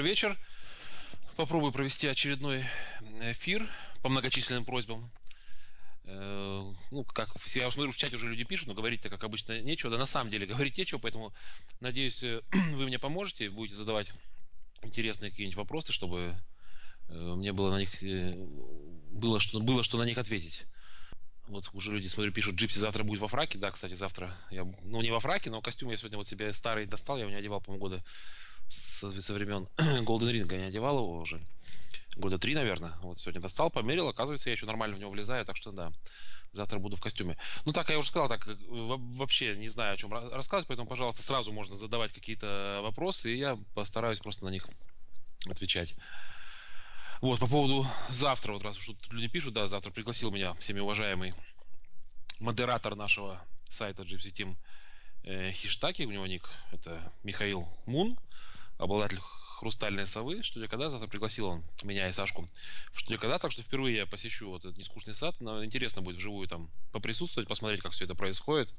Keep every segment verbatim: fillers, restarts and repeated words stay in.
Добрый вечер. Попробую провести очередной эфир по многочисленным просьбам. Э, Ну, как я смотрю, в чате уже люди пишут, но говорить-то, как обычно, нечего. Да на самом деле говорить нечего, поэтому, надеюсь, э, вы мне поможете, будете задавать интересные какие-нибудь вопросы, чтобы э, мне было на них э, было что, было что на них ответить. Вот уже люди, смотрю, пишут, Джипси завтра будет во фраке. Да, кстати, завтра я, ну, не во фраке, но костюм я сегодня вот себе старый достал, я его не одевал, по-моему, года со, со времен Golden Ring, я не одевал его уже. Года три, наверное. Вот сегодня достал, померил. Оказывается, я еще нормально в него влезаю. Так что да, завтра буду в костюме. Ну, так я уже сказал, так э, вообще не знаю, о чем рассказывать. Поэтому, пожалуйста, сразу можно задавать какие-то вопросы, и я постараюсь просто на них отвечать. Вот, по поводу завтра, вот раз уж тут люди пишут, да, завтра пригласил меня всеми уважаемый модератор нашего сайта Gypsy Team э, Хиштаки, у него ник, это Михаил Мун, обладатель «Хрустальной совы», студия «Кода». Завтра пригласил он меня и Сашку в студию «Кода», так что впервые я посещу вот этот нескучный сад. Но интересно будет вживую там поприсутствовать, посмотреть, как все это происходит.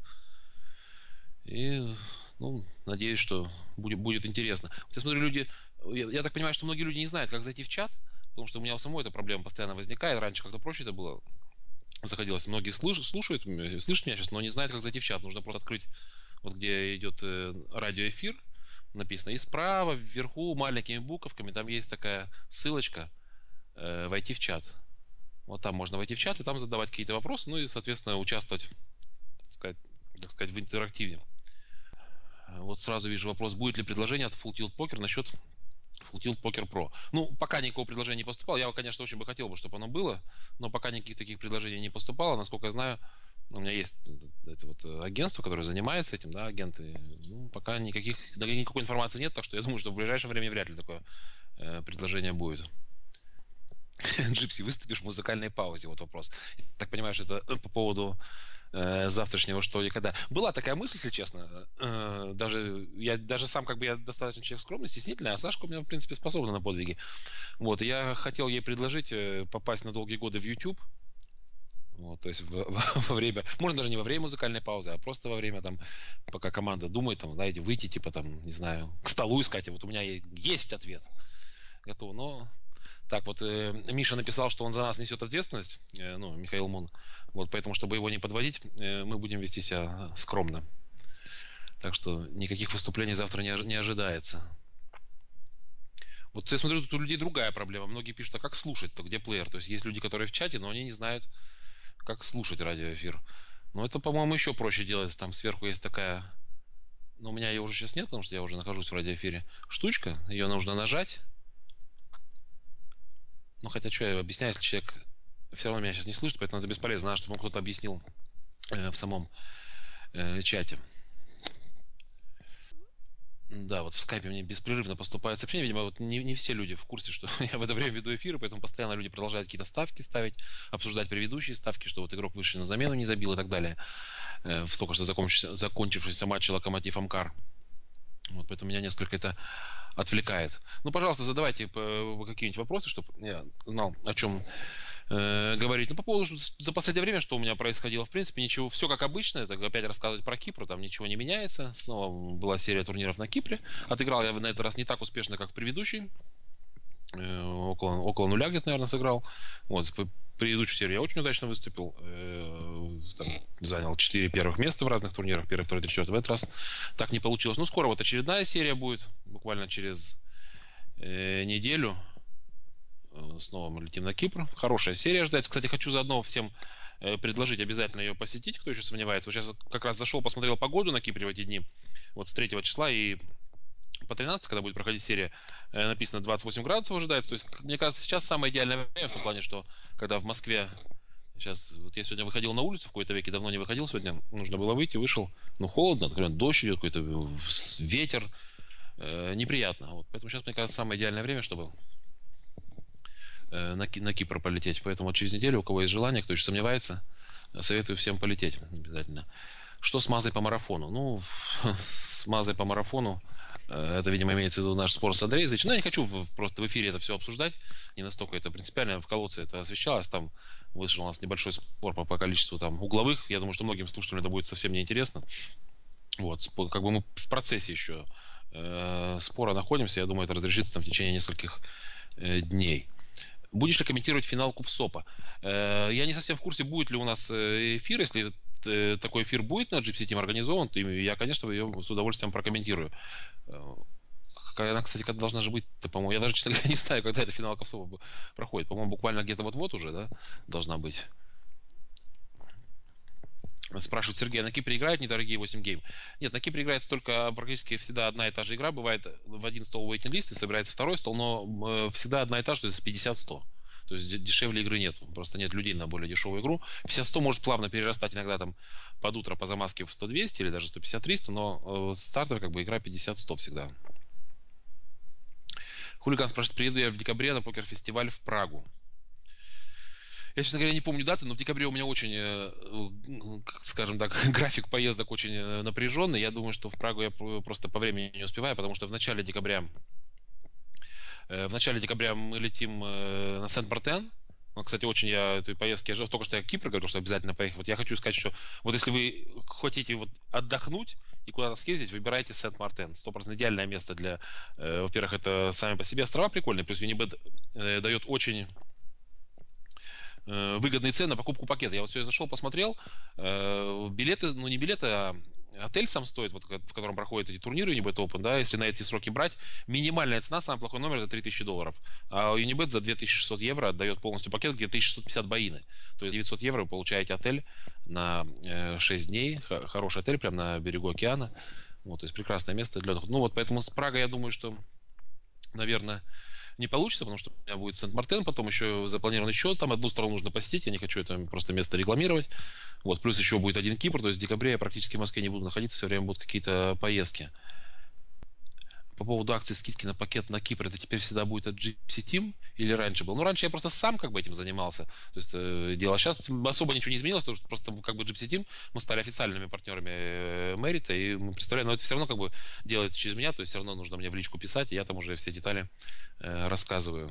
И, ну, надеюсь, что будет, будет интересно. Вот я смотрю, люди... Я, я так понимаю, что многие люди не знают, как зайти в чат, потому что у меня у самой эта проблема постоянно возникает. Раньше как-то проще это было. Заходилось. Многие слушают, слушают, слышат меня сейчас, но не знают, как зайти в чат. Нужно просто открыть, вот где идет э, радиоэфир, написано. И справа, вверху, маленькими буковками, там есть такая ссылочка э, «Войти в чат». Вот там можно войти в чат и там задавать какие-то вопросы, ну и, соответственно, участвовать, так сказать, так сказать, в интерактиве. Вот сразу вижу вопрос, будет ли предложение от Full Tilt Poker насчет Full Tilt Poker Pro. Ну, пока никакого предложения не поступало. Я, конечно, очень бы хотел, чтобы оно было, но пока никаких таких предложений не поступало. Насколько я знаю, у меня есть это вот агентство, которое занимается этим, да, агенты. Ну, пока никаких, никакой информации нет, так что я думаю, что в ближайшее время вряд ли такое э, предложение будет. Джипси, выступишь в музыкальной паузе? Вот вопрос. Я так понимаю, что это по поводу э, завтрашнего что и когда. Была такая мысль, если честно. Э, даже, я даже сам как бы я достаточно человек скромный, стеснительный, а Сашка у меня, в принципе, способна на подвиги. Вот, я хотел ей предложить э, попасть на долгие годы в YouTube. Вот, то есть в, в, во время, можно даже не во время музыкальной паузы, а просто во время, там, пока команда думает, там, знаете, выйти, типа, там, не знаю, к столу искать, и вот у меня есть ответ. Готово, но... Так, вот э, Миша написал, что он за нас несет ответственность, э, ну, Михаил Мун, вот, поэтому, чтобы его не подводить, э, мы будем вести себя скромно. Так что никаких выступлений завтра не, не ожидается. Вот я смотрю, тут у людей другая проблема. Многие пишут, а как слушать-то, где плеер? То есть есть люди, которые в чате, но они не знают, как слушать радиоэфир. Но это, по-моему, еще проще делается. Там сверху есть такая... Но у меня ее уже сейчас нет, потому что я уже нахожусь в радиоэфире. Штучка, ее нужно нажать. Ну, хотя, что я объясняю, если человек все равно меня сейчас не слышит, поэтому это бесполезно. Надо, чтобы кто-то объяснил э, в самом э, чате. Да, вот в скайпе мне беспрерывно поступают сообщения. Видимо, вот не, не все люди в курсе, что я в это время веду эфиры, поэтому постоянно люди продолжают какие-то ставки ставить, обсуждать предыдущие ставки, что вот игрок вышли на замену, не забил и так далее. Э, в только что закончившемся, закончившемся матче Локомотив Амкар. Вот, поэтому меня несколько это отвлекает. Ну, пожалуйста, задавайте какие-нибудь вопросы, чтобы я знал, о чем э, говорить. Ну, по поводу за последнее время, что у меня происходило, в принципе, ничего, все как обычно. Это опять рассказывать про Кипр, там ничего не меняется. Снова была серия турниров на Кипре. Отыграл я на этот раз не так успешно, как в предыдущий. Э, около, около нуля где-то, наверное, сыграл. Вот, предыдущую серию я очень удачно выступил. Э, там, занял четыре первых места в разных турнирах. Первый, второй, третий, четвертый. В этот раз так не получилось. Ну, скоро вот очередная серия будет. Буквально через э, неделю. Э, снова мы летим на Кипр. Хорошая серия ждать. Кстати, хочу заодно всем э, предложить обязательно ее посетить, кто еще сомневается. Вот сейчас как раз зашел, посмотрел погоду на Кипре в эти дни. Вот с третьего числа и по тринадцатому, когда будет проходить серия, написано двадцать восемь градусов ожидается. То есть, мне кажется, сейчас самое идеальное время в том плане, что когда в Москве сейчас, вот я сегодня выходил на улицу в какой-то веке, давно не выходил, сегодня нужно было выйти, вышел, ну, холодно, откровенно, дождь идет, какой-то ветер, э, неприятно. Вот, поэтому сейчас, мне кажется, самое идеальное время, чтобы э, на, на Кипр полететь. Поэтому через неделю, у кого есть желание, кто еще сомневается, советую всем полететь обязательно. Что с Мазой по марафону? Ну, с Мазой по марафону, это, видимо, имеется в виду наш спор с Андреем Язычем. Но я не хочу в, просто в эфире это все обсуждать. Не настолько это принципиально. В колодце это освещалось. Там вышел у нас небольшой спор по, по количеству там угловых. Я думаю, что многим слушателям это будет совсем неинтересно. Вот, как бы мы в процессе еще э, спора находимся. Я думаю, это разрешится там в течение нескольких э, дней. Будешь ли комментировать финал Кувсопа? Э, я не совсем в курсе, будет ли у нас э, эфир. Если э, такой эфир будет на Gypsy Team организован, то я, конечно, ее с удовольствием прокомментирую. Э, Она, кстати, когда должна же быть, по-моему, я даже, честно говоря, не знаю, когда эта финал Кувсопа проходит. По-моему, буквально где-то вот-вот уже, да, должна быть. Спрашивает Сергей, на Кипре играют недорогие восемь гейм? Нет, на Кипре играется только практически всегда одна и та же игра. Бывает в один стол waiting лист и собирается второй стол, но э, всегда одна и та же, то есть пятьдесят сто. То есть дешевле игры нет. Просто нет людей на более дешевую игру. пятьдесят сто может плавно перерастать иногда там под утро по замазке в сто двести или даже сто пятьдесят триста, но э, стартовая как бы игра пятьдесят сто всегда. Хулиган спрашивает, приеду я в декабре на покер-фестиваль в Прагу. Я, честно говоря, не помню даты, но в декабре у меня очень, э, скажем так, график поездок очень э, напряженный. Я думаю, что в Прагу я просто по времени не успеваю, потому что в начале декабря, э, в начале декабря мы летим э, на Сент-Мартен. Ну, кстати, очень я этой поездки, я жил, только что я в Кипр говорил, что обязательно поехать. Вот я хочу сказать, что вот если вы хотите вот отдохнуть и куда-то съездить, выбирайте Сент-Мартен. Сто процентов идеальное место для, э, во-первых, это сами по себе острова прикольные, плюс Unibet э, дает очень выгодные цены на покупку пакета. Я вот сегодня зашел, посмотрел, билеты, ну не билеты, а отель сам стоит, вот, в котором проходят эти турниры Unibet Open, да, если на эти сроки брать, минимальная цена, самый плохой номер, это три тысячи долларов. А Unibet за две тысячи шестьсот евро отдает полностью пакет, где тысяча шестьсот пятьдесят боины. То есть девятьсот евро вы получаете отель на шесть дней, хороший отель прямо на берегу океана. Вот, то есть прекрасное место для отдыха. Ну вот поэтому с Прагой, я думаю, что, наверное, не получится, потому что у меня будет Сент-Мартен, потом еще запланирован еще, там одну страну нужно посетить, я не хочу это просто место рекламировать. Вот, плюс еще будет один Кипр, то есть в декабре я практически в Москве не буду находиться, все время будут какие-то поездки. По поводу акций скидки на пакет на Кипр, это теперь всегда будет от Gypsy Team или раньше был? Ну, раньше я просто сам как бы этим занимался, то есть э, делал. Сейчас особо ничего не изменилось, потому что просто как бы Gypsy Team, мы стали официальными партнерами э, Merit, и мы представляем, но это все равно как бы делается через меня, то есть все равно нужно мне в личку писать, и я там уже все детали э, рассказываю.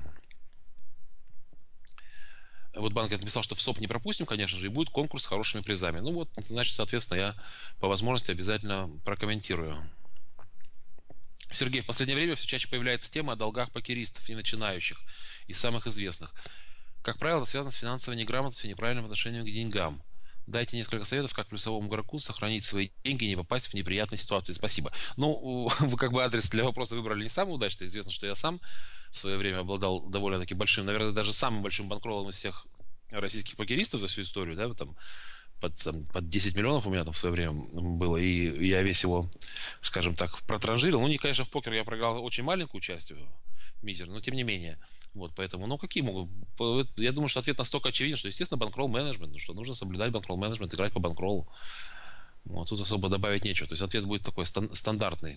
Вот банк написал, что в СОП не пропустим, конечно же, и будет конкурс с хорошими призами. Ну вот, значит, соответственно, я по возможности обязательно прокомментирую. Сергей, в последнее время все чаще появляется тема о долгах покеристов и начинающих, и самых известных. Как правило, это связано с финансовой неграмотностью и неправильным отношением к деньгам. Дайте несколько советов, как плюсовому игроку сохранить свои деньги и не попасть в неприятные ситуации. Спасибо. Ну, вы как бы адрес для вопроса выбрали не самый удачный. Известно, что я сам в свое время обладал довольно-таки большим, наверное, даже самым большим банкролом из всех российских покеристов за всю историю, да, там под, там, под десять миллионов у меня там в свое время было, и я весь его, скажем так, протранжирил. Ну, не, конечно, в покер я проиграл очень маленькую часть, мизер, но тем не менее. Вот, поэтому, ну, какие могут... Я думаю, что ответ настолько очевиден, что, естественно, банкролл менеджмент, ну, что нужно соблюдать банкролл менеджмент, играть по банкроллу. Вот, тут особо добавить нечего. То есть ответ будет такой стан- стандартный.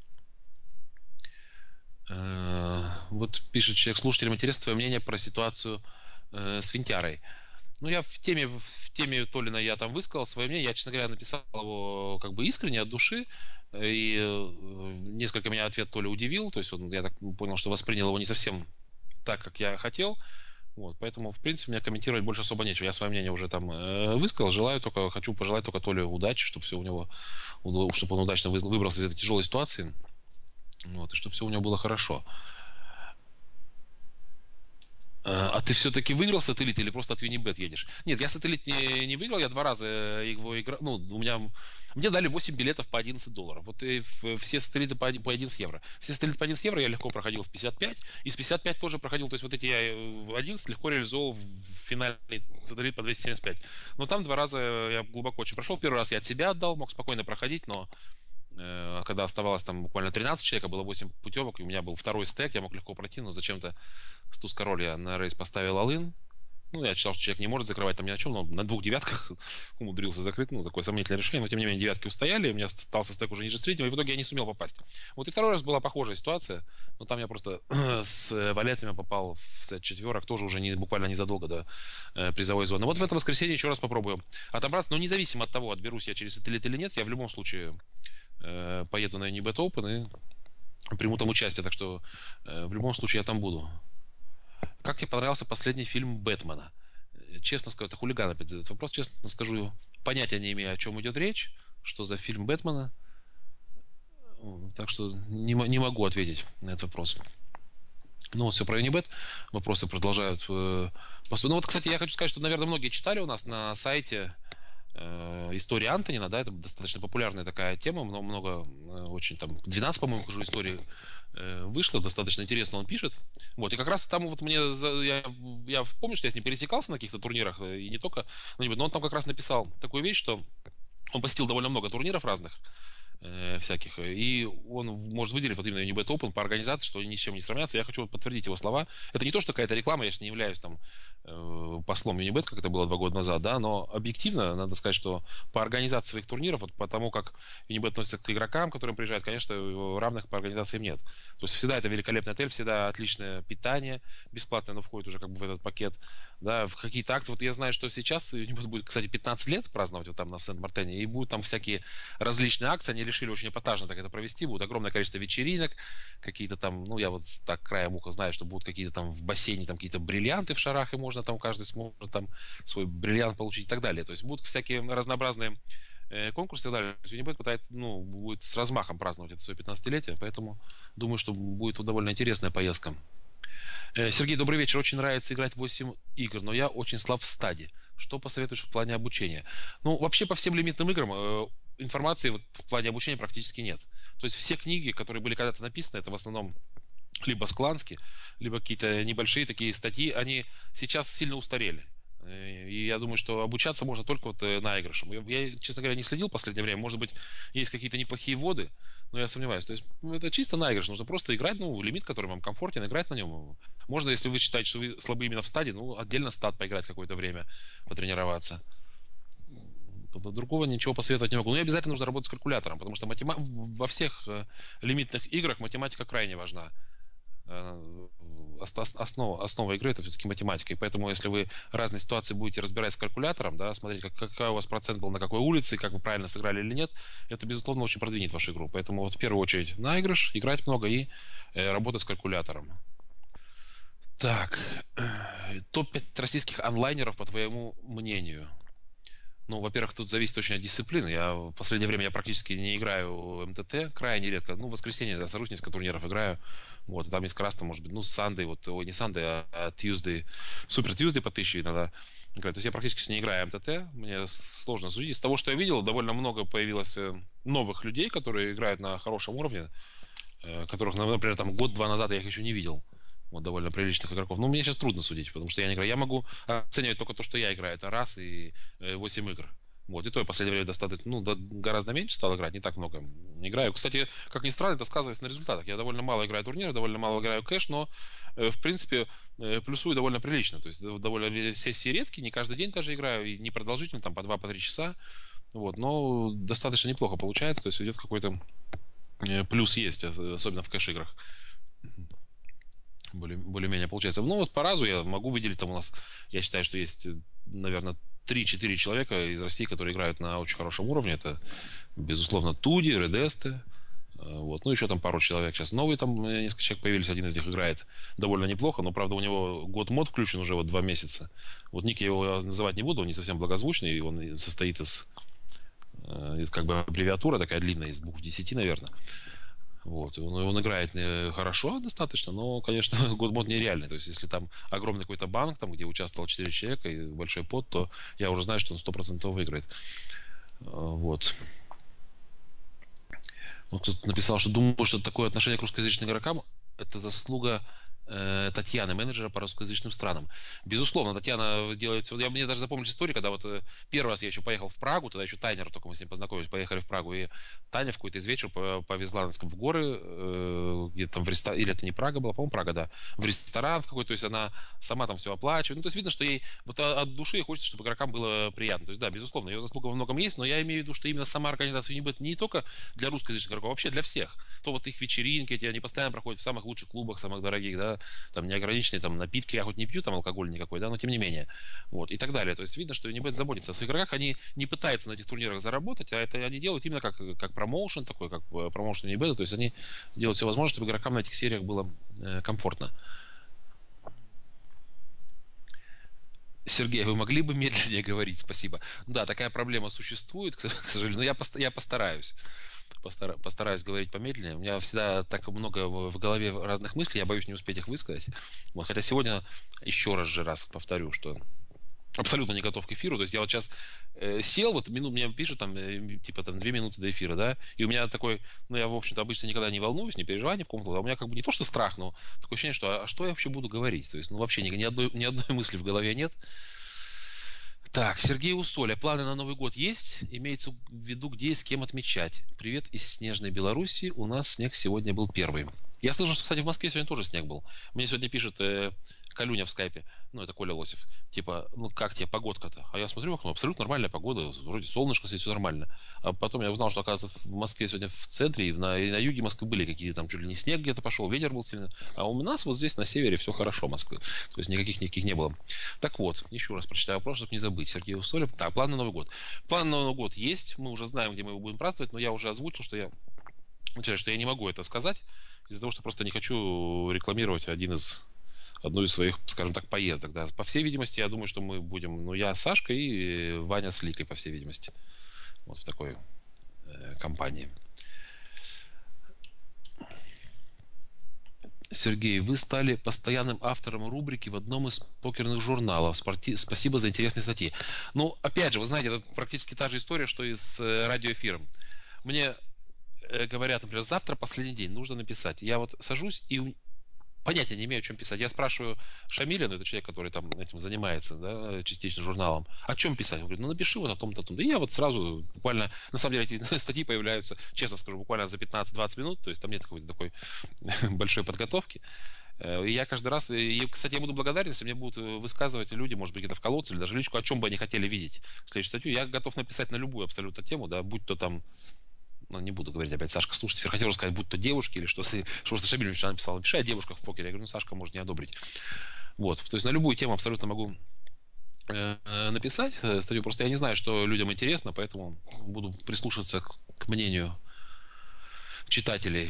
Вот пишет человек, слушателям интересно твое мнение про ситуацию с Винтярой. Ну, я в теме, в теме Толина я там высказал свое мнение. Я, честно говоря, написал его как бы искренне, от души. И несколько меня ответ Толя удивил. То есть он, я так понял, что воспринял его не совсем так, как я хотел. Вот, поэтому, в принципе, мне комментировать больше особо нечего. Я свое мнение уже там э, высказал. Желаю только, хочу пожелать только Толе удачи, чтобы все у него, чтобы он удачно выбрался из этой тяжелой ситуации. Вот, и чтобы все у него было хорошо. А ты все-таки выиграл сателлит или просто от Unibet едешь? Нет, я сателлит не, не выиграл, я два раза его играл. Ну, у меня мне дали восемь билетов по одиннадцать долларов. Вот и все сателлиты по, по одиннадцать евро. Все сателлиты по одиннадцать евро я легко проходил в пятьдесят пять. И с пятьдесят пять тоже проходил. То есть вот эти я одиннадцать легко реализовал в финальный сателлит по двести семьдесят пять. Но там два раза я глубоко очень прошел. Первый раз я от себя отдал, мог спокойно проходить, но э, когда оставалось там буквально тринадцать человек, а было восемь путевок, и у меня был второй стек, я мог легко пройти, но зачем-то с туз король я на рейс поставил all-in. Ну, я считал, что человек не может закрывать там ни на чем, но на двух девятках умудрился закрыть. Ну, такое сомнительное решение, но тем не менее девятки устояли, у меня остался стек уже ниже среднего, и в итоге я не сумел попасть. Вот и второй раз была похожая ситуация, но там я просто с валетами попал в сет четверок, тоже уже не, буквально незадолго до э, призовой зоны. Вот в это воскресенье еще раз попробую отобраться, но независимо от того, отберусь я через сателлит или нет, я в любом случае э, поеду на Unibet Open и приму там участие, так что э, в любом случае я там буду. Как тебе понравился последний фильм Бэтмена? Честно скажу, это хулиган опять задает вопрос. Честно скажу, понятия не имею, о чем идет речь, что за фильм Бэтмена. Так что не, не могу ответить на этот вопрос. Ну вот все про Unibet. Вопросы продолжают. Э, посту- ну вот, кстати, я хочу сказать, что, наверное, многие читали у нас на сайте э, история Антонина, да, это достаточно популярная такая тема, много, много э, очень там, двенадцать, по-моему, уже историй э, вышло, достаточно интересно он пишет. Вот, и как раз там вот мне, за- я, я помню, что я с ним пересекался на каких-то турнирах, э, и не только, ну, но он там как раз написал такую вещь, что он посетил довольно много турниров разных, э, всяких. И он может выделить вот именно Unibet Open по организации, что они ни с чем не сравнятся. Я хочу вот подтвердить его слова. Это не то, что какая-то реклама, я же не являюсь там э, послом Unibet, как это было два года назад, да, но объективно надо сказать, что по организации своих турниров, вот по тому, как Unibet относится к игрокам, которые приезжают, конечно, равных по организациям нет. То есть всегда это великолепный отель, всегда отличное питание, бесплатное, но входит уже как бы в этот пакет, да, в какие-то акции. Вот я знаю, что сейчас Unibet будет, кстати, пятнадцать лет праздновать вот там на Сент-Мартене, и будут там всякие различные акции, они решили очень эпатажно так это провести, будет огромное количество вечеринок, какие-то там, ну, я вот так краем уха знаю, что будут какие-то там в бассейне, там какие-то бриллианты в шарах, и можно там, каждый сможет там свой бриллиант получить и так далее. То есть будут всякие разнообразные э, конкурсы и так далее. То есть Unibet пытается, ну, будет с размахом праздновать это свое пятнадцатилетие, поэтому думаю, что будет довольно интересная поездка. Э, Сергей, добрый вечер. Очень нравится играть в восемь игр, но я очень слаб в стаде. Что посоветуешь в плане обучения? Ну, вообще по всем лимитным играм э, информации вот в плане обучения практически нет. То есть все книги, которые были когда-то написаны, это в основном либо склански, либо какие-то небольшие такие статьи, они сейчас сильно устарели. Э, И я думаю, что обучаться можно только вот э, наигрышам. Я, я, честно говоря, не следил в последнее время. Может быть, есть какие-то неплохие вводы, но я сомневаюсь. То есть ну, это чисто наигрыш. Нужно просто играть, ну, лимит, который вам комфортен, играть на нем. Можно, если вы считаете, что вы слабы именно в стаде, ну, отдельно стат поиграть какое-то время, потренироваться. Другого ничего посоветовать не могу. Но и обязательно нужно работать с калькулятором, потому что матема... во всех э, лимитных играх математика крайне важна. Э, основа, основа игры это все-таки математика. И поэтому, если вы разные ситуации будете разбирать с калькулятором, да, смотреть, как, какой у вас процент был на какой улице, как вы правильно сыграли или нет, это, безусловно, очень продвинет вашу игру. Поэтому вот в первую очередь наигрыш, играть много и э, работать с калькулятором. Так, топ пять российских онлайнеров, по твоему мнению? Ну, во-первых, тут зависит очень от дисциплины. Я в последнее время я практически не играю в МТТ, крайне редко. Ну, в воскресенье я сажусь, несколько турниров играю. Вот, и там есть раз, может быть, ну, Sunday, вот, ой, не Sunday, а, а Tuesday, Super Tuesday по тысяче иногда играю. То есть я практически не играю в МТТ, мне сложно судить. Из того, что я видел, довольно много появилось э, новых людей, которые играют на хорошем уровне, э, которых, ну, например, там год-два назад я их еще не видел. Вот довольно приличных игроков. Но мне сейчас трудно судить, потому что я не играю. Я могу оценивать только то, что я играю. Это раз и восемь игр. Вот, и то я в последнее время достаточно, ну, да, гораздо меньше стал играть, не так много играю. Кстати, как ни странно, это сказывается на результатах. Я довольно мало играю турниры, довольно мало играю кэш, но, э, в принципе, э, плюсую довольно прилично. То есть довольно сессии редкие, не каждый день даже играю, и не продолжительно, там по два-по три часа. Вот, но достаточно неплохо получается, то есть идет какой-то э, плюс есть, особенно в кэш-играх. Более, более-менее получается. Ну, вот по разу я могу выделить, там у нас, я считаю, что есть, наверное, три-четыре человека из России, которые играют на очень хорошем уровне. Это, безусловно, Туди, Редесте. Вот. Ну, еще там пару человек. Сейчас новые там несколько человек появились. Один из них играет довольно неплохо, но, правда, у него год мод включен уже вот два месяца. Вот ник я его называть не буду, он не совсем благозвучный, и он состоит из, из как бы аббревиатура такая длинная, из букв десяти, наверное. Вот. Он, он играет хорошо достаточно, но, конечно, годмод нереальный. То есть, если там огромный какой-то банк, там, где участвовало четыре человека и большой под, то я уже знаю, что он сто процентов выиграет. Вот. Вот тут написал, что думаю, что такое отношение к русскоязычным игрокам это заслуга э, Татьяны, менеджера по русскоязычным странам. Безусловно, Татьяна делает все. Я мне даже запомнил историю, когда вот э, первый раз я еще поехал в Прагу, тогда еще Тайнер, только мы с ним познакомились, поехали в Прагу, и Таня в какой-то из вечера повезла нас в горы, э, где-то там в ресторан, или это не Прага была, по-моему, Прага, да, в ресторан в какой-то, то есть она сама там все оплачивает. Ну, то есть видно, что ей вот от души хочется, чтобы игрокам было приятно. То есть, да, безусловно, ее заслуга во многом есть, но я имею в виду, что именно сама организация Unibet не только для русскоязычных игроков, а вообще для всех. То вот их вечеринки, эти, они постоянно проходят в самых лучших клубах, самых дорогих, да, там неограниченные там напитки, я хоть не пью там алкоголь никакой, да, но тем не менее, вот, и так далее. То есть видно, что Unibet заботится о своих игроках, они не пытаются на этих турнирах заработать, а это они делают именно как, как промоушен такой, как промоушен Unibet, то есть они делают все возможное, чтобы игрокам на этих сериях было э, комфортно. Сергей, вы могли бы медленнее говорить? Спасибо. Да, такая проблема существует, к сожалению, но я, пост- я постараюсь. Постара- постараюсь говорить помедленнее. У меня всегда так много в в голове разных мыслей, я боюсь не успеть их высказать. Вот, хотя сегодня еще раз же раз повторю, что абсолютно не готов к эфиру. То есть я вот сейчас э, сел, вот минут мне пишут там, э, типа там две минуты до эфира, да, и у меня такой, ну я, в общем-то, обычно никогда не волнуюсь, не переживаю ни в каком-то, а у меня как бы не то, что страх, но такое ощущение, что а, а что я вообще буду говорить? То есть, ну вообще ни, ни одной, ни одной мысли в голове нет. Так, Сергей Усоля. Планы на Новый год есть? Имеется в виду, где и с кем отмечать. Привет из снежной Беларуси. У нас снег сегодня был первый. Я слышал, что, кстати, в Москве сегодня тоже снег был. Мне сегодня пишет э, Калюня в скайпе. Ну, это Коля Лосев. Типа, ну как тебе погодка-то? А я смотрю в окно, абсолютно нормальная погода. Вроде солнышко светит, все нормально. А потом я узнал, что, оказывается, в Москве сегодня в центре и на, и на юге Москвы были какие-то там чуть ли не снег где-то пошел, ветер был сильный. А у нас вот здесь на севере все хорошо Москвы. То есть никаких никаких не было. Так вот, еще раз прочитаю вопрос, чтобы не забыть. Сергей Усолев. Так, план на Новый год. План на Новый год есть. Мы уже знаем, где мы его будем праздновать, но я уже озвучил, что я, вначале, что я не могу это сказать, из-за того, что просто не хочу рекламировать один из одну из своих, скажем так, поездок. Да. По всей видимости, я думаю, что мы будем, ну, я с Сашкой и Ваня с Ликой, по всей видимости. Вот в такой э, компании. Сергей, вы стали постоянным автором рубрики в одном из покерных журналов. Спорти... Спасибо за интересные статьи. Ну, опять же, вы знаете, это практически та же история, что и с э, радиоэфиром. Мне э, говорят, например, завтра последний день, нужно написать. Я вот сажусь и понятия не имею, о чем писать. Я спрашиваю Шамиля, ну это человек, который там этим занимается, да, частично журналом, о чем писать? Он говорит, ну напиши вот о том-то, о том. Да и я вот сразу буквально, на самом деле эти статьи появляются, честно скажу, буквально за пятнадцать-двадцать минут, то есть там нет какой-то такой большой подготовки. И я каждый раз, и, кстати, я буду благодарен, если мне будут высказывать люди, может быть, где-то в колодце или даже в личку, о чем бы они хотели видеть следующую статью. Я готов написать на любую абсолютно тему, да, будь то там, ну, не буду говорить опять, Сашка, слушайте, хотел сказать, будь то девушки или что, что просто Шабиль вчера написал, напиши о девушках в покере. Я говорю, ну, Сашка может не одобрить. Вот, то есть на любую тему абсолютно могу э, написать статью, просто я не знаю, что людям интересно, поэтому буду прислушиваться к, к мнению читателей.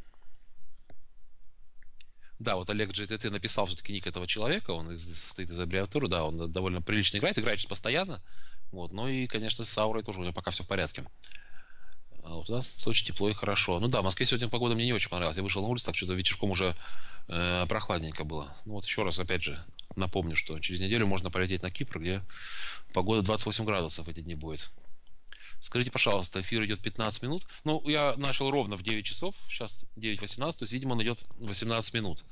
Да, вот Олег джей ти ти написал все-таки ник этого человека, он из, состоит из аббревиатуры, да, он довольно прилично играет, играет сейчас постоянно, вот, ну и, конечно, с аурой тоже у него пока все в порядке. А вот у нас очень тепло и хорошо. Ну да, в Москве сегодня погода мне не очень понравилась. Я вышел на улицу, так что-то вечерком уже э, прохладненько было. Ну вот еще раз, опять же, напомню, что через неделю можно полететь на Кипр, где погода двадцать восемь градусов в эти дни будет. Скажите, пожалуйста, эфир идет пятнадцать минут. Ну, я начал ровно в девять часов, сейчас девять восемнадцать, то есть, видимо, он идет восемнадцать минут.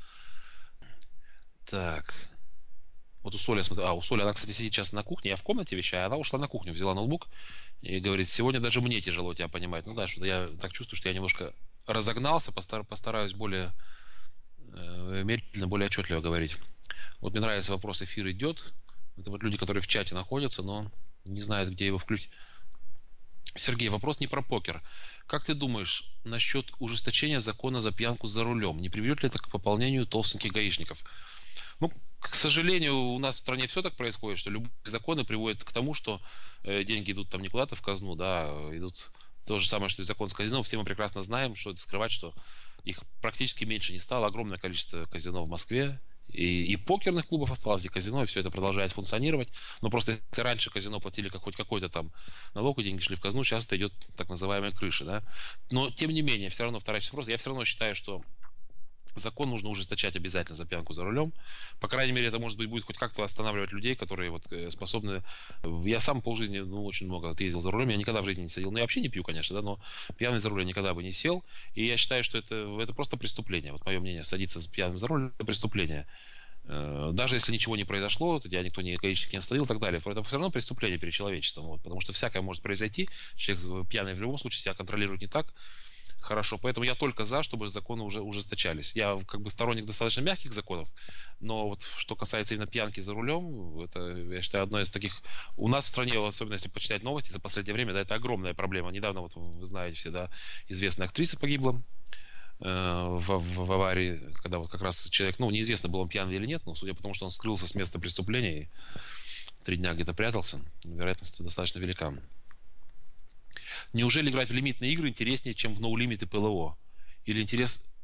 Так. Вот у Соли, смотрю, а у Соли, она, кстати, сидит сейчас на кухне, я в комнате вещаю, она ушла на кухню, взяла ноутбук и говорит, сегодня даже мне тяжело тебя понимать. Ну да, что я так чувствую, что я немножко разогнался, постар, постараюсь более э, медленно, более отчетливо говорить. Вот мне нравится вопрос, эфир идет. Это вот люди, которые в чате находятся, но не знают, где его включить. Сергей, вопрос не про покер. Как ты думаешь насчет ужесточения закона за пьянку за рулем? Не приведет ли это к пополнению толстеньких гаишников? Ну, к сожалению, у нас в стране все так происходит, что любые законы приводят к тому, что э, деньги идут там не куда-то в казну, да, а идут то же самое, что и закон с казино. Все мы прекрасно знаем, что это скрывать, что их практически меньше не стало. Огромное количество казино в Москве. И, и покерных клубов осталось, и казино, и все это продолжает функционировать. Но просто если раньше казино платили как, хоть какой-то там налог, и деньги шли в казну, сейчас это идет так называемая крыша, да. Но, тем не менее, все равно, вторая часть вопроса, я все равно считаю, что закон нужно ужесточать обязательно за пьянку за рулем. По крайней мере, это, может быть, будет хоть как-то останавливать людей, которые вот э, способны... Я сам полжизни, ну, очень много ездил за рулем, я никогда в жизни не садил. Ну, я вообще не пью, конечно, да, но пьяный за рулем никогда бы не сел. И я считаю, что это, это просто преступление. Вот мое мнение, садиться с пьяным за рулем – это преступление. Даже если ничего не произошло, тебя никто не, гаишник не остановил и так далее, это все равно преступление перед человечеством. Вот, потому что всякое может произойти. Человек пьяный в любом случае себя контролирует не так хорошо. Поэтому я только за, чтобы законы уже ужесточались. Я как бы сторонник достаточно мягких законов, но вот что касается именно пьянки за рулем, это, я считаю, одно из таких... У нас в стране, особенно если почитать новости за последнее время, да, это огромная проблема. Недавно, вот вы знаете все, да, известная актриса погибла э, в, в, в аварии, когда вот как раз человек, ну, неизвестно, был он пьяный или нет, но судя по тому, что он скрылся с места преступления и три дня где-то прятался, вероятность достаточно велика. Неужели играть в лимитные игры интереснее, чем в ноулимит и ПЛО? Или интерес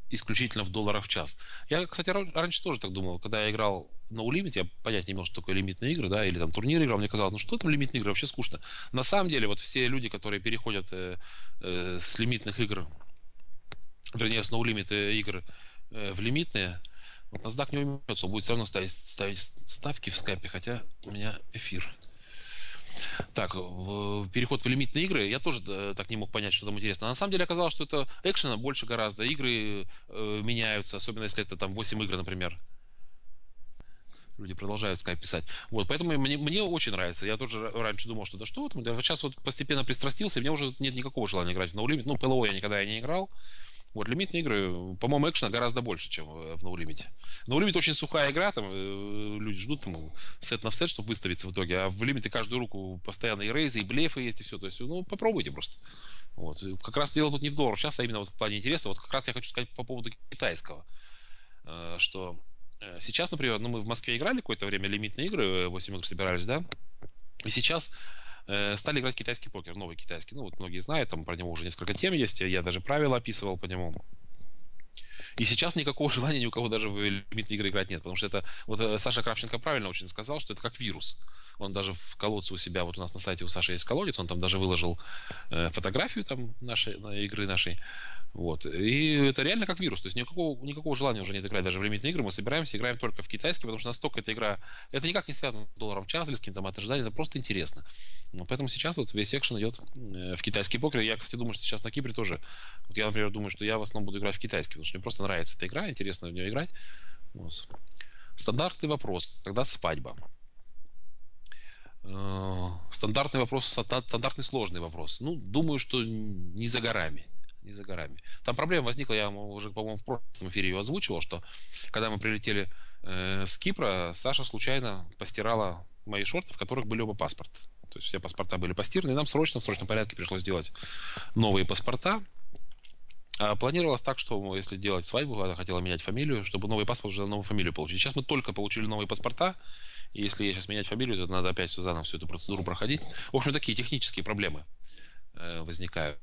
исключительно в долларах в час. Я, кстати, ра- раньше тоже так думал, когда я играл на Ultimate, я понять не имел, что такое лимитные игры, да, или там турниры играл, мне казалось, ну что там лимитные игры, вообще скучно. На самом деле, вот все люди, которые переходят э, э, с лимитных игр, вернее, с ноулимит игр э, в лимитные, вот NASDAQ не уймется, он будет все равно ставить, ставить ставки в скайпе, хотя у меня эфир. Так, в- переход в лимитные игры, я тоже э, так не мог понять, что там интересно. А на самом деле оказалось, что это экшена больше гораздо. Игры э, меняются, особенно если это там восемь игр, например. Люди продолжают скайп писать. Вот, поэтому мне, мне очень нравится. Я тоже ра- раньше думал, что да что там, да, вот сейчас вот постепенно пристрастился, и мне уже нет никакого желания играть в No Limit. Ну, ПЛО я никогда и не играл. Вот, лимитные игры, по-моему, экшена гораздо больше, чем э, в No Limit. No Limit очень сухая игра, там э, люди ждут там сет на сет, чтобы выставиться в итоге, а в лимите каждую руку постоянно и рейзы, и блефы есть, и все. То есть, ну, попробуйте просто. Вот. И как раз дело тут не в долларах сейчас, а именно вот в плане интереса. Вот как раз я хочу сказать по поводу китайского, э, что э, сейчас, например, ну, мы в Москве играли какое-то время лимитные игры, э, восемь игр собирались, да, и сейчас э, стали играть китайский покер, новый китайский. Ну, вот многие знают, там про него уже несколько тем есть, я даже правила описывал по нему. И сейчас никакого желания ни у кого даже в лимитные игры играть нет, потому что это, вот э, Саша Кравченко правильно очень сказал, что это как вирус. Он даже в колодце у себя, вот у нас на сайте у Саши есть колодец, он там даже выложил э, фотографию там нашей, на игры нашей. Вот. И это реально как вирус. То есть никакого, никакого желания уже нет играть даже в лимитные игры. Мы собираемся, играем только в китайский, потому что настолько эта игра... Это никак не связано с долларом в час или с каким-то ожиданием, это просто интересно. Ну, поэтому сейчас вот весь экшен идет э, в китайский покер. Я, кстати, думаю, что сейчас на Кипре тоже... Вот я, например, думаю, что я в основном буду играть в китайский, потому что мне просто нравится эта игра, интересно в нее играть. Вот. Стандартный вопрос. Когда свадьба? Э, Стандартный вопрос, стандартный сложный вопрос. Ну, думаю, что не за горами. Не за горами. Там проблема возникла, я уже, по-моему, в прошлом эфире ее озвучивал, что когда мы прилетели э, с Кипра, Саша случайно постирала мои шорты, в которых были оба паспорта. То есть все паспорта были постираны, и нам срочно, в срочном порядке пришлось сделать новые паспорта. А планировалось так, что если делать свадьбу, она хотела менять фамилию, чтобы новый паспорт уже на новую фамилию получить. Сейчас мы только получили новые паспорта, и если я сейчас менять фамилию, то надо опять все заново всю эту процедуру проходить. В общем, такие технические проблемы э, возникают.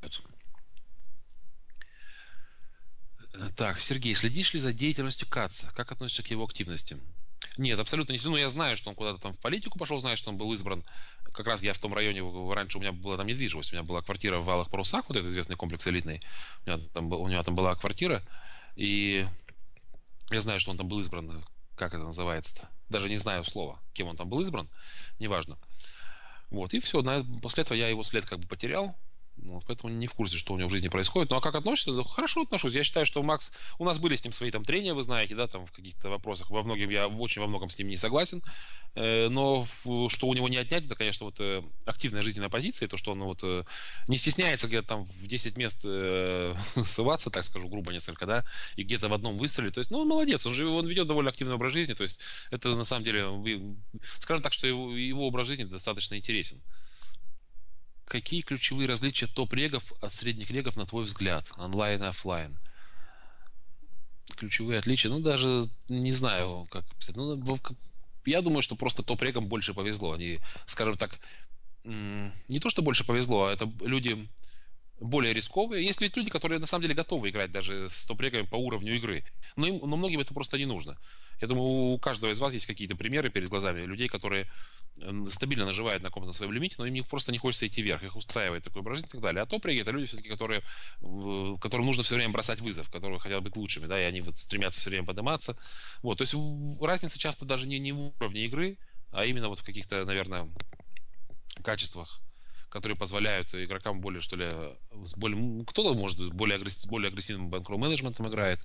Так, Сергей, следишь ли за деятельностью Каца? Как относишься к его активности? Нет, абсолютно не следю. Ну, я знаю, что он куда-то там в политику пошел, знаю, что он был избран. Как раз я в том районе, раньше у меня была там недвижимость, у меня была квартира в Алых Парусах, вот этот известный комплекс элитный. У меня там, у него там была квартира, и я знаю, что он там был избран, как это называется-то? Даже не знаю слова, кем он там был избран, неважно. Вот, и все, на, после этого я его след как бы потерял. Вот, поэтому не в курсе, что у него в жизни происходит. Ну а как относится? Да, хорошо отношусь. Я считаю, что Макс... У нас были с ним свои там трения, вы знаете, да, там в каких-то вопросах. Во многим я очень во многом с ним не согласен. Э, но в- что у него не отнять, это, конечно, вот э, активная жизненная позиция, то, что он ну, вот э, не стесняется где-то там в десять мест э, ссываться, так скажу, грубо несколько, да, и где-то в одном выстреле. То есть, ну, он молодец, он же он ведет довольно активный образ жизни. То есть, это на самом деле, вы- скажем так, что его, его образ жизни достаточно интересен. Какие ключевые различия топ-регов от средних регов, на твой взгляд? Онлайн и оффлайн. Ключевые отличия, ну, даже не знаю, как писать. Ну, в- как- я думаю, что просто топ-регам больше повезло. Они, скажем так, м, не то, что больше повезло, а это люди более рисковые. Есть ведь люди, которые на самом деле готовы играть даже с топ-регами по уровню игры. Но, им, но многим это просто не нужно. Я думаю, у каждого из вас есть какие-то примеры перед глазами людей, которые м, стабильно наживают на каком-то своем лимите, но им не- просто не хочется идти вверх, их устраивает такой образ жизни и так далее. А топ-реги это люди все-таки, которые, в- которым нужно все время бросать вызов, которые хотят быть лучшими, да, и они вот стремятся все время подниматься. Вот, то есть в- разница часто даже не, не в уровне игры, а именно вот в каких-то, наверное, качествах, которые позволяют игрокам более, что ли, с более, м, кто-то может более, агресс- более агрессивным банкролл менеджментом играет.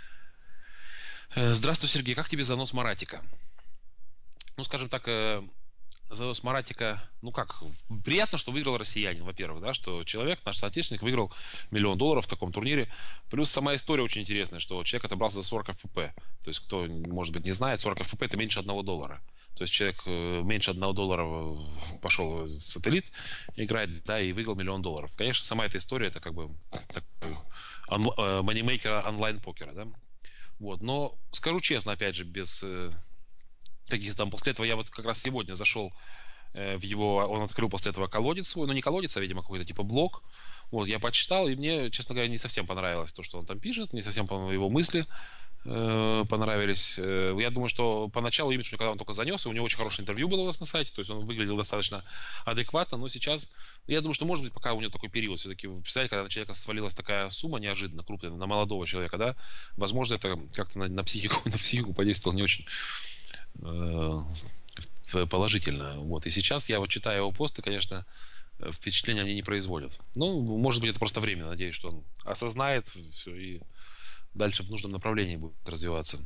Э, Здравствуй, Сергей, как тебе занос Маратика? Ну, скажем так, э, занос Маратика, ну как, приятно, что выиграл россиянин, во-первых, да, что человек, наш соотечественник, выиграл миллион долларов в таком турнире. Плюс сама история очень интересная, что человек отобрался за сорок эф пи пи. То есть, кто, может быть, не знает, сорок эф пи пи это меньше одного доллара. То есть человек э, меньше одного доллара в- пошел в сателлит играть, да, и выиграл миллион долларов. Конечно, сама эта история, это как бы такой онл- э, манимейкер онлайн-покера, да. Вот, но скажу честно, опять же, без э, каких-то там после этого я вот как раз сегодня зашел э, в его, он открыл после этого колодец свой, ну не колодец, а, видимо, какой-то типа блок. Вот, я почитал, и мне, честно говоря, не совсем понравилось то, что он там пишет, не совсем по- его мысли э, понравились. Э, Я думаю, что поначалу, именно когда он только занес, у него очень хорошее интервью было у нас на сайте, то есть он выглядел достаточно адекватно, но сейчас, я думаю, что, может быть, пока у него такой период, все-таки, представляете, когда на человека свалилась такая сумма неожиданно крупная, на молодого человека, да, возможно, это как-то на, на психику, на психику подействовало не очень э, положительно. Вот. И сейчас я вот читаю его посты, конечно, впечатления они не производят. Ну, может быть, это просто время. Надеюсь, что он осознает все и дальше в нужном направлении будет развиваться.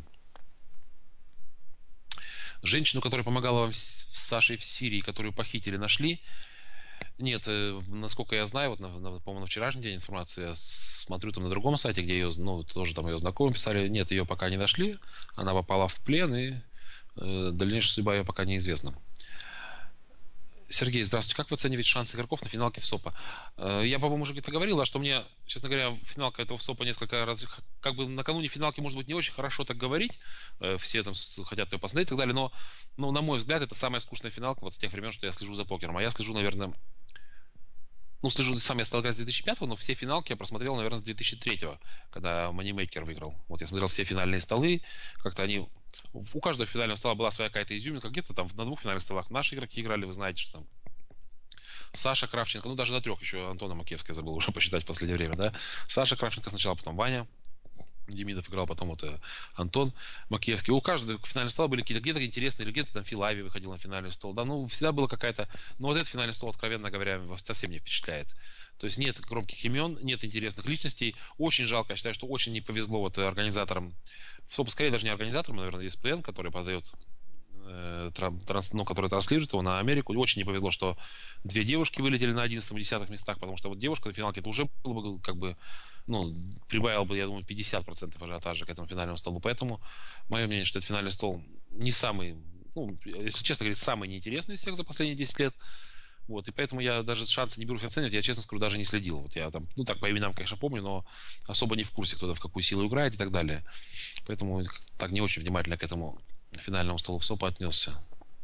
Женщину, которая помогала вам с Сашей в Сирии, которую похитили, нашли? Нет, э, насколько я знаю, вот, на, на- по-моему, на вчерашний день информация, я смотрю там на другом сайте, где ее, ну, тоже там ее знакомые писали, нет, ее пока не нашли, она попала в плен, и э, дальнейшая судьба ее пока неизвестна. Сергей, здравствуйте. Как вы оцениваете шансы игроков на финалке ВСОПа? Э, Я, по-моему, уже где-то говорил, а что мне, честно говоря, финалка этого ВСОПа несколько раз, как бы накануне финалки, может быть, не очень хорошо так говорить, э, все там с- хотят ее посмотреть и так далее, но, ну, на мой взгляд, это самая скучная финалка вот с тех времен, что я слежу за покером. А я слежу, наверное, ну, слежу, сам я стал играть с две тысячи пятого, но все финалки я просмотрел, наверное, с две тысячи третьего, когда Moneymaker выиграл. Вот я смотрел все финальные столы, как-то они... У каждого финального стола была своя какая-то изюминка, где-то там на двух финальных столах наши игроки играли, вы знаете, что там Саша Кравченко, ну даже на трех еще Антона Макеевская забыл уже посчитать в последнее время, да. Саша Кравченко сначала, потом Ваня Демидов играл, потом вот э, Антон Макеевский. У каждого финального стола были какие-то где-то интересные, или где-то там Филави выходил на финальный стол. Да, ну всегда была какая-то... Ну вот этот финальный стол, откровенно говоря, вас совсем не впечатляет. То есть нет громких имен, нет интересных личностей. Очень жалко, я считаю, что очень не повезло вот организаторам. Стоп, скорее даже не организаторам, а, наверное, E S P N, который подает э, транс, ну, который транслирует его на Америку. Очень не повезло, что две девушки вылетели на одиннадцатом и десятых местах, потому что вот девушка на финалке это уже было бы как бы, ну, прибавил бы, я думаю, пятьдесят процентов ажиотажа к этому финальному столу. Поэтому мое мнение, что этот финальный стол не самый, ну, если честно говорить, самый неинтересный из всех за последние десять лет. Вот, и поэтому я даже шансы не берусь оценивать, я, честно скажу, даже не следил. Вот я там, ну так, по именам, конечно, помню, но особо не в курсе, кто-то в какую силу играет и так далее. Поэтому так не очень внимательно к этому финальному столу в СОПа отнесся.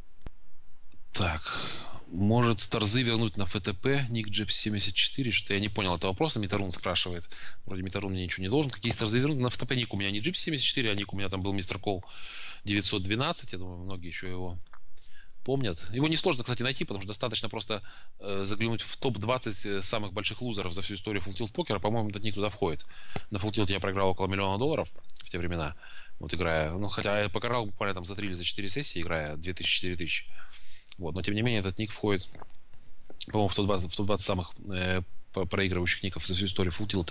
Так, может Старзы вернуть на ФТП ник джипс семьдесят четыре? Что я не понял этого вопроса. Митарун спрашивает. Вроде Митарун мне ничего не должен. Какие Старзы вернуть? На ФТП ник у меня не джипс семьдесят четыре, а ник у меня там был Мистер Кол девятьсот двенадцать. Я думаю, многие еще его помнят. Его несложно, кстати, найти, потому что достаточно просто э, заглянуть в топ двадцать самых больших лузеров за всю историю фултилт покера. По-моему, этот ник туда входит. На фултилте я проиграл около миллиона долларов в те времена. Вот играя. Ну, хотя я покарал буквально там за три или за четыре сессии, играя две тысячи-четыре тысячи. Вот. Но тем не менее, этот ник входит, по-моему, в топ двадцать, в топ двадцать самых э, проигрывающих ников за всю историю фултилта.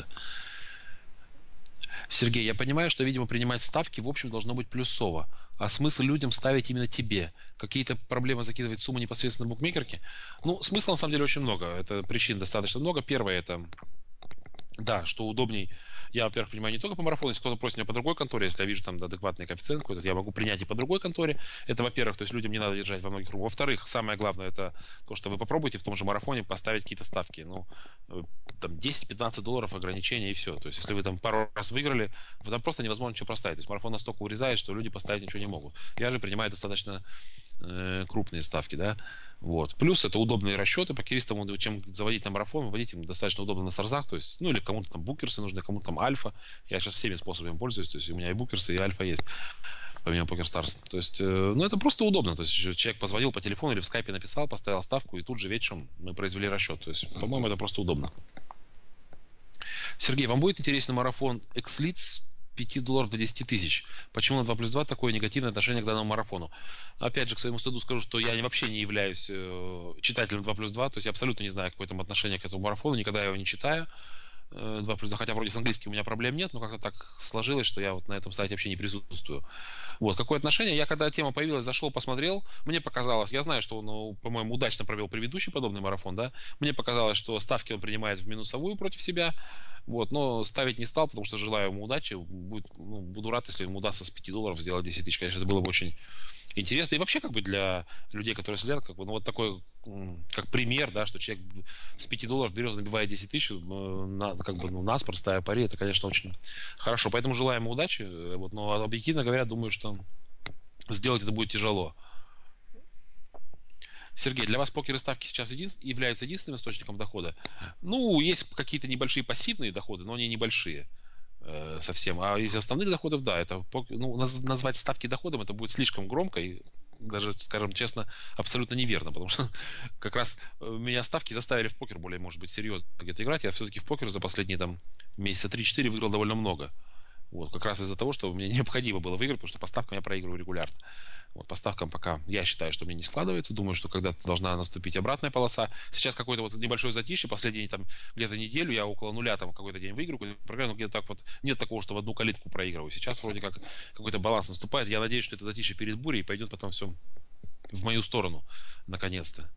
Сергей, я понимаю, что, видимо, принимать ставки, в общем, должно быть плюсово. А смысл людям ставить именно тебе? Какие-то проблемы закидывать сумму непосредственно букмекерке? Ну, смысла на самом деле очень много. Это причин достаточно много. Первое это, да, что удобней. Я, во-первых, принимаю не только по марафону, если кто-то просит меня по другой конторе, если я вижу там адекватный коэффициент какой-то, я могу принять и по другой конторе. Это, во-первых, то есть людям не надо держать во многих руках. Во-вторых, самое главное, это то, что вы попробуйте в том же марафоне поставить какие-то ставки. Ну, э, там десять-пятнадцать долларов ограничения и все. То есть, если вы там пару раз выиграли, вы там просто невозможно ничего проставить. То есть, марафон настолько урезает, что люди поставить ничего не могут. Я же принимаю достаточно э, крупные ставки, да. Вот. Плюс это удобные расчеты. Покеристам, чем заводить на марафон, выводить им достаточно удобно на сарзах. То есть, ну или кому-то там букерсы нужны, кому-то там альфа. Я сейчас всеми способами пользуюсь. То есть у меня и букерсы, и альфа есть. Помимо PokerStars. То есть, э, ну это просто удобно. То есть человек позвонил по телефону или в скайпе написал, поставил ставку, и тут же вечером мы произвели расчет. То есть, по-моему, это просто удобно. Сергей, вам будет интересен марафон X-Leads пяти долларов до десяти тысяч? Почему на два плюс два такое негативное отношение к данному марафону? Опять же, к своему стыду скажу, что я вообще не являюсь э, читателем два плюс два, то есть я абсолютно не знаю, какое там отношение к этому марафону, никогда его не читаю. э, два плюс два, хотя вроде с английским у меня проблем нет, но как-то так сложилось, что я вот на этом сайте вообще не присутствую. Вот, какое отношение? Я когда тема появилась, зашел, посмотрел, мне показалось, я знаю, что он, ну, по-моему, удачно провел предыдущий подобный марафон, да, мне показалось, что ставки он принимает в минусовую против себя, вот, но ставить не стал, потому что желаю ему удачи, будет, ну, буду рад, если ему удастся с пяти долларов сделать десять тысяч, конечно, это было бы очень интересно, и вообще, как бы, для людей, которые следят, как бы, ну, вот такой, как пример, да, что человек с пяти долларов берет, набивает десять тысяч, на, как бы, ну, наспор, ставя пари, это, конечно, очень хорошо, поэтому желаем ему удачи, вот, но объективно говоря, думаю, что сделать это будет тяжело. Сергей, для вас покер и ставки сейчас един... являются единственным источником дохода? Ну, есть какие-то небольшие пассивные доходы, но они небольшие э, совсем. А из основных доходов, да, это пок- ну, наз- назвать ставки доходом это будет слишком громко и даже, скажем честно, абсолютно неверно, потому что как раз э, меня ставки заставили в покер более, может быть, серьезно где-то играть. Я все-таки в покер за последние там месяца три-четыре выиграл довольно много. Вот, как раз из-за того, что мне необходимо было выиграть, потому что по ставкам я проигрываю регулярно. Вот, по ставкам пока я считаю, что мне не складывается. Думаю, что когда-то должна наступить обратная полоса. Сейчас какой-то вот небольшой затишье. Последние там где-то неделю я около нуля там какой-то день выиграю, какую-то программу, но где-то так вот нет такого, что в одну калитку проигрываю. Сейчас вроде как какой-то баланс наступает. Я надеюсь, что это затишье перед бурей и пойдет потом все в мою сторону, наконец-то.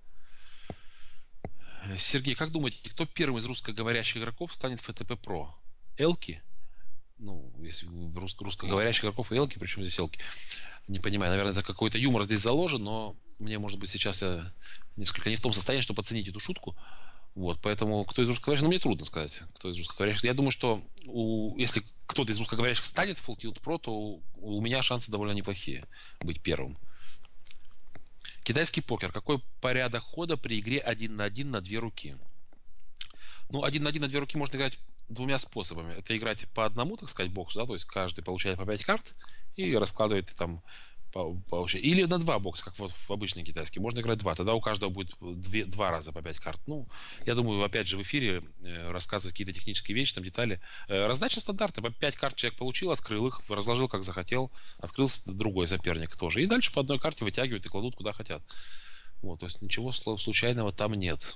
Сергей, как думаете, кто первым из русскоговорящих игроков станет эф тэ пэ Pro? Элки? Ну, если русско- русскоговорящих игроков и Элки, причем здесь Элки? Не понимаю, наверное, это какой-то юмор здесь заложен, но мне, может быть, сейчас я несколько не в том состоянии, чтобы оценить эту шутку. Вот, поэтому кто из русскоговорящих, ну, мне трудно сказать, кто из русскоговорящих. Я думаю, что у, если кто-то из русскоговорящих станет Full Tilt Pro, то у, у меня шансы довольно неплохие быть первым. Китайский покер. Какой порядок хода при игре один на один на две руки? Ну, один на один на две руки можно играть двумя способами. Это играть по одному, так сказать, боксу, да, то есть каждый получает по пять карт и раскладывает там по, по- или на два бокса, как вот в обычный китайский. Можно играть два. Тогда у каждого будет две, два раза по пять карт. Ну, я думаю, опять же, в эфире э, рассказывать какие-то технические вещи, там, детали. Э, раздача стандарта. По пять карт человек получил, открыл их, разложил как захотел, открыл с- другой соперник тоже. И дальше по одной карте вытягивают и кладут куда хотят. Вот, то есть ничего сло- случайного там нет.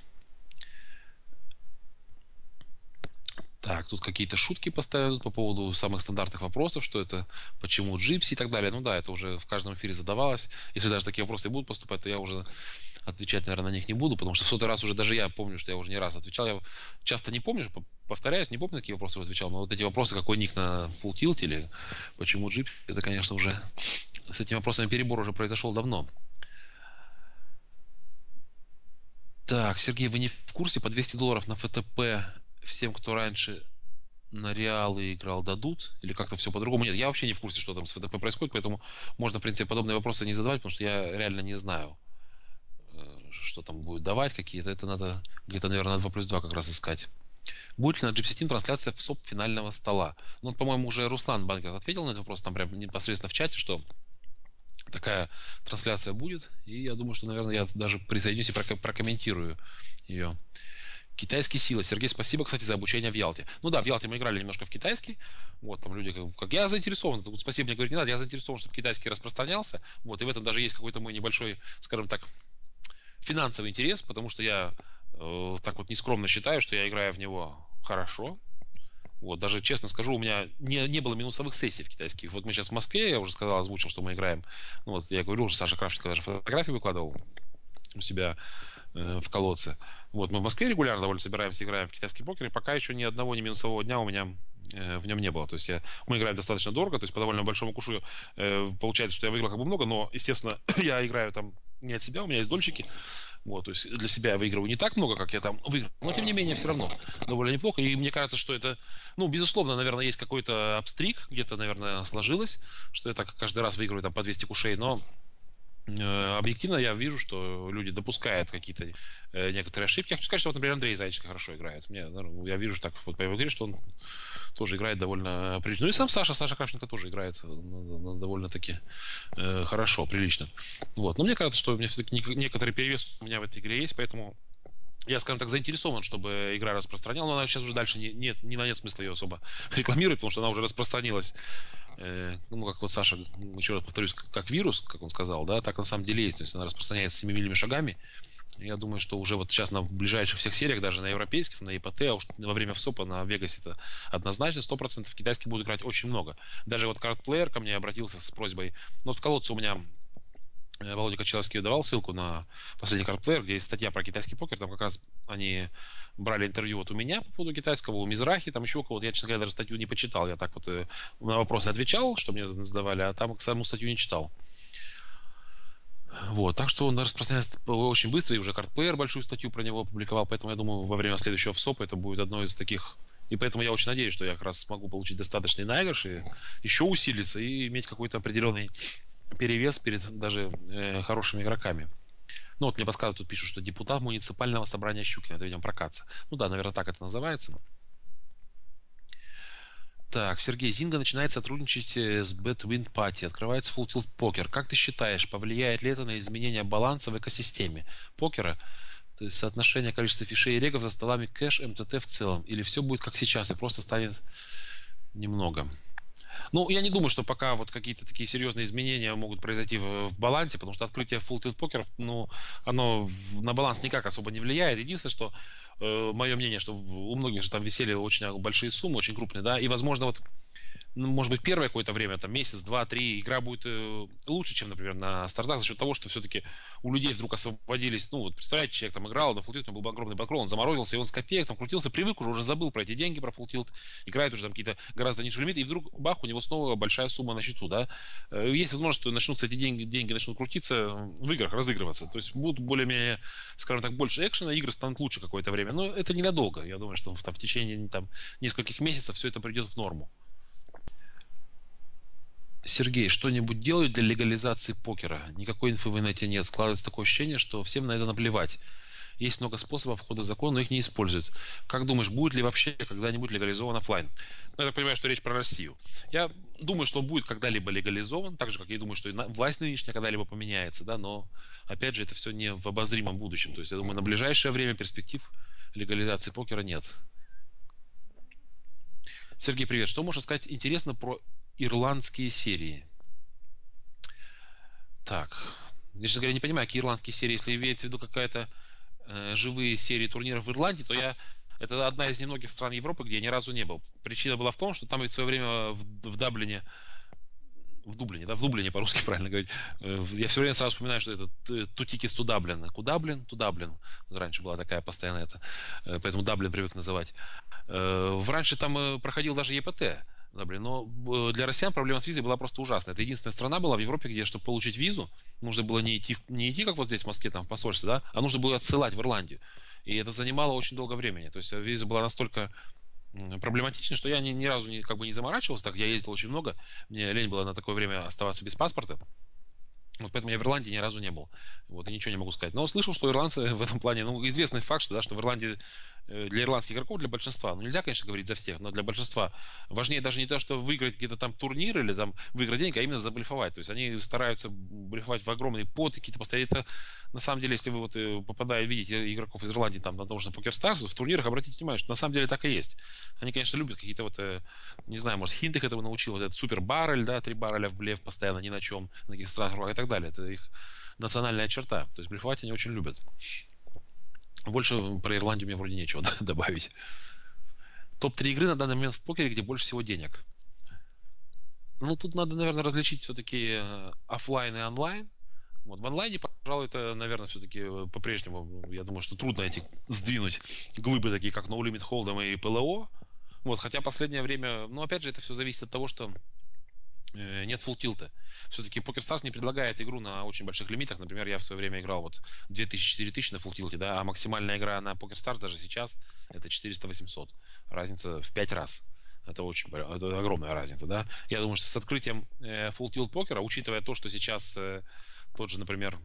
Так, тут какие-то шутки поставят по поводу самых стандартных вопросов, что это, почему джипси и так далее. Ну да, это уже в каждом эфире задавалось. Если даже такие вопросы и будут поступать, то я уже отвечать, наверное, на них не буду, потому что в сотый раз уже даже я помню, что я уже не раз отвечал. Я часто не помню, повторяюсь, не помню, какие вопросы я отвечал, но вот эти вопросы, какой ник на Full Tilt или почему джипси, это, конечно, уже с этими вопросами перебор уже произошел давно. Так, Сергей, вы не в курсе, по двести долларов на эф тэ пэ всем, кто раньше на реалы играл, дадут? Или как-то все по-другому? Нет, я вообще не в курсе, что там с эф тэ пэ происходит, поэтому можно, в принципе, подобные вопросы не задавать, потому что я реально не знаю, э, что там будет давать какие-то. Это надо где-то, наверное, на два плюс два как раз искать. Будет ли на Gypsy Team трансляция в СОП финального стола? Ну, по-моему, уже Руслан Банкер ответил на этот вопрос, там прям непосредственно в чате, что такая трансляция будет. И я думаю, что, наверное, я даже присоединюсь и прокомментирую ее. Китайские силы. Сергей, спасибо, кстати, за обучение в Ялте. Ну да, в Ялте мы играли немножко в китайский. Вот, там люди, как, как я заинтересован. Тут спасибо мне говорить не надо, я заинтересован, чтобы китайский распространялся. Вот, и в этом даже есть какой-то мой небольшой, скажем так, финансовый интерес, потому что я э, так вот нескромно считаю, что я играю в него хорошо. Вот, даже честно скажу, у меня не, не было минусовых сессий в китайских. Вот мы сейчас в Москве, я уже сказал, озвучил, что мы играем. Ну вот, я говорю, уже Саша Кравченко даже фотографии выкладывал у себя э, в колодце. Вот, мы в Москве регулярно довольно собираемся, играем в китайский покер, и пока еще ни одного ни минусового дня у меня э, в нем не было. То есть я, мы играем достаточно дорого, то есть по довольно большому кушу э, получается, что я выиграл как бы много, но, естественно, я играю там не от себя, у меня есть дольщики. Вот, то есть для себя я выигрываю не так много, как я там выиграл, но тем не менее все равно довольно неплохо. И мне кажется, что это, ну, безусловно, наверное, есть какой-то апстрик, где-то, наверное, сложилось, что я так каждый раз выигрываю там по двести кушей, но э, объективно я вижу, что люди допускают какие-то э, некоторые ошибки. Я хочу сказать, что вот, например, Андрей Зайченко хорошо играет. Мне, ну, я вижу так вот по его игре, что он тоже играет довольно прилично. Ну и сам Саша, Саша Кравченко тоже играет э, довольно-таки э, хорошо, прилично. Вот. Но мне кажется, что у меня все-таки некоторый перевес у меня в этой игре есть, поэтому я, скажем так, заинтересован, чтобы игра распространяла, но она сейчас уже дальше не, нет, не на нет смысла ее особо рекламировать, потому что она уже распространилась, э, ну, как вот Саша, еще раз повторюсь, как, как вирус, как он сказал, да, так на самом деле есть, то есть она распространяется семимильными шагами. Я думаю, что уже вот сейчас на ближайших всех сериях, даже на европейских, на ИПТ, а уж во время ВСОПа на Вегасе это однозначно, сто процентов китайские будут играть очень много. Даже вот картплеер ко мне обратился с просьбой, ну, вот в колодце у меня Володя Кочеловский давал ссылку на последний картплеер, где есть статья про китайский покер, там как раз они брали интервью вот у меня по поводу китайского, у Мизрахи, там еще кого-то, я, честно говоря, даже статью не почитал, я так вот э, на вопросы отвечал, что мне задавали, а там саму статью не читал. Вот, так что он распространяется очень быстро, и уже картплеер большую статью про него опубликовал, поэтому я думаю, во время следующего ВСОПа это будет одно из таких. И поэтому я очень надеюсь, что я как раз смогу получить достаточный наигрыш и еще усилиться и иметь какой-то определенный перевес перед даже э, хорошими игроками. Ну вот мне подсказывают, тут пишут, что депутат муниципального собрания Щукина. Это, видимо, прокатца. Ну да, наверное, так это называется. Так, Сергей, Зинга начинает сотрудничать э, с Betwind Party. Открывается Full Tilt Poker. Как ты считаешь, повлияет ли это на изменение баланса в экосистеме покера? То есть соотношение количества фишей и регов за столами кэш, эм тэ тэ в целом? Или все будет как сейчас и просто станет немного? Ну, я не думаю, что пока вот какие-то такие серьезные изменения могут произойти в, в балансе, потому что открытие full tilt покеров, ну, оно в- на баланс никак особо не влияет. Единственное, что э, мое мнение, что в- у многих же там висели очень большие суммы, очень крупные, да, и, возможно, вот ну, может быть, первое какое-то время, там, месяц, два, три, игра будет э, лучше, чем, например, на стартах, за счет того, что все-таки у людей вдруг освободились, ну, вот, представляете, человек там играл, на фултилте был бы огромный банкролл, он заморозился, и он с копеек там крутился, привык уже, уже забыл про эти деньги, про фултилт, играет уже там какие-то гораздо ниже лимиты, и вдруг, бах, у него снова большая сумма на счету, да. Э, Есть возможность, что начнутся эти деньги, деньги начнут крутиться в играх, разыгрываться, то есть будут более-менее, скажем так, больше экшена, игры станут лучше какое-то время, но это ненадолго, я думаю, что в, там, в течение там, нескольких месяцев все это придет в норму. Сергей, что-нибудь делают для легализации покера? Никакой инфы в инете нет. Складывается такое ощущение, что всем на это наплевать. Есть много способов входа в закон, но их не используют. Как думаешь, будет ли вообще когда-нибудь легализован оффлайн? Ну, я так понимаю, что речь про Россию. Я думаю, что он будет когда-либо легализован, так же, как я думаю, что и на- власть нынешняя когда-либо поменяется, да, но, опять же, это все не в обозримом будущем. То есть, я думаю, на ближайшее время перспектив легализации покера нет. Сергей, привет. Что можешь сказать интересно про ирландские серии? Так, я, честно говоря, не понимаю, какие ирландские серии. Если имеется в виду какая-то э, живые серии турниров в Ирландии, то я это одна из немногих стран Европы, где я ни разу не был. Причина была в том, что там ведь в свое время в, в Даблине, в Дублине, да, в Дублине по-русски правильно говорить, э, в- я все время сразу вспоминаю, что это т- Тутикис ту Даблин. Кудаблин, Тудаблин. Раньше была такая постоянно это, э, поэтому Даблин привык называть. Э, в- Раньше там э, проходил даже е пэ тэ. Да, блин, но э, для россиян проблема с визой была просто ужасная. Это единственная страна была в Европе, где, чтобы получить визу, нужно было не идти, в- не идти, как вот здесь в Москве, там, в посольстве, да, а нужно было отсылать в Ирландию. И это занимало очень долго времени. То есть э, виза была настолько м, проблематичной, что я ни, ни разу не, как бы не заморачивался. Так я ездил очень много. Мне лень было на такое время оставаться без паспорта. Вот поэтому я в Ирландии ни разу не был. Вот, и ничего не могу сказать. Но слышал, что ирландцы в этом плане, ну, известный факт, что, да, что в Ирландии э, для ирландских игроков, для большинства, ну, нельзя, конечно, говорить за всех, но для большинства важнее даже не то, что выиграть какие-то там турниры или там выиграть деньги, а именно заблефовать. То есть они стараются блефовать в огромные поты, какие-то постоянно. Это, на самом деле, если вы вот э, попадая, видите игроков из Ирландии там на том же PokerStars, в турнирах, обратите внимание, что на самом деле так и есть. Они, конечно, любят какие-то вот, э, не знаю, может, Хинт их этого научил, вот этот супер баррель, да, три барреля в блеф постоянно ни на чем, на каких странах и так далее. Это их национальная черта. То есть блефовать они очень любят. Больше про Ирландию мне вроде нечего добавить. топ три игры на данный момент в покере, где больше всего денег. Ну, тут надо, наверное, различить все-таки офлайн и онлайн. Вот в онлайне, пожалуй, это, наверное, все-таки э, по-прежнему, я думаю, что трудно эти сдвинуть глыбы такие, как No Limit Hold'em и пэ эл о. Вот, хотя последнее время, ну, опять же, это все зависит от того, что э, нет фулл-тилта. Все-таки PokerStars не предлагает игру на очень больших лимитах. Например, я в свое время играл вот две тысячи-четыре тысячи на фулл-тилте, да, а максимальная игра на PokerStars даже сейчас это четыреста-восемьсот. Разница в пять раз. Это очень это огромная разница, да. Я думаю, что с открытием э, Full Tilt покера, учитывая то, что сейчас э, тот же, например,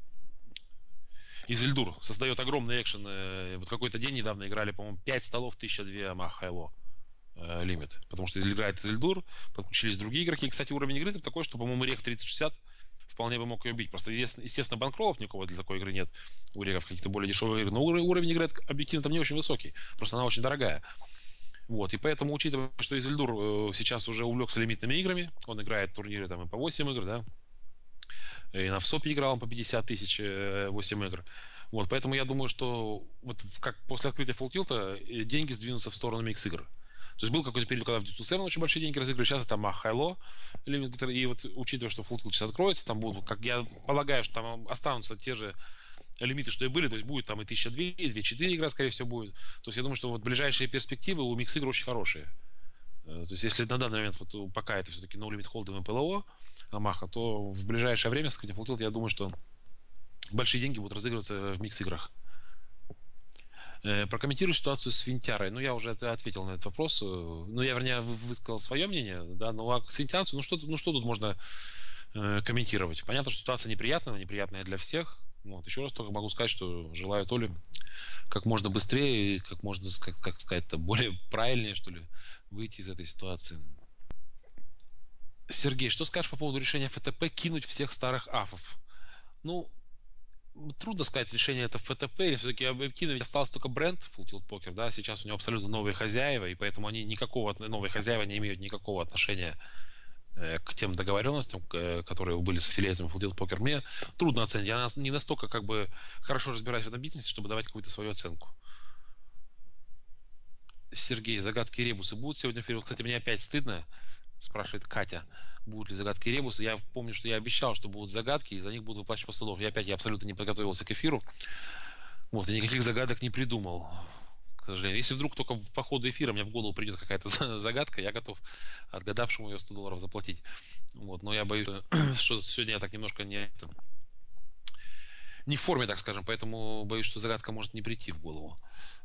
Изельдур создает огромный экшен. Э, вот какой-то день недавно играли, по-моему, пять столов, тысяча две Амах Хайло э, лимит. Потому что играет Изельдур, подключились другие игроки. И, кстати, уровень игры такой, что, по-моему, Рех тридцать шестьдесят вполне бы мог ее бить. Просто, естественно, банкролов никого для такой игры нет. У Регов каких-то более дешевых игр. Но уровень игры объективно там не очень высокий. Просто она очень дорогая. Вот, и поэтому, учитывая, что Изельдур э, сейчас уже увлекся лимитными играми, он играет турниры там и по восемь игр, да, и на ВСОПе играл он по пятьдесят тысяч, э, восемь игр. Вот, поэтому я думаю, что вот как после открытия фуллтилта деньги сдвинутся в сторону микс игр. То есть был какой-то период, когда в Deuce to Seven очень большие деньги разыгрывали, сейчас это Mach High Low, и вот учитывая, что фуллтилт сейчас откроется, там будут, как я полагаю, что там останутся те же лимиты, что и были, то есть будет там и тысяча две, и две четыре игра, скорее всего, будет. То есть я думаю, что вот ближайшие перспективы у микс игр очень хорошие. Э, То есть если на данный момент вот пока это все-таки No Limit Hold'em и пэ эл о Амаха, то в ближайшее время с этим Full Tilt, я думаю, что большие деньги будут разыгрываться в микс играх. Э, Прокомментирую ситуацию с Винтярой. Ну, я уже это ответил на этот вопрос. Э, Ну, я, вернее, вы- высказал свое мнение, да, ну, а с Винтянцем, ну, что, тут- ну, что тут можно э, комментировать? Понятно, что ситуация неприятная, она неприятная для всех. Вот. Еще раз только могу сказать, что желаю Толе как можно быстрее и как можно, как, как сказать-то, более правильнее, что ли, выйти из этой ситуации. Сергей, что скажешь по поводу решения эф тэ пэ кинуть всех старых афов? Ну, трудно сказать, решение это эф тэ пэ, или все-таки объективно ведь остался только бренд Full Tilt Poker, да, сейчас у него абсолютно новые хозяева, и поэтому они никакого, новые хозяева не имеют никакого отношения э, к тем договоренностям, к, которые были с аффилиатами Full Tilt Poker. Мне трудно оценить, я не настолько как бы хорошо разбираюсь в этом бизнесе, чтобы давать какую-то свою оценку. Сергей, загадки и ребусы будут сегодня в эфире? Кстати, мне опять стыдно, спрашивает Катя, будут ли загадки и ребусы. Я помню, что я обещал, что будут загадки, и за них буду выплачивать по сто долларов. Я опять я абсолютно не подготовился к эфиру. Вот, и никаких загадок не придумал, к сожалению. Если вдруг только по ходу эфира мне в голову придет какая-то загадка, я готов отгадавшему ее сто долларов заплатить. Вот, но я боюсь, что сегодня я так немножко не, не в форме, так скажем, поэтому боюсь, что загадка может не прийти в голову.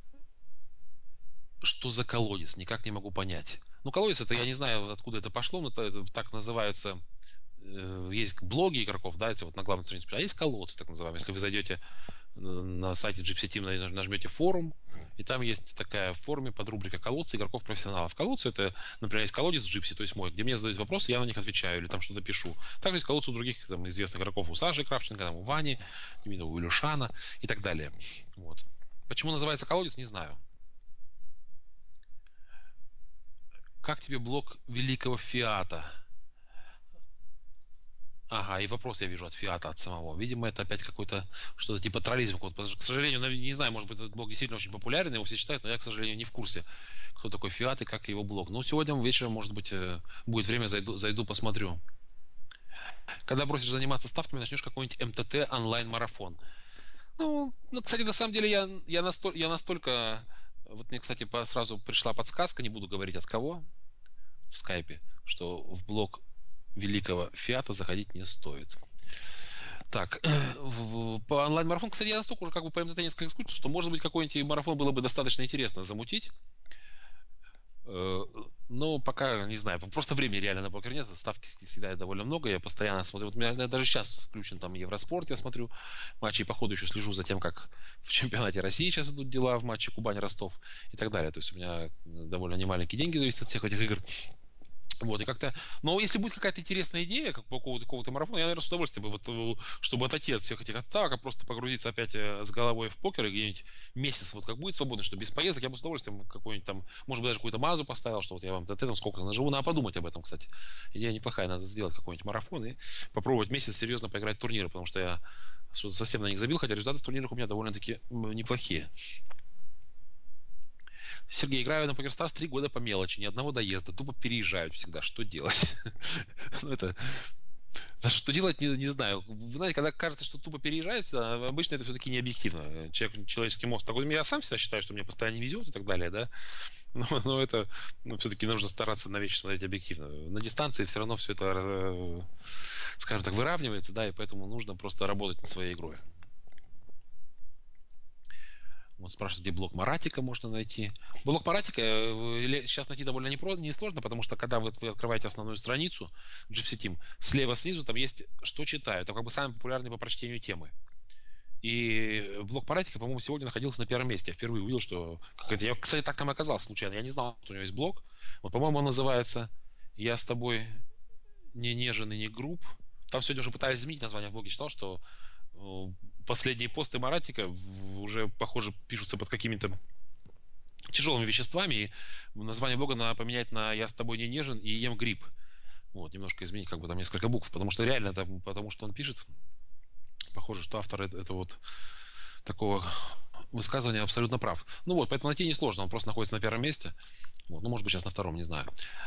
Что за колодец? Никак не могу понять. Ну, колодец это, я не знаю, откуда это пошло, но это, это так называются, э, есть блоги игроков, да, это вот на главной странице, а есть колодцы, так называемые. Если вы зайдете на сайте Gypsy Team, нажмете форум, и там есть такая в форуме подрубрика колодцы игроков-профессионалов. Колодцы это, например, есть колодец Gypsy, то есть мой, где мне задают вопросы, я на них отвечаю или там что-то пишу. Также есть колодцы у других там, известных игроков, у Саши Кравченко, там, у Вани, именно у Илюшана и так далее. Вот. Почему называется колодец, не знаю. Как тебе блок великого Фиата? Ага, и вопрос я вижу от Фиата, от самого. Видимо, это опять какой-то, что-то типа троллизм. К сожалению, не знаю, может быть, этот блог действительно очень популярен, его все читают, но я, к сожалению, не в курсе, кто такой Фиат и как его блог. Ну, сегодня вечером, может быть, будет время, зайду, зайду посмотрю. Когда бросишь заниматься ставками, начнешь какой-нибудь эм тэ тэ онлайн-марафон. Ну, ну, кстати, на самом деле я, я, настоль, я настолько... Вот мне, кстати, сразу пришла подсказка, не буду говорить от кого, в скайпе, что в блог великого Фиата заходить не стоит. Так, по онлайн-марафону, кстати, я настолько уже как бы по эм тэ тэ несколько экскурсий, что, может быть, какой-нибудь марафон было бы достаточно интересно замутить. Но пока, не знаю, просто времени реально на покер нет, ставки съедает довольно много, я постоянно смотрю, вот у меня даже сейчас включен там Евроспорт, я смотрю матчи, и по ходу еще слежу за тем, как в чемпионате России сейчас идут дела в матче Кубань-Ростов и так далее, то есть у меня довольно немаленькие деньги зависят от всех этих игр. Вот, и как-то... Но если будет какая-то интересная идея, как по поводу какого-то марафона, я, наверное, с удовольствием бы, вот, чтобы отойти от всех этих отставок, а просто погрузиться опять с головой в покер и где-нибудь месяц, вот как будет свободно, что без поездок, я бы с удовольствием какой-нибудь там, может быть, даже какую-то базу поставил, что вот я вам там сколько наживу, надо подумать об этом, кстати. Идея неплохая, надо сделать какой-нибудь марафон и попробовать месяц серьезно поиграть в турниры, потому что я что-то совсем на них забил, хотя результаты в турнирах у меня довольно-таки неплохие. Сергей, играю на PokerStars три года по мелочи, ни одного доезда, тупо переезжают всегда. Что делать? Ну, это... Что делать, не, не знаю. Вы знаете, когда кажется, что тупо переезжает, обычно это все-таки не объективно. Человек, человеческий мозг такой. Я сам всегда считаю, что мне постоянно не везет и так далее, да. Но, но это ну, все-таки нужно стараться на вещи смотреть объективно. На дистанции все равно все это, скажем так, выравнивается, да, и поэтому нужно просто работать над своей игрой. Вот спрашивают, где блок Маратика можно найти. Блок Маратика сейчас найти довольно несложно, потому что когда вы, вы открываете основную страницу Gypsy Team, слева снизу там есть «Что читаю». Там как бы самые популярные по прочтению темы. И блок Маратика, по-моему, сегодня находился на первом месте. Я впервые увидел, что... Я, кстати, так там и оказался случайно. Я не знал, что у него есть блок. Вот, по-моему, он называется «Я с тобой не нежен и не груб». Там сегодня уже пытались изменить название в блоге. Читал, что последние посты Маратика уже, похоже, пишутся под какими-то тяжелыми веществами, и название блога надо поменять на «Я с тобой не нежен» и «Ем гриб». Вот, немножко изменить, как бы там несколько букв, потому что реально, там, потому что он пишет, похоже, что автор это, это вот такого высказывания абсолютно прав. Ну вот, поэтому найти несложно, он просто находится на первом месте. Вот, ну, может быть, сейчас на втором, не знаю.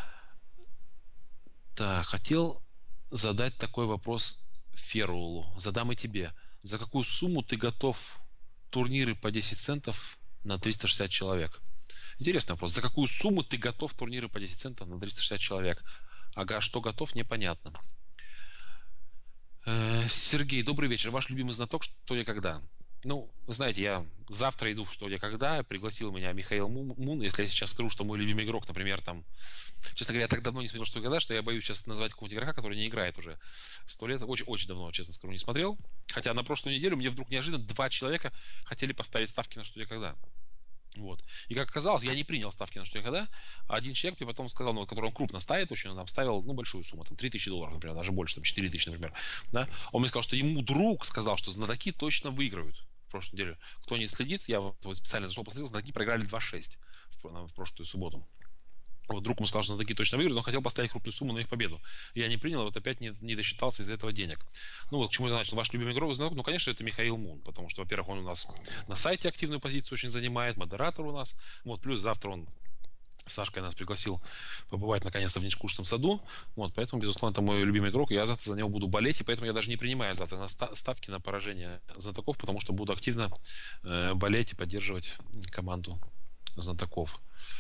Так, хотел задать такой вопрос Ферулу. Задам и тебе. За какую сумму ты готов турниры по десять центов на триста шестьдесят человек? Интересный вопрос. За какую сумму ты готов турниры по десять центов на триста шестьдесят человек? Ага, что готов, непонятно. Э, Сергей, добрый вечер. Ваш любимый знаток, что и когда? Ну, вы знаете, я завтра иду в «Что, где, когда». Пригласил меня Михаил Му- Мун. Если я сейчас скажу, что мой любимый игрок, например, там... Честно говоря, я так давно не смотрел «Что, где, когда», что я боюсь сейчас назвать какого-нибудь игрока, который не играет уже сто лет. Очень, очень давно, честно скажу, не смотрел. Хотя на прошлую неделю мне вдруг неожиданно два человека хотели поставить ставки на «Что, где, когда». Вот. И как оказалось, я не принял ставки на «Что, где, когда». А один человек мне потом сказал, ну, вот, который он крупно ставит очень, он там ставил, ну, большую сумму, там, три тысячи долларов, например, даже больше, там, четыре тысячи, например. Да? Он мне сказал, что ему друг сказал, что знатоки точно выиграют в прошлой неделе. Кто не следит, я вот специально зашел, посмотрел, знатоки проиграли два шесть в, в прошлую субботу. Вот друг ему сказал, что знатоки точно выиграют, но он хотел поставить крупную сумму на их победу. Я не принял, вот опять не, не досчитался из-за этого денег. Ну вот, к чему я начал. Ваш любимый игрок, знаток, ну, конечно, это Михаил Мун, потому что, во-первых, он у нас на сайте активную позицию очень занимает, модератор у нас. Вот, плюс завтра он Сашка нас пригласил побывать наконец-то в Нечкушном саду. Вот, поэтому, безусловно, это мой любимый игрок, и я завтра за него буду болеть, и поэтому я даже не принимаю завтра на ставки на поражение знатоков, потому что буду активно э, болеть и поддерживать команду знатоков.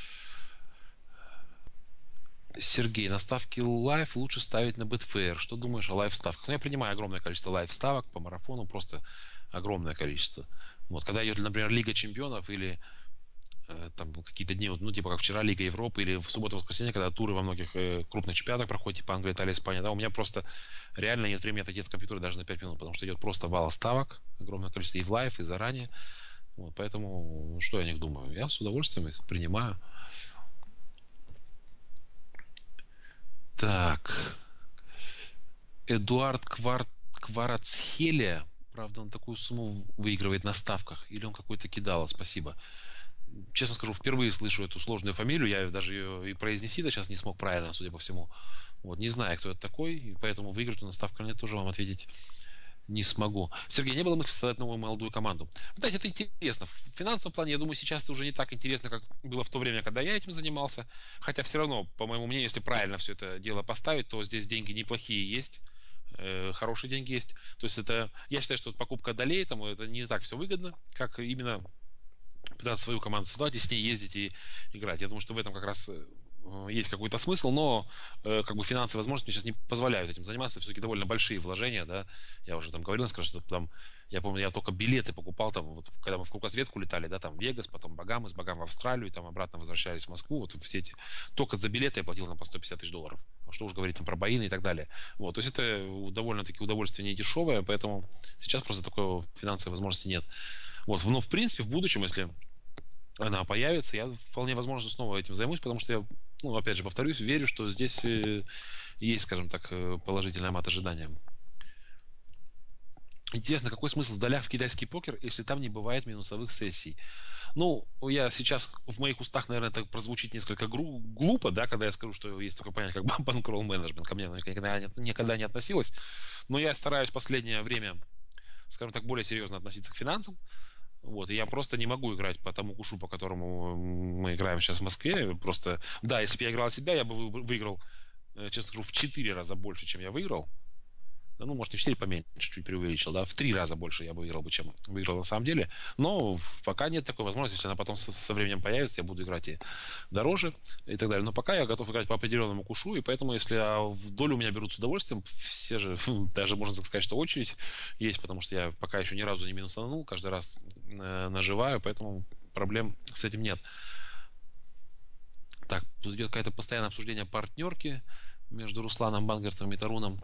Сергей, на ставки лайв лучше ставить на Betfair. Что думаешь о лайв-ставках? Ну, я принимаю огромное количество лайв-ставок по марафону, просто огромное количество. Вот, когда идет, например, Лига чемпионов или э, там какие-то дни, вот, ну, типа как вчера Лига Европы или в субботу-воскресенье, когда туры во многих э, крупных чемпионатах проходят, типа Англия, Италия, Испания, да, у меня просто реально нет времени отойти от компьютера даже на пять минут, потому что идет просто вал ставок, огромное количество и в лайв, и заранее. Вот, поэтому, что я о них думаю? Я с удовольствием их принимаю. Так. Эдуард Квар... Кварацхелия. Правда, он такую сумму выигрывает на ставках. Или он какой-то кидал, спасибо. Честно скажу, впервые слышу эту сложную фамилию. Я даже ее и произнести-то сейчас не смог правильно, судя по всему. Вот, не знаю, кто это такой, и поэтому выиграть он на ставках или нет, тоже вам ответить не смогу. Сергей, не было мысли создать новую молодую команду? Знаете, это интересно. В финансовом плане, я думаю, сейчас это уже не так интересно, как было в то время, когда я этим занимался. Хотя все равно, по моему мнению, если правильно все это дело поставить, то здесь деньги неплохие есть. Э, хорошие деньги есть. То есть это, я считаю, что покупка долей, там, это не так все выгодно, как именно пытаться свою команду создавать и с ней ездить и играть. Я думаю, что в этом как раз э, есть какой-то смысл, но э, как бы финансовые возможности мне сейчас не позволяют этим заниматься. Все-таки довольно большие вложения, да. Я уже там говорил, скажу, что там, я помню, я только билеты покупал, там, вот, когда мы в кругосветку летали, да, там, в Вегас, потом Багамы, с Багам в Австралию, и там обратно возвращались в Москву, вот все эти, только за билеты я платил там по сто пятьдесят тысяч долларов. Что уж говорить там про боины и так далее. Вот, то есть это довольно-таки удовольствие не дешевое, поэтому сейчас просто такой финансовой возможности нет. Вот, но в принципе в будущем, если она появится, я вполне возможно снова этим займусь, потому что я, ну, опять же, повторюсь, верю, что здесь э, есть, скажем так, э, положительный мат ожидания. Интересно, какой смысл в долях в китайский покер, если там не бывает минусовых сессий? Ну, я сейчас в моих устах, наверное, это прозвучит несколько гру- глупо, да, когда я скажу, что есть такое понятие, как банкролл менеджмент, ко мне оно никогда не, никогда не относилось, но я стараюсь в последнее время, скажем так, более серьезно относиться к финансам. Вот, и я просто не могу играть по тому кушу, по которому мы играем сейчас в Москве. Просто, да, если бы я играл себя, я бы выиграл, э, честно скажу, в четыре раза больше, чем я выиграл. Да, ну, может, не в четыре поменьше, чуть преувеличил, да, в три раза больше я бы выиграл бы, чем выиграл на самом деле. Но пока нет такой возможности, если она потом со, со временем появится, я буду играть и дороже и так далее. Но пока я готов играть по определенному кушу, и поэтому, если а, в долю у меня берут с удовольствием, все же, даже можно сказать, что очередь есть, потому что я пока еще ни разу не минусанул, каждый раз э, наживаю, поэтому проблем с этим нет. Так, тут идет какое-то постоянное обсуждение партнерки между Русланом Бангертом и Таруном.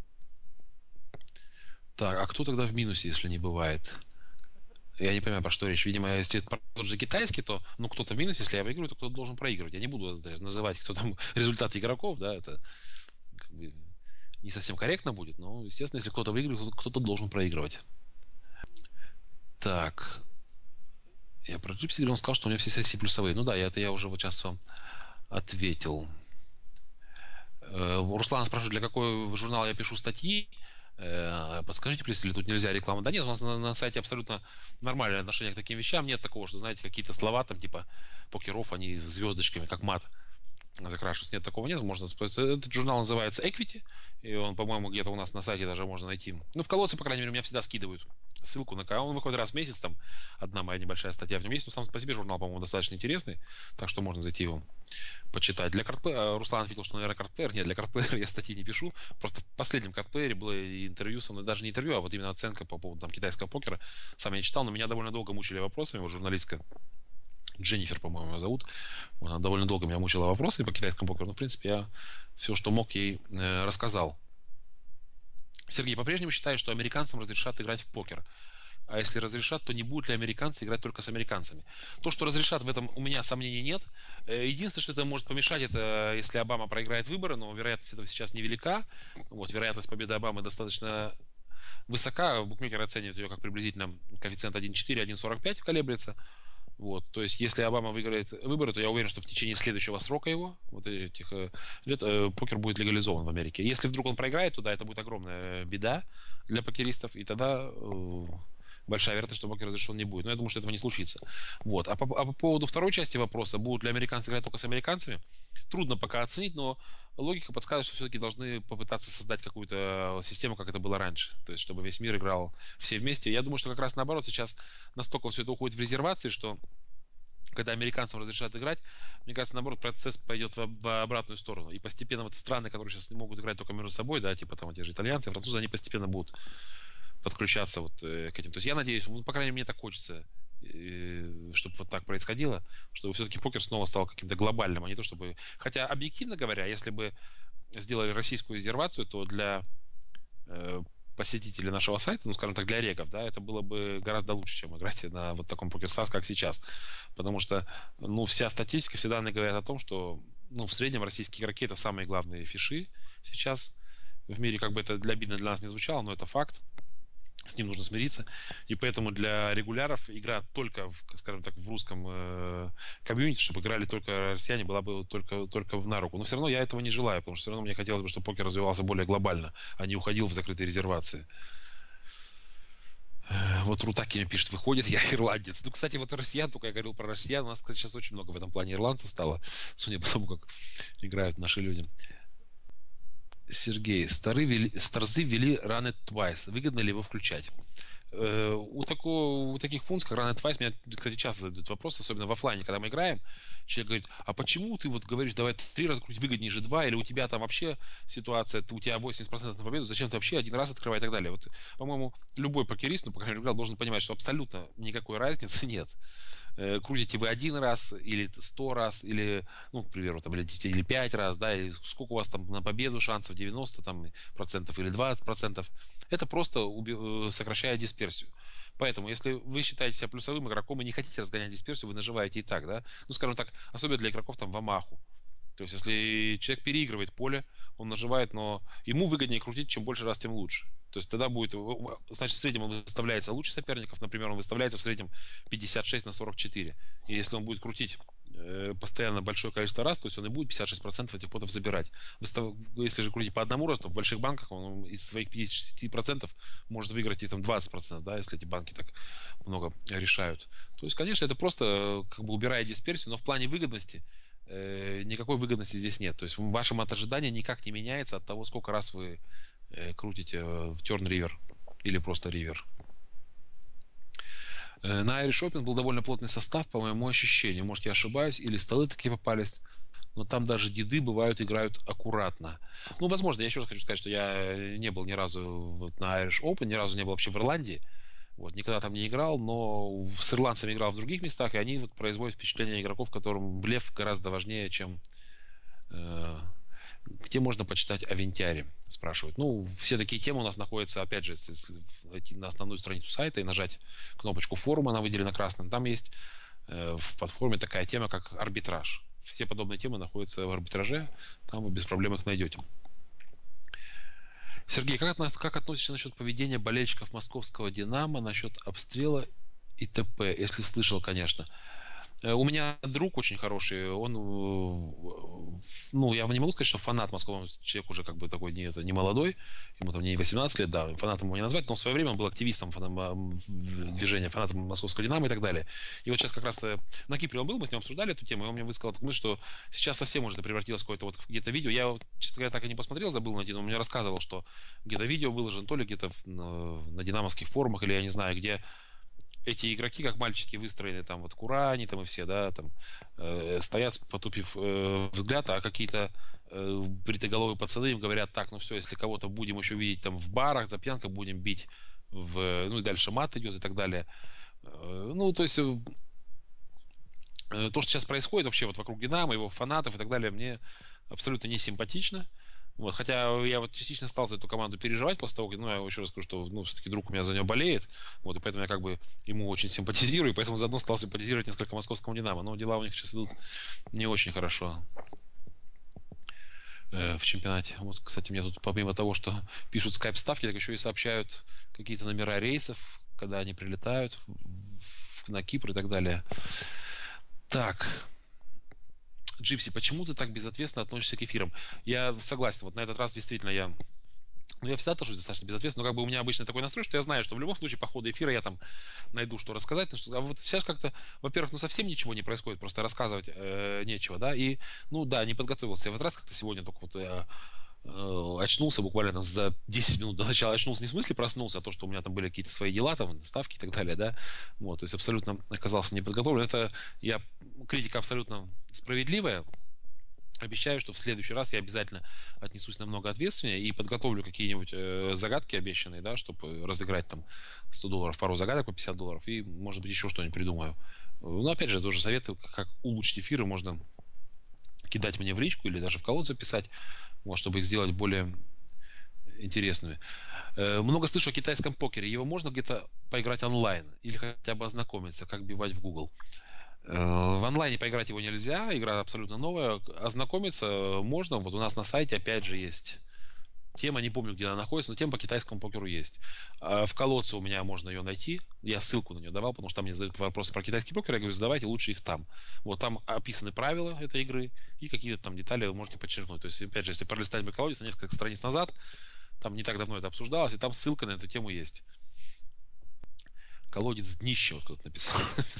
Так, а кто тогда в минусе, если не бывает? Я не понимаю, про что речь. Видимо, если это тот же китайский, то ну кто-то в минусе, если я выиграю, то кто-то должен проигрывать. Я не буду даже называть, кто там результаты игроков, да, это как бы не совсем корректно будет, но, естественно, если кто-то выигрывает, кто-то должен проигрывать. Так, я про Джипси говорил, он сказал, что у него все сессии плюсовые. Ну да, я, это я уже вот сейчас вам ответил. Э, Руслан спрашивает, для какой журнала я пишу статьи. Э, Подскажите, плиз, или тут нельзя рекламу? Да нет, у нас на, на сайте абсолютно нормальное отношение к таким вещам. Нет такого, что, знаете, какие-то слова там типа покеров, они звездочками, как мат закрашиваются. Нет, такого нет. Можно использовать. Этот журнал называется Equity. И он, по-моему, где-то у нас на сайте даже можно найти. Ну, в колодце, по крайней мере, у меня всегда скидывают ссылку на канал. Он выходит раз в месяц, там одна моя небольшая статья в нем есть. Но сам по себе журнал, по-моему, достаточно интересный, так что можно зайти его почитать. Для Картплеера, Руслан ответил, что, наверное, Картплеер. Нет, для Картплеера я статьи не пишу. Просто в последнем Картплеере было интервью со мной, даже не интервью, а вот именно оценка по поводу там, китайского покера. Сам я не читал, но меня довольно долго мучили вопросами. Вот журналистка Дженнифер, по-моему, ее зовут. Она довольно долго меня мучила вопросами по китайскому покеру. Но, в принципе, я все, что мог, ей э, рассказал. Сергей, по-прежнему считает, что американцам разрешат играть в покер. А если разрешат, то не будут ли американцы играть только с американцами? То, что разрешат, в этом у меня сомнений нет. Единственное, что это может помешать, это если Обама проиграет выборы, но вероятность этого сейчас невелика. Вот, вероятность победы Обамы достаточно высока. Букмекеры оценивают ее как приблизительно коэффициент один целых четыре - один целых сорок пять колеблется. Вот, то есть, если Обама выиграет выборы, то я уверен, что в течение следующего срока его, вот этих лет, покер будет легализован в Америке. Если вдруг он проиграет, то да, это будет огромная беда для покеристов, и тогда большая вероятность, что покер разрешен не будет. Но я думаю, что этого не случится. Вот. А по, а по поводу второй части вопроса, будут ли американцы играть только с американцами, трудно пока оценить, но логика подсказывает, что все-таки должны попытаться создать какую-то систему, как это было раньше. То есть, чтобы весь мир играл все вместе. Я думаю, что как раз наоборот, сейчас настолько все это уходит в резервации, что когда американцам разрешат играть, мне кажется, наоборот, процесс пойдет в, в обратную сторону. И постепенно вот страны, которые сейчас не могут играть только между собой, да, типа там те же итальянцы, французы, они постепенно будут подключаться вот э, к этим. То есть я надеюсь, ну, по крайней мере, мне так хочется, э, чтобы вот так происходило, чтобы все-таки покер снова стал каким-то глобальным, а не то чтобы... Хотя, объективно говоря, если бы сделали российскую резервацию, то для э, посетителей нашего сайта, ну, скажем так, для регов, да, это было бы гораздо лучше, чем играть на вот таком PokerStars, как сейчас. Потому что, ну, вся статистика, все данные говорят о том, что, ну, в среднем российские игроки — это самые главные фиши сейчас в мире. Как бы это для обидно для нас не звучало, но это факт. С ним нужно смириться. И поэтому для регуляров игра только, в, скажем так, в русском э, комьюнити, чтобы играли только россияне, была бы только, только на руку. Но все равно я этого не желаю, потому что все равно мне хотелось бы, чтобы покер развивался более глобально, а не уходил в закрытые резервации. Э, вот Рутаки мне пишет, выходит, я ирландец. Ну, кстати, вот россиян, только я говорил про россиян, у нас, кстати, сейчас очень много в этом плане ирландцев стало, судя по тому, как играют наши люди. Сергей, Стары ввели, Старзы ввели Run It Twice. Выгодно ли его включать? Э, у, такого, у таких функций, как Run It Twice, меня, кстати, часто задают вопрос, особенно в офлайне, когда мы играем. Человек говорит, а почему ты вот говоришь, давай три раза крутить, выгоднее же два, или у тебя там вообще ситуация, у тебя восемьдесят процентов на победу, зачем ты вообще один раз открывай и так далее. Вот, по-моему, любой покерист, ну, по крайней мере, должен понимать, что абсолютно никакой разницы нет. Крутите вы один раз, или сто раз, или, ну, к примеру, там, или, или пять раз, да, и сколько у вас там на победу шансов, девяносто там, процентов или двадцать процентов. Это просто уби- сокращает дисперсию. Поэтому, если вы считаете себя плюсовым игроком и не хотите разгонять дисперсию, вы наживаете и так, да. Ну, скажем так, особенно для игроков там в Амаху. То есть, если человек переигрывает поле, он наживает, но ему выгоднее крутить, чем больше раз, тем лучше. То есть тогда будет, значит, в среднем он выставляется лучше соперников, например, он выставляется в среднем пятьдесят шесть на сорок четыре. И если он будет крутить э, постоянно большое количество раз, то есть он и будет пятьдесят шесть процентов этих потов забирать. Выстав... Если же крутить по одному разу, то в больших банках он из своих пятьдесят шесть процентов может выиграть и там двадцать процентов, да, если эти банки так много решают. То есть, конечно, это просто как бы убирает дисперсию, но в плане выгодности э, никакой выгодности здесь нет. То есть ваше мат-ожидание никак не меняется от того, сколько раз вы крутите в Turn River или просто River. На Irish Open был довольно плотный состав, по моему ощущению. Может, я ошибаюсь, или столы такие попались. Но там даже деды бывают, играют аккуратно. Ну, возможно, я еще раз хочу сказать, что я не был ни разу вот на Irish Open, ни разу не был вообще в Ирландии. Вот, никогда там не играл, но с ирландцами играл в других местах, и они вот производят впечатление игроков, которым блеф гораздо важнее, чем... Э, где можно почитать о Винтиаре, спрашивают. Ну, все такие темы у нас находятся, опять же, найти на основную страницу сайта и нажать кнопочку форума, она выделена красным. Там есть э, в платформе такая тема, как арбитраж. Все подобные темы находятся в арбитраже, там вы без проблем их найдете. Сергей, как, отно, как относишься насчет поведения болельщиков московского «Динамо», насчет обстрела и т.п., если слышал, конечно. Э, У меня друг очень хороший, он, э, ну, я не могу сказать, что фанат Москвы, он человек уже как бы такой не, это, не молодой, ему там не восемнадцать лет, да, фанатом его не назвать, но в свое время он был активистом фана- м, движения, фанатом московского «Динамо» и так далее. И вот сейчас как раз э, на Кипре он был, мы с ним обсуждали эту тему, и он мне высказал такую мысль, что сейчас совсем уже это превратилось в какое-то вот где-то видео. Я, вот, честно говоря, так и не посмотрел, забыл найти, но он мне рассказывал, что где-то видео выложено, то ли где-то в- на, на динамовских форумах, или я не знаю, где эти игроки, как мальчики, выстроены там вот Курани там и все, да, там э, стоят, потупив э, взгляд, а какие-то э, бритоголовые пацаны им говорят: так, ну все, если кого-то будем еще видеть там в барах, за пьянкой будем бить в, ну и дальше мат идет и так далее. Э, ну, то есть э, э, то, что сейчас происходит вообще вот вокруг Динамо, его фанатов и так далее, мне абсолютно не симпатично. Вот, хотя я вот частично стал за эту команду переживать после того, как, ну, я еще раз скажу, что, ну, все-таки друг у меня за нее болеет, вот, и поэтому я как бы ему очень симпатизирую, и поэтому заодно стал симпатизировать несколько московскому «Динамо». Но дела у них сейчас идут не очень хорошо э, в чемпионате. Вот, кстати, мне тут помимо того, что пишут скайп-ставки, так еще и сообщают какие-то номера рейсов, когда они прилетают в- на Кипр и так далее. Так, Джипси, почему ты так безответственно относишься к эфирам? Я согласен, вот на этот раз действительно я ну, я всегда отношусь достаточно безответственно, но как бы у меня обычно такой настрой, что я знаю, что в любом случае по ходу эфира я там найду, что рассказать. Ну, что- А вот сейчас как-то, во-первых, ну совсем ничего не происходит, просто рассказывать э, нечего, да, и, ну да, не подготовился. Я в этот раз как-то сегодня только вот я э, очнулся буквально там за десять минут до начала. Очнулся не в смысле проснулся, а то, что у меня там были какие-то свои дела, там, ставки и так далее, да, вот, то есть абсолютно оказался неподготовлен. Это я, критика абсолютно справедливая. Обещаю, что в следующий раз я обязательно отнесусь намного ответственнее и подготовлю какие-нибудь э, загадки обещанные, да, чтобы разыграть там сто долларов, пару загадок по пятьдесят долларов и, может быть, еще что-нибудь придумаю. Ну, опять же, тоже советы, как улучшить эфиры, можно кидать мне в личку или даже в колодцы писать, вот, чтобы их сделать более интересными. Э, много слышу о китайском покере. Его можно где-то поиграть онлайн или хотя бы ознакомиться, как бивать в Google? Э, В онлайне поиграть его нельзя, игра абсолютно новая. Ознакомиться можно. Вот у нас на сайте опять же есть тема, не помню, где она находится, но тема по китайскому покеру есть. А в колодце у меня можно ее найти. Я ссылку на нее давал, потому что там мне задают вопросы про китайский покер. Я говорю, задавайте лучше их там. Вот там описаны правила этой игры и какие-то там детали вы можете подчеркнуть. То есть, опять же, если пролистать мой колодец на несколько страниц назад, там не так давно это обсуждалось, и там ссылка на эту тему есть. Колодец днище, вот кто-то написал.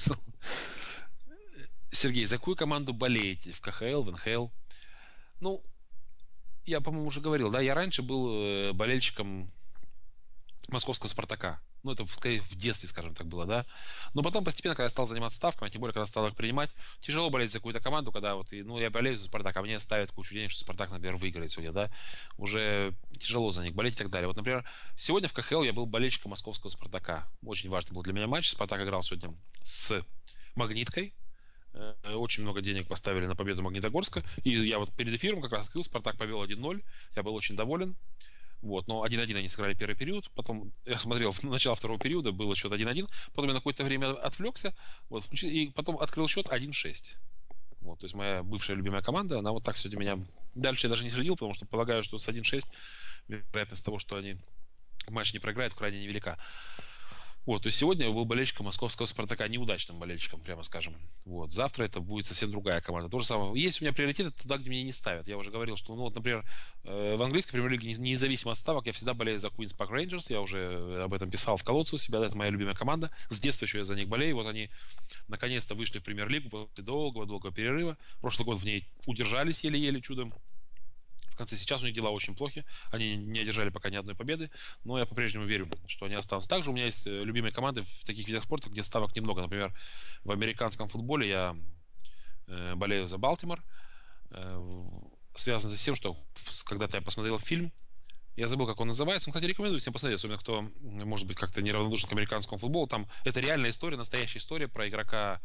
Сергей, за какую команду болеете в ка ха эл, в эн ха эл? Ну, я, по-моему, уже говорил, да, я раньше был э, болельщиком московского «Спартака». Ну, это, скорее, в детстве, скажем так, было, да. Но потом постепенно, когда я стал заниматься ставками, а тем более, когда стал их принимать, тяжело болеть за какую-то команду, когда вот, и, ну, я болею за «Спартак», а мне ставят кучу денег, что «Спартак», например, выиграет сегодня, да. Уже тяжело за них болеть и так далее. Вот, например, сегодня в ка ха эл я был болельщиком московского «Спартака». Очень важный был для меня матч. «Спартак» играл сегодня с «Магниткой». Э, Очень много денег поставили на победу Магнитогорска. И я вот перед эфиром как раз открыл, «Спартак» повел один ноль. Я был очень доволен. Вот, но один один они сыграли первый период, потом я смотрел в начало второго периода, было счет один один, потом я на какое-то время отвлекся, вот, включил- и потом открыл счет один шесть. Вот, то есть моя бывшая любимая команда, она вот так сегодня меня... Дальше я даже не следил, потому что полагаю, что с один шесть вероятность того, что они матч не проиграют, крайне невелика. Вот, то есть сегодня я был болельщиком московского «Спартака», неудачным болельщиком, прямо скажем. Вот, завтра это будет совсем другая команда. То же самое. Есть у меня приоритеты туда, где меня не ставят. Я уже говорил, что, ну вот, например, э, в английской премьер-лиге, не- независимо от ставок, я всегда болею за Queen's Park Rangers. Я уже об этом писал в колодце у себя. Да, это моя любимая команда. С детства еще я за них болею. Вот они наконец-то вышли в премьер-лигу после долгого-долгого перерыва. Прошлый год в ней удержались еле-еле чудом. В конце сейчас у них дела очень плохи. Они не одержали пока ни одной победы, но я по-прежнему верю, что они останутся. Также у меня есть э, любимые команды в таких видах спорта, где ставок немного. Например, в американском футболе я э, болею за Балтимор. Э, связано с тем, что в- когда-то я посмотрел фильм, я забыл, как он называется. Ну, кстати, рекомендую всем посмотреть, особенно кто, м, может быть, как-то неравнодушен к американскому футболу. Там это реальная история, настоящая история про игрока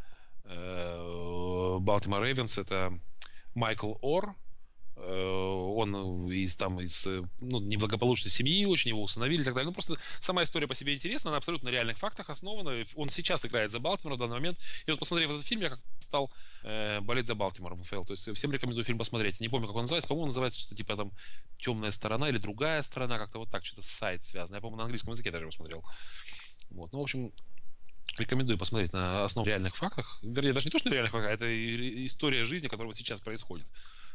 Балтимор Рейвенс. Это Майкл Ор. Э, он из там из э, ну, неблагополучной семьи, очень его усыновили и так далее. Ну, просто сама история по себе интересна, она абсолютно на реальных фактах основана. Он сейчас играет за Балтимор в данный момент. И вот посмотрев этот фильм, я как стал э, болеть за Балтимор в эн эф эл. То есть всем рекомендую фильм посмотреть. Не помню, как он называется. По-моему, называется что-то типа там «Темная сторона» или «Другая сторона», как-то вот так, что-то с сайт связано. Я, по-моему, на английском языке даже его смотрел. Вот. Ну, в общем, Рекомендую посмотреть на основе реальных фактах. Вернее, даже не то, что на реальных фактах, а это и- история жизни, которая вот сейчас происходит.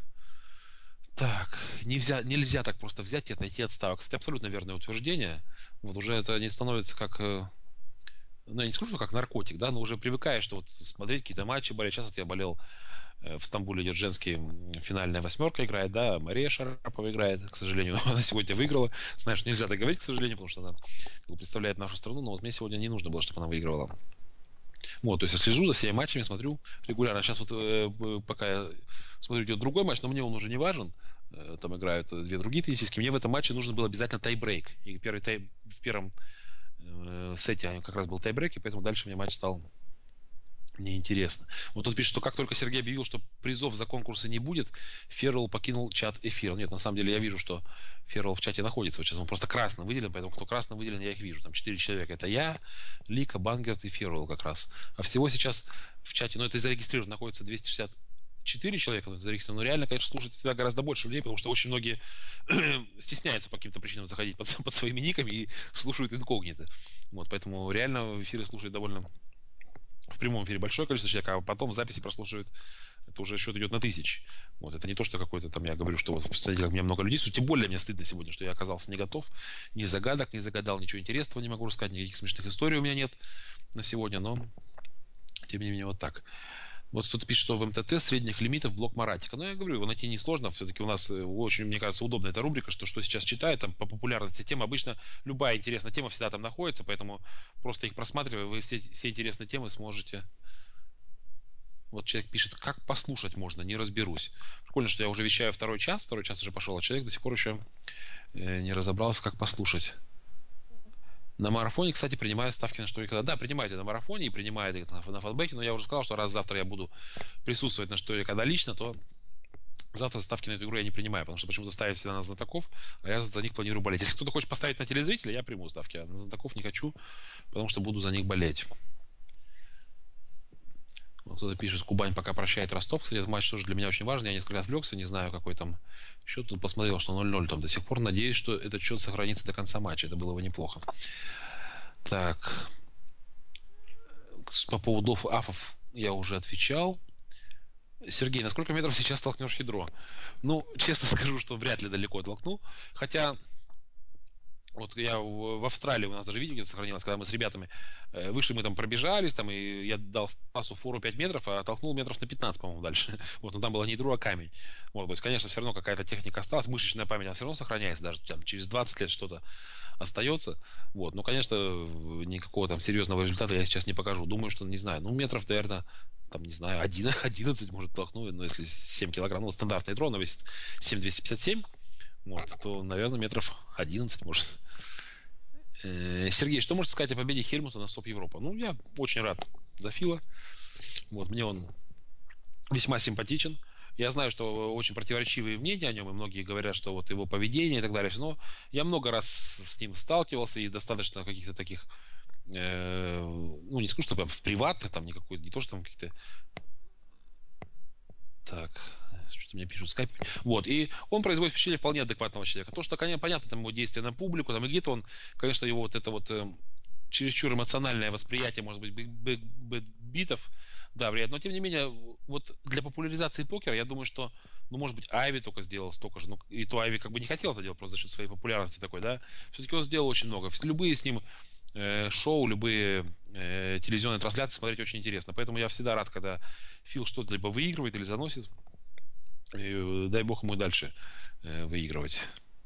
Так, нельзя, нельзя так просто взять и отойти от ставок. Кстати, абсолютно верное утверждение. Вот уже это не становится как, э, ну, я не скажу, что как наркотик, да, но уже привыкаешь, что вот смотреть какие-то матчи, болеть. Сейчас вот я болел, э, в Стамбуле идет женский, м, финальная восьмерка играет, да, Мария Шарапова играет, к сожалению, она сегодня выиграла. Знаешь, нельзя так говорить, к сожалению, потому что она как бы представляет нашу страну, но вот мне сегодня не нужно было, чтобы она выигрывала. Вот, то есть я слежу за всеми матчами, смотрю регулярно. Сейчас вот э, б- пока я смотрю, идет другой матч, но мне он уже не важен. Э, Там играют э, две другие теннисистки. Мне в этом матче нужно было обязательно тайбрейк. И первый тай... в первом э, сете как раз был тайбрейк, и поэтому дальше мне матч стал неинтересно. Вот тут пишет, что как только Сергей объявил, что призов за конкурсы не будет, Феррелл покинул чат эфира. Нет, на самом деле я вижу, что Феррелл в чате находится. Вот сейчас он просто красно выделен, поэтому кто красно выделен, я их вижу. Там четыре человека. Это я, Лика, Бангерт и Феррелл как раз. А всего сейчас в чате, ну это зарегистрировано, находится двести шестьдесят четыре человека, ну, зарегистрировано. Но реально, конечно, слушать всегда гораздо больше людей, потому что очень многие стесняются по каким-то причинам заходить под, под своими никами и слушают инкогнито. Вот, поэтому реально в эфире слушает довольно в прямом эфире большое количество человек, а потом в записи прослушивают, это уже счет идет на тысячи. Вот, это не то, что какой-то там, я говорю, что вот, смотрите, как у меня много людей, тем более мне стыдно сегодня, что я оказался не готов, ни загадок, не загадал, ничего интересного не могу рассказать, никаких смешных историй у меня нет на сегодня, но, тем не менее, вот так. Вот кто-то пишет, что в МТТ средних лимитов блок Маратика. Но я говорю, его найти несложно. Все-таки у нас э, очень, мне кажется, удобная эта рубрика, что, что сейчас читает, там по популярности темы. Обычно любая интересная тема всегда там находится, поэтому просто их просматривая, вы все, все интересные темы сможете. Вот человек пишет, как послушать можно, не разберусь. Прикольно, что я уже вещаю второй час, второй час уже пошел, а человек до сих пор еще э, не разобрался, как послушать. На марафоне, кстати, принимаю ставки на что и когда. Да, принимайте на марафоне и принимаете на, на фанбеке, но я уже сказал, что раз завтра я буду присутствовать на что и когда лично, то завтра ставки на эту игру я не принимаю, потому что почему-то ставят всегда на знатоков, а я за них планирую болеть. Если кто-то хочет поставить на телезрителя, я приму ставки, а на знатоков не хочу, потому что буду за них болеть. Вот кто-то пишет, Кубань пока прощает Ростов. Кстати, этот матч тоже для меня очень важен. Я несколько раз отвлекся, не знаю, какой там счет. Тут посмотрел, что ноль ноль там до сих пор. Надеюсь, что этот счет сохранится до конца матча. Это было бы неплохо. Так. По поводу афов я уже отвечал. Сергей, на сколько метров сейчас толкнешь ядро? Ну, честно скажу, что вряд ли далеко толкну. Хотя вот я в, в Австралии, у нас даже видео где-то сохранилось, когда мы с ребятами э, вышли, мы там пробежались, там, и я дал Стасу фору пять метров, а толкнул метров на пятнадцать, по-моему, дальше. Вот, но там было не ядро, а камень. Вот, то есть, конечно, все равно какая-то техника осталась, мышечная память, она все равно сохраняется, даже там, через двадцать лет что-то остается. Вот, но, конечно, никакого там серьезного результата я сейчас не покажу. Думаю, что, не знаю, ну, метров, наверное, там, не знаю, одиннадцать, одиннадцать может толкнуть, но если семь килограмм, ну, стандартное ядро, оно весит семь двести пятьдесят семь, вот, то, наверное, метров одиннадцать может. Э, Сергей, что можете сказать о победе Хельмута на Стоп Европа? Ну, я очень рад за Фила. Вот, мне он весьма симпатичен. Я знаю, что очень противоречивые мнения о нем, и многие говорят, что вот его поведение и так далее. Но я много раз с ним сталкивался, и достаточно каких-то таких, э, ну, не скажу, что прям в приватных, там, никакой, не то, что там каких-то. Так, что-то мне пишут в скайпе. Вот, и он производит впечатление вполне адекватного человека. То, что, конечно, понятно, там его действия на публику, там и где-то он, конечно, его вот это вот э, чересчур эмоциональное восприятие, может быть, битов, да, влияет. Но, тем не менее, вот для популяризации покера, я думаю, что, ну, может быть, Айви только сделал столько же. Ну, и то Айви как бы не хотел это делать просто за счет своей популярности такой, да. Все-таки он сделал очень много. Любые с ним э, шоу, любые э, телевизионные трансляции смотреть очень интересно. Поэтому я всегда рад, когда Фил что-то либо выигрывает или заносит. И, э, дай бог ему и дальше э, выигрывать.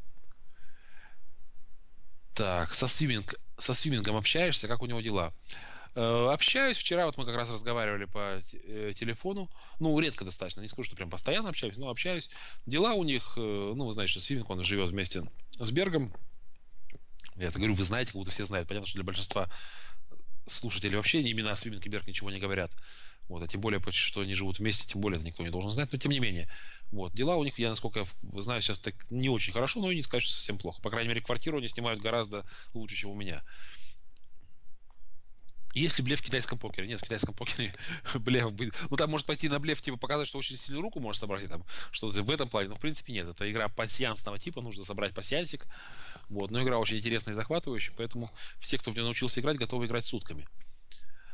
Так, со, свиминг, со свимингом общаешься, как у него дела? Э, общаюсь. Вчера вот мы как раз разговаривали по э, телефону. Ну, редко достаточно. Не скажу, что прям постоянно общаюсь, но общаюсь. Дела у них, э, ну, вы знаете, что Свиминг, он живет вместе с Бергом. Я это говорю, вы знаете, как будто все знают. Понятно, что для большинства слушателей вообще имена Свиминг и Берг ничего не говорят. Вот, а тем более, что они живут вместе, тем более это никто не должен знать, но тем не менее. Вот, дела у них, я насколько знаю, сейчас так не очень хорошо, но и не сказать, что совсем плохо. По крайней мере, квартиру они снимают гораздо лучше, чем у меня. Есть ли блеф в китайском покере? Нет, в китайском покере блеф будет. Ну, там может пойти на блеф, типа, показать, что очень сильную руку можешь собрать, и там что-то в этом плане. Но, в принципе, нет. Это игра пасьянсного типа, нужно собрать пасьянсик. Вот. Но игра очень интересная и захватывающая, поэтому все, кто в нее научился играть, готовы играть сутками.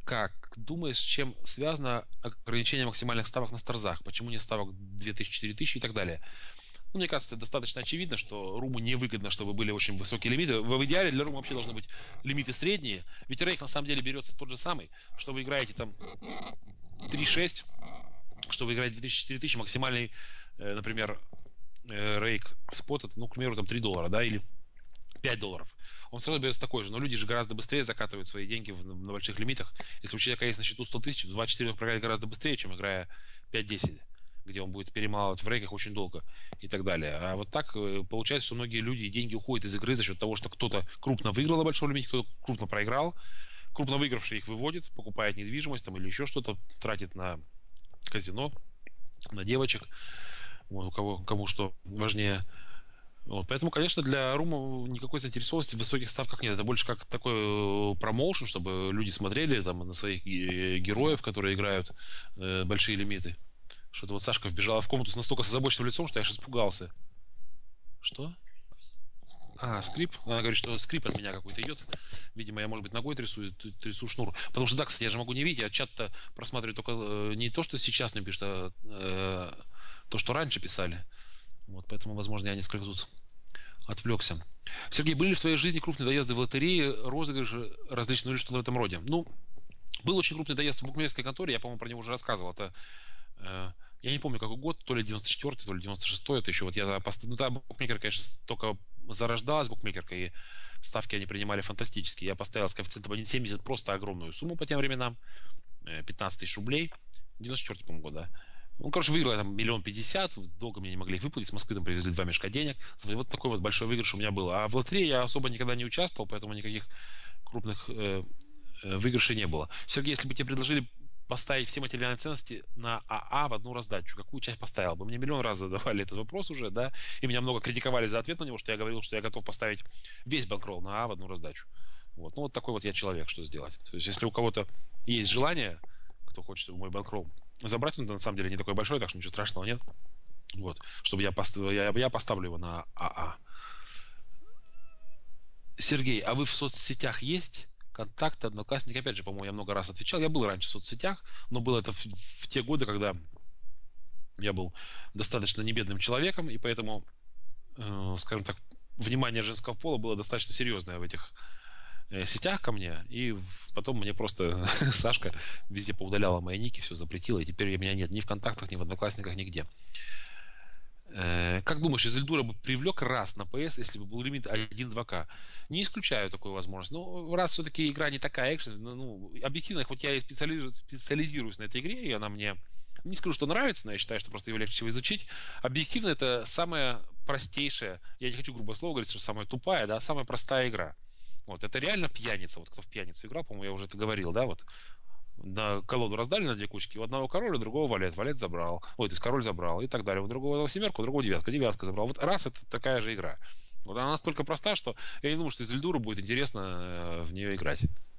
Как думаешь, с чем связано ограничение максимальных ставок на Старзах? Почему не ставок две тысячи, четыре тысячи и так далее? Ну, мне кажется, это достаточно очевидно, что Руму невыгодно, чтобы были очень высокие лимиты. В в идеале для Рума вообще должны быть лимиты средние. Ведь рейк на самом деле берется тот же самый, что вы играете там три шесть, что вы играете две тысячи, четыре тысячи, максимальный, э, например, э, рейк спот, это, ну, к примеру, там три доллара, да, или пять долларов. Он все равно берется такой же, но люди же гораздо быстрее закатывают свои деньги в, на больших лимитах. Если у человека есть на счету сто тысяч, в два четыре он проиграет гораздо быстрее, чем играя пять десять, где он будет перемалывать в рейках очень долго и так далее. А вот так э, получается, что многие люди, деньги уходят из игры за счет того, что кто-то крупно выиграл на большом лимите, кто-то крупно проиграл. Крупно выигравший их выводит, покупает недвижимость там, или еще что-то, тратит на казино, на девочек, вот, у кого, кому что важнее. Вот, поэтому, конечно, для Рума никакой заинтересованности в высоких ставках нет. Это больше как такой э, промоушен, чтобы люди смотрели там, на своих э, героев, которые играют э, большие лимиты. Что-то вот Сашка вбежала в комнату с настолько с озабоченным лицом, что я аж испугался. Что? А, скрип. Она говорит, что скрип от меня какой-то идет. Видимо, я, может быть, ногой трясу, трясу шнур. Потому что, да, кстати, я же могу не видеть. Я чат-то просматриваю только э, не то, что сейчас мне пишут, а э, то, что раньше писали. Вот, поэтому, возможно, я несколько тут отвлекся. Сергей, были ли в своей жизни крупные доезды в лотереи, розыгрыши различные, ну или что-то в этом роде? Ну, был очень крупный доезд в букмекерской конторе, я, по-моему, про него уже рассказывал. Это, э, я не помню, какой год, то ли девяносто четвёртый, то ли девяносто шестой. Это еще вот я... Пост... Ну, да, букмекер, конечно, только зарождалась букмекерка, и ставки они принимали фантастические. Я поставил с коэффициентом один семьдесят просто огромную сумму по тем временам. пятнадцать тысяч рублей. девяносто четвёртый, по-моему, год, да. Ну, короче, выиграл я там миллион пятьдесят, долго мне не могли их выплатить, с Москвы там привезли два мешка денег. Вот такой вот большой выигрыш у меня был. А в лотерее я особо никогда не участвовал, поэтому никаких крупных э, э, выигрышей не было. Сергей, если бы тебе предложили поставить все материальные ценности на АА в одну раздачу, какую часть поставил бы? Мне миллион раз задавали этот вопрос уже, да, и меня много критиковали за ответ на него, что я говорил, что я готов поставить весь банкролл на АА в одну раздачу. Вот. Ну, вот такой вот я человек, что сделать. То есть, если у кого-то есть желание, кто хочет мой банкролл забрать, он на самом деле не такой большой, так что ничего страшного нет. Вот. Чтобы я, поставил, я, я поставлю его на АА. Сергей, а вы в соцсетях есть? Контакты, Одноклассники, опять же, по-моему, я много раз отвечал. Я был раньше в соцсетях, но было это в, в те годы, когда я был достаточно небедным человеком, и поэтому, э, скажем так, внимание женского пола было достаточно серьезное в этих э, сетях ко мне, и потом мне просто Сашка везде поудаляла мои ники, все запретила, и теперь меня нет ни в контактах, ни в Одноклассниках, нигде. Э, как думаешь, Изельдура бы привлек раз на ПС, если бы был лимит один-два ка? Не исключаю такую возможность. Но раз все-таки игра не такая экшен, ну, ну, объективно, хоть я и специализируюсь, специализируюсь на этой игре, и она мне, не скажу, что нравится, но я считаю, что просто ее легче всего изучить. Объективно это самая простейшая, я не хочу грубо слово говорить, что самая тупая, да, самая простая игра. Вот, это реально пьяница. Вот кто в пьяницу играл, по-моему, я уже это говорил, да, вот. На колоду раздали на две кучки, у одного король, у другого валет, валет забрал, ой, то есть король забрал и так далее, у другого семерку, у другого девятка, девятка забрал. Вот раз это такая же игра. Вот она настолько проста, что я не думаю, что Изельдуру будет интересно э, в нее играть.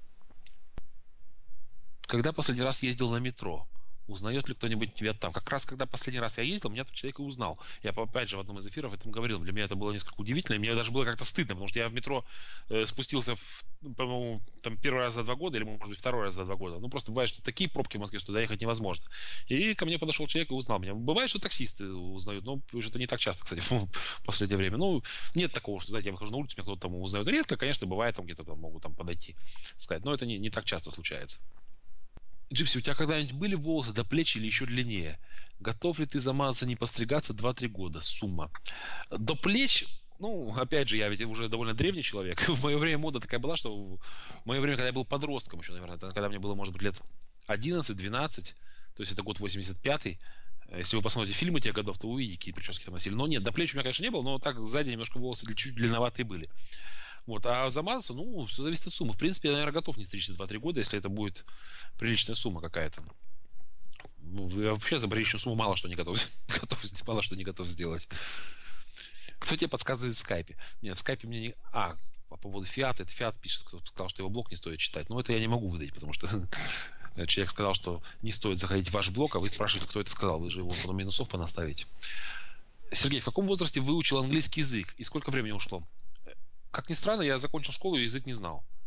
Когда последний раз ездил на метро? Узнает ли кто-нибудь тебя там? Как раз когда последний раз я ездил, меня тот человек и узнал. Я, опять же, в одном из эфиров об этом говорил. Для меня это было несколько удивительно, и мне даже было как-то стыдно, потому что я в метро э, спустился, в, по-моему, там первый раз за два года, или, может быть, второй раз за два года. Ну, просто бывает, что такие пробки в Москве, что доехать невозможно. И ко мне подошел человек и узнал меня. Бывает, что таксисты узнают, но это не так часто, кстати, в последнее время. Ну, нет такого, что, знаете, я выхожу на улицу, меня кто-то там узнает. Редко, конечно, бывает, там где-то там могут там подойти, сказать, но это не, не так часто случается. Джипси, у тебя когда-нибудь были волосы до плеч или еще длиннее? Готов ли ты замазаться, не постригаться два-три года? Сумма. До плеч, ну, опять же, я ведь уже довольно древний человек. В мое время мода такая была, что в мое время, когда я был подростком еще, наверное, когда мне было, может быть, лет одиннадцать-двенадцать, то есть это год восемьдесят пятый, если вы посмотрите фильмы тех годов, то увидите, какие прически там носили. Но нет, до плеч у меня, конечно, не было, но так сзади немножко волосы чуть длинноватые были. Вот. А замазаться, ну, все зависит от суммы. В принципе, я, наверное, готов не стричься два-три года, если это будет приличная сумма какая-то. Ну, я вообще за приличную сумму мало что не готов, готов, мало что не готов сделать. Кто тебе подсказывает в скайпе? Нет, в скайпе мне не... А, по поводу фиата, это фиат пишет, кто сказал, что его блог не стоит читать. Но это я не могу выдать, потому что человек сказал, что не стоит заходить в ваш блог, а вы спрашиваете, кто это сказал. Вы же его потом минусов понаставите. Сергей, в каком возрасте выучил английский язык и сколько времени ушло? Как ни странно, я закончил школу и язык не знал.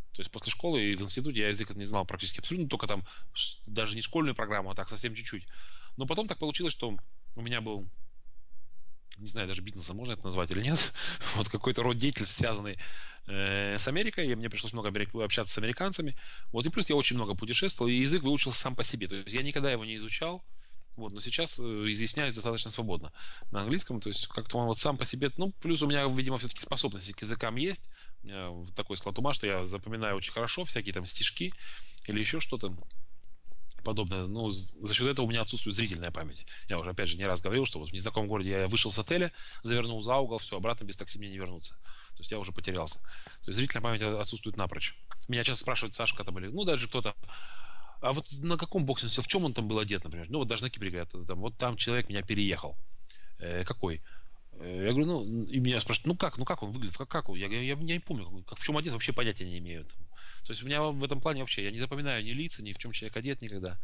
То есть после школы и в институте я язык не знал практически абсолютно, только там даже не школьную программу, а так совсем чуть-чуть. Но потом так получилось, что у меня был, не знаю, даже бизнесом можно это назвать или нет, вот какой-то род деятельности, связанный э, с Америкой, и мне пришлось много общаться с американцами. Вот, и плюс я очень много путешествовал, и язык выучился сам по себе. То есть я никогда его не изучал, вот, но сейчас э, изъясняюсь достаточно свободно на английском, то есть как-то он вот сам по себе, ну, плюс у меня, видимо, все-таки способности к языкам есть, у меня такой склад ума, что я запоминаю очень хорошо всякие там стишки или еще что-то подобное. Ну, за счет этого у меня отсутствует зрительная память. Я уже, опять же, не раз говорил, что вот в незнакомом городе я вышел с отеля, завернул за угол, все, обратно без такси мне не вернуться. То есть я уже потерялся. То есть зрительная память отсутствует напрочь. Меня часто спрашивают, Сашка, там, или, ну, даже кто-то, а вот на каком боксе он сел, в чем он там был одет, например? Ну, вот даже на Кипре говорят, там, вот там человек меня переехал. Э, какой? Э, Я говорю, ну, и меня спрашивают, ну как, ну как он выглядит, как, как он? Я говорю, я, я не помню, как, в чем одет, вообще понятия не имею. То есть у меня в этом плане вообще, я не запоминаю ни лица, ни в чем человек одет никогда.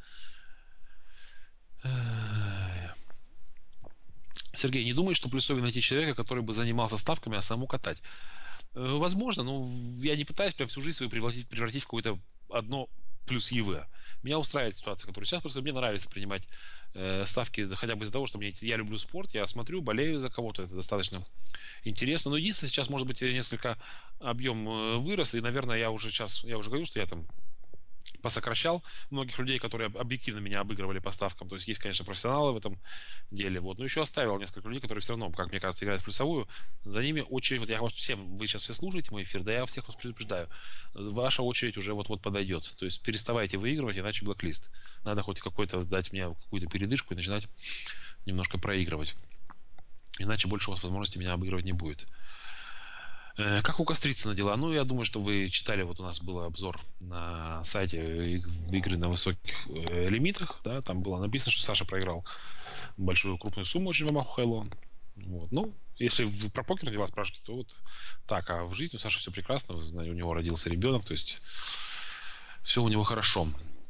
Сергей, не думаешь, что плюсовее найти человека, который бы занимался ставками, а саму катать? Э, Возможно, но я не пытаюсь прям всю жизнь свою превратить, превратить в какое-то одно плюс ЕВ. Меня устраивает ситуация, которая сейчас просто мне нравится принимать э, ставки, да хотя бы из-за того, что мне, я люблю спорт, я смотрю, болею за кого-то, это достаточно интересно. Но единственное, сейчас, может быть, несколько объем э, вырос, и, наверное, я уже сейчас, я уже говорю, что я там посокращал многих людей, которые объективно меня обыгрывали по ставкам. То есть есть, конечно, профессионалы в этом деле. Вот. Но еще оставил несколько людей, которые все равно, как мне кажется, играют в плюсовую. За ними очередь, вот я вас всем, вы сейчас все слушаете мой эфир, да я всех вас предупреждаю. Ваша очередь уже вот-вот подойдет. То есть переставайте выигрывать, иначе блоклист. Надо хоть какой-то дать мне какую-то передышку и начинать немножко проигрывать. Иначе больше у вас возможности меня обыгрывать не будет. Как у Кострицына дела? Ну, я думаю, что вы читали, вот у нас был обзор на сайте игры на высоких э, лимитах, да, там было написано, что Саша проиграл большую крупную сумму очень в Амаху Хэллоу. Вот. Ну, если вы про покер дела спрашиваете, то вот так, а в жизни у Саши все прекрасно, у него родился ребенок, то есть все у него хорошо.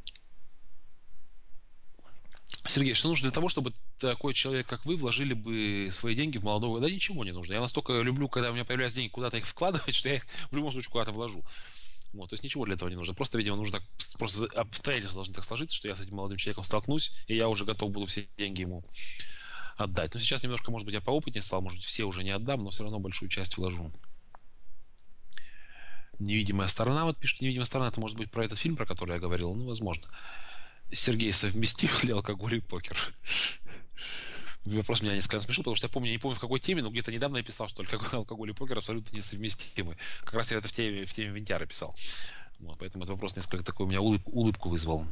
Сергей, что нужно для того, чтобы такой человек, как вы, вложили бы свои деньги в молодого? Да ничего не нужно. Я настолько люблю, когда у меня появляются деньги, куда-то их вкладывать, что я их в любом случае куда-то вложу. Вот, то есть ничего для этого не нужно. Просто, видимо, нужно так, просто обстоятельства должны так сложиться, что я с этим молодым человеком столкнусь, и я уже готов буду все деньги ему отдать. Но сейчас немножко, может быть, я поопытнее стал, может быть, все уже не отдам, но все равно большую часть вложу. Невидимая сторона, вот пишет, невидимая сторона, это может быть про этот фильм, про который я говорил, ну, возможно. Сергей, совместил ли алкоголь и покер? Вопрос меня несколько смешил, потому что я помню, не помню в какой теме, но где-то недавно я писал, что алкоголь и покер абсолютно несовместимы. Как раз я это в теме, в теме Винтяра писал. Вот, поэтому этот вопрос несколько такой у меня улыб, улыбку вызвал.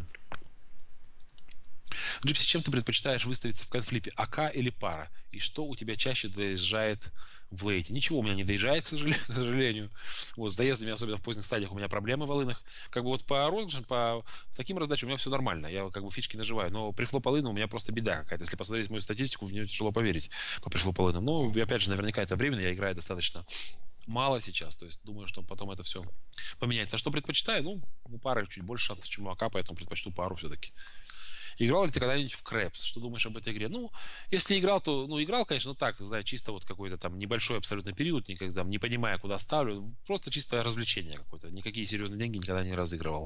Джипси, чем ты предпочитаешь выставиться в конфлипе? АК или пара? И что у тебя чаще доезжает в лейте? Ничего у меня не доезжает, к сожалению. К сожалению. Вот, с доездами, особенно в поздних стадиях, у меня проблемы в волынах. Как бы вот по розыгрышам, по таким раздачам у меня все нормально. Я как бы фишки наживаю. Но при флоп-волыну у меня просто беда какая-то. Если посмотреть мою статистику, в нее тяжело поверить по прифлоп-волынам. Но, опять же, наверняка это временно. Я играю достаточно мало сейчас. То есть думаю, что потом это все поменяется. А что предпочитаю? Ну, у пары чуть больше шансов, чем у АК, поэтому предпочту пару все-таки. Играл ли ты когда-нибудь в Крэпс? Что думаешь об этой игре? Ну, если играл, то, ну, играл, конечно, ну так, знаешь, чисто вот какой-то там небольшой абсолютно период, никогда, не понимая, куда ставлю, просто чисто развлечение какое-то, никакие серьезные деньги никогда не разыгрывал.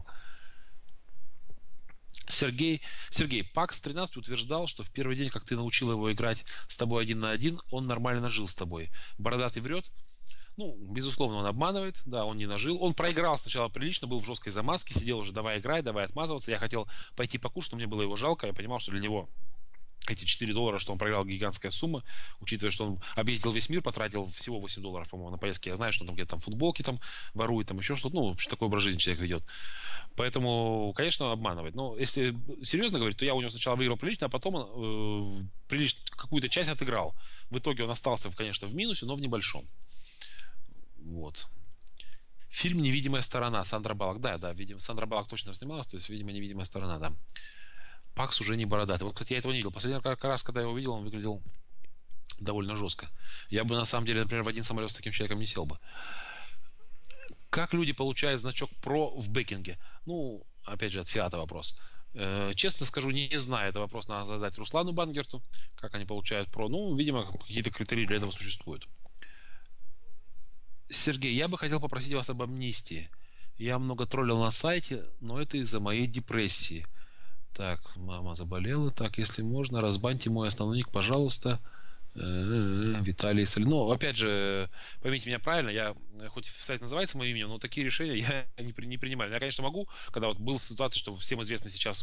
Сергей, Сергей, Пакс тринадцать утверждал, что в первый день, как ты научил его играть с тобой один на один, он нормально жил с тобой. Бородатый врет? Ну, безусловно, он обманывает, да, он не нажил. Он проиграл сначала прилично, был в жесткой замазке, сидел уже, давай играй, давай отмазываться. Я хотел пойти покушать, но мне было его жалко. Я понимал, что для него эти четыре доллара, что он проиграл, гигантская сумма, учитывая, что он объездил весь мир, потратил всего восемь долларов, по-моему, на поездки. Я знаю, что он там где-то там футболки там ворует, там еще что-то. Ну, вообще такой образ жизни человек ведет. Поэтому, конечно, обманывает. Но если серьезно говорить, то я у него сначала выиграл прилично, а потом он э, прилично какую-то часть отыграл. В итоге он остался, конечно, в минусе, но в небольшом. Вот. Фильм «Невидимая сторона» Сандра Баллок. Да, да, видимо, Сандра Баллок точно снималась, то есть, видимо, «Невидимая сторона», да. Пакс уже не бородатый. Вот, кстати, я этого не видел. Последний раз, когда я его видел, он выглядел довольно жестко. Я бы, на самом деле, например, в один самолет с таким человеком не сел бы. Как люди получают значок «Про» в бэкинге? Ну, опять же, от Фиата вопрос. Честно скажу, не, не знаю. Это вопрос надо задать Руслану Бангерту. Как они получают «Про». Ну, видимо, какие-то критерии для этого существуют. Сергей, я бы хотел попросить вас об амнистии. Я много троллил на сайте, но это из-за моей депрессии. Так, мама заболела. Так, если можно, разбаньте мой основной ник, пожалуйста. Э, Виталий Соль. Ну, опять же, поймите меня правильно, я, э, хоть сайт называется моим именем, но такие решения я не, при- не принимаю. Я, конечно, могу, когда вот была ситуация, что всем известно сейчас,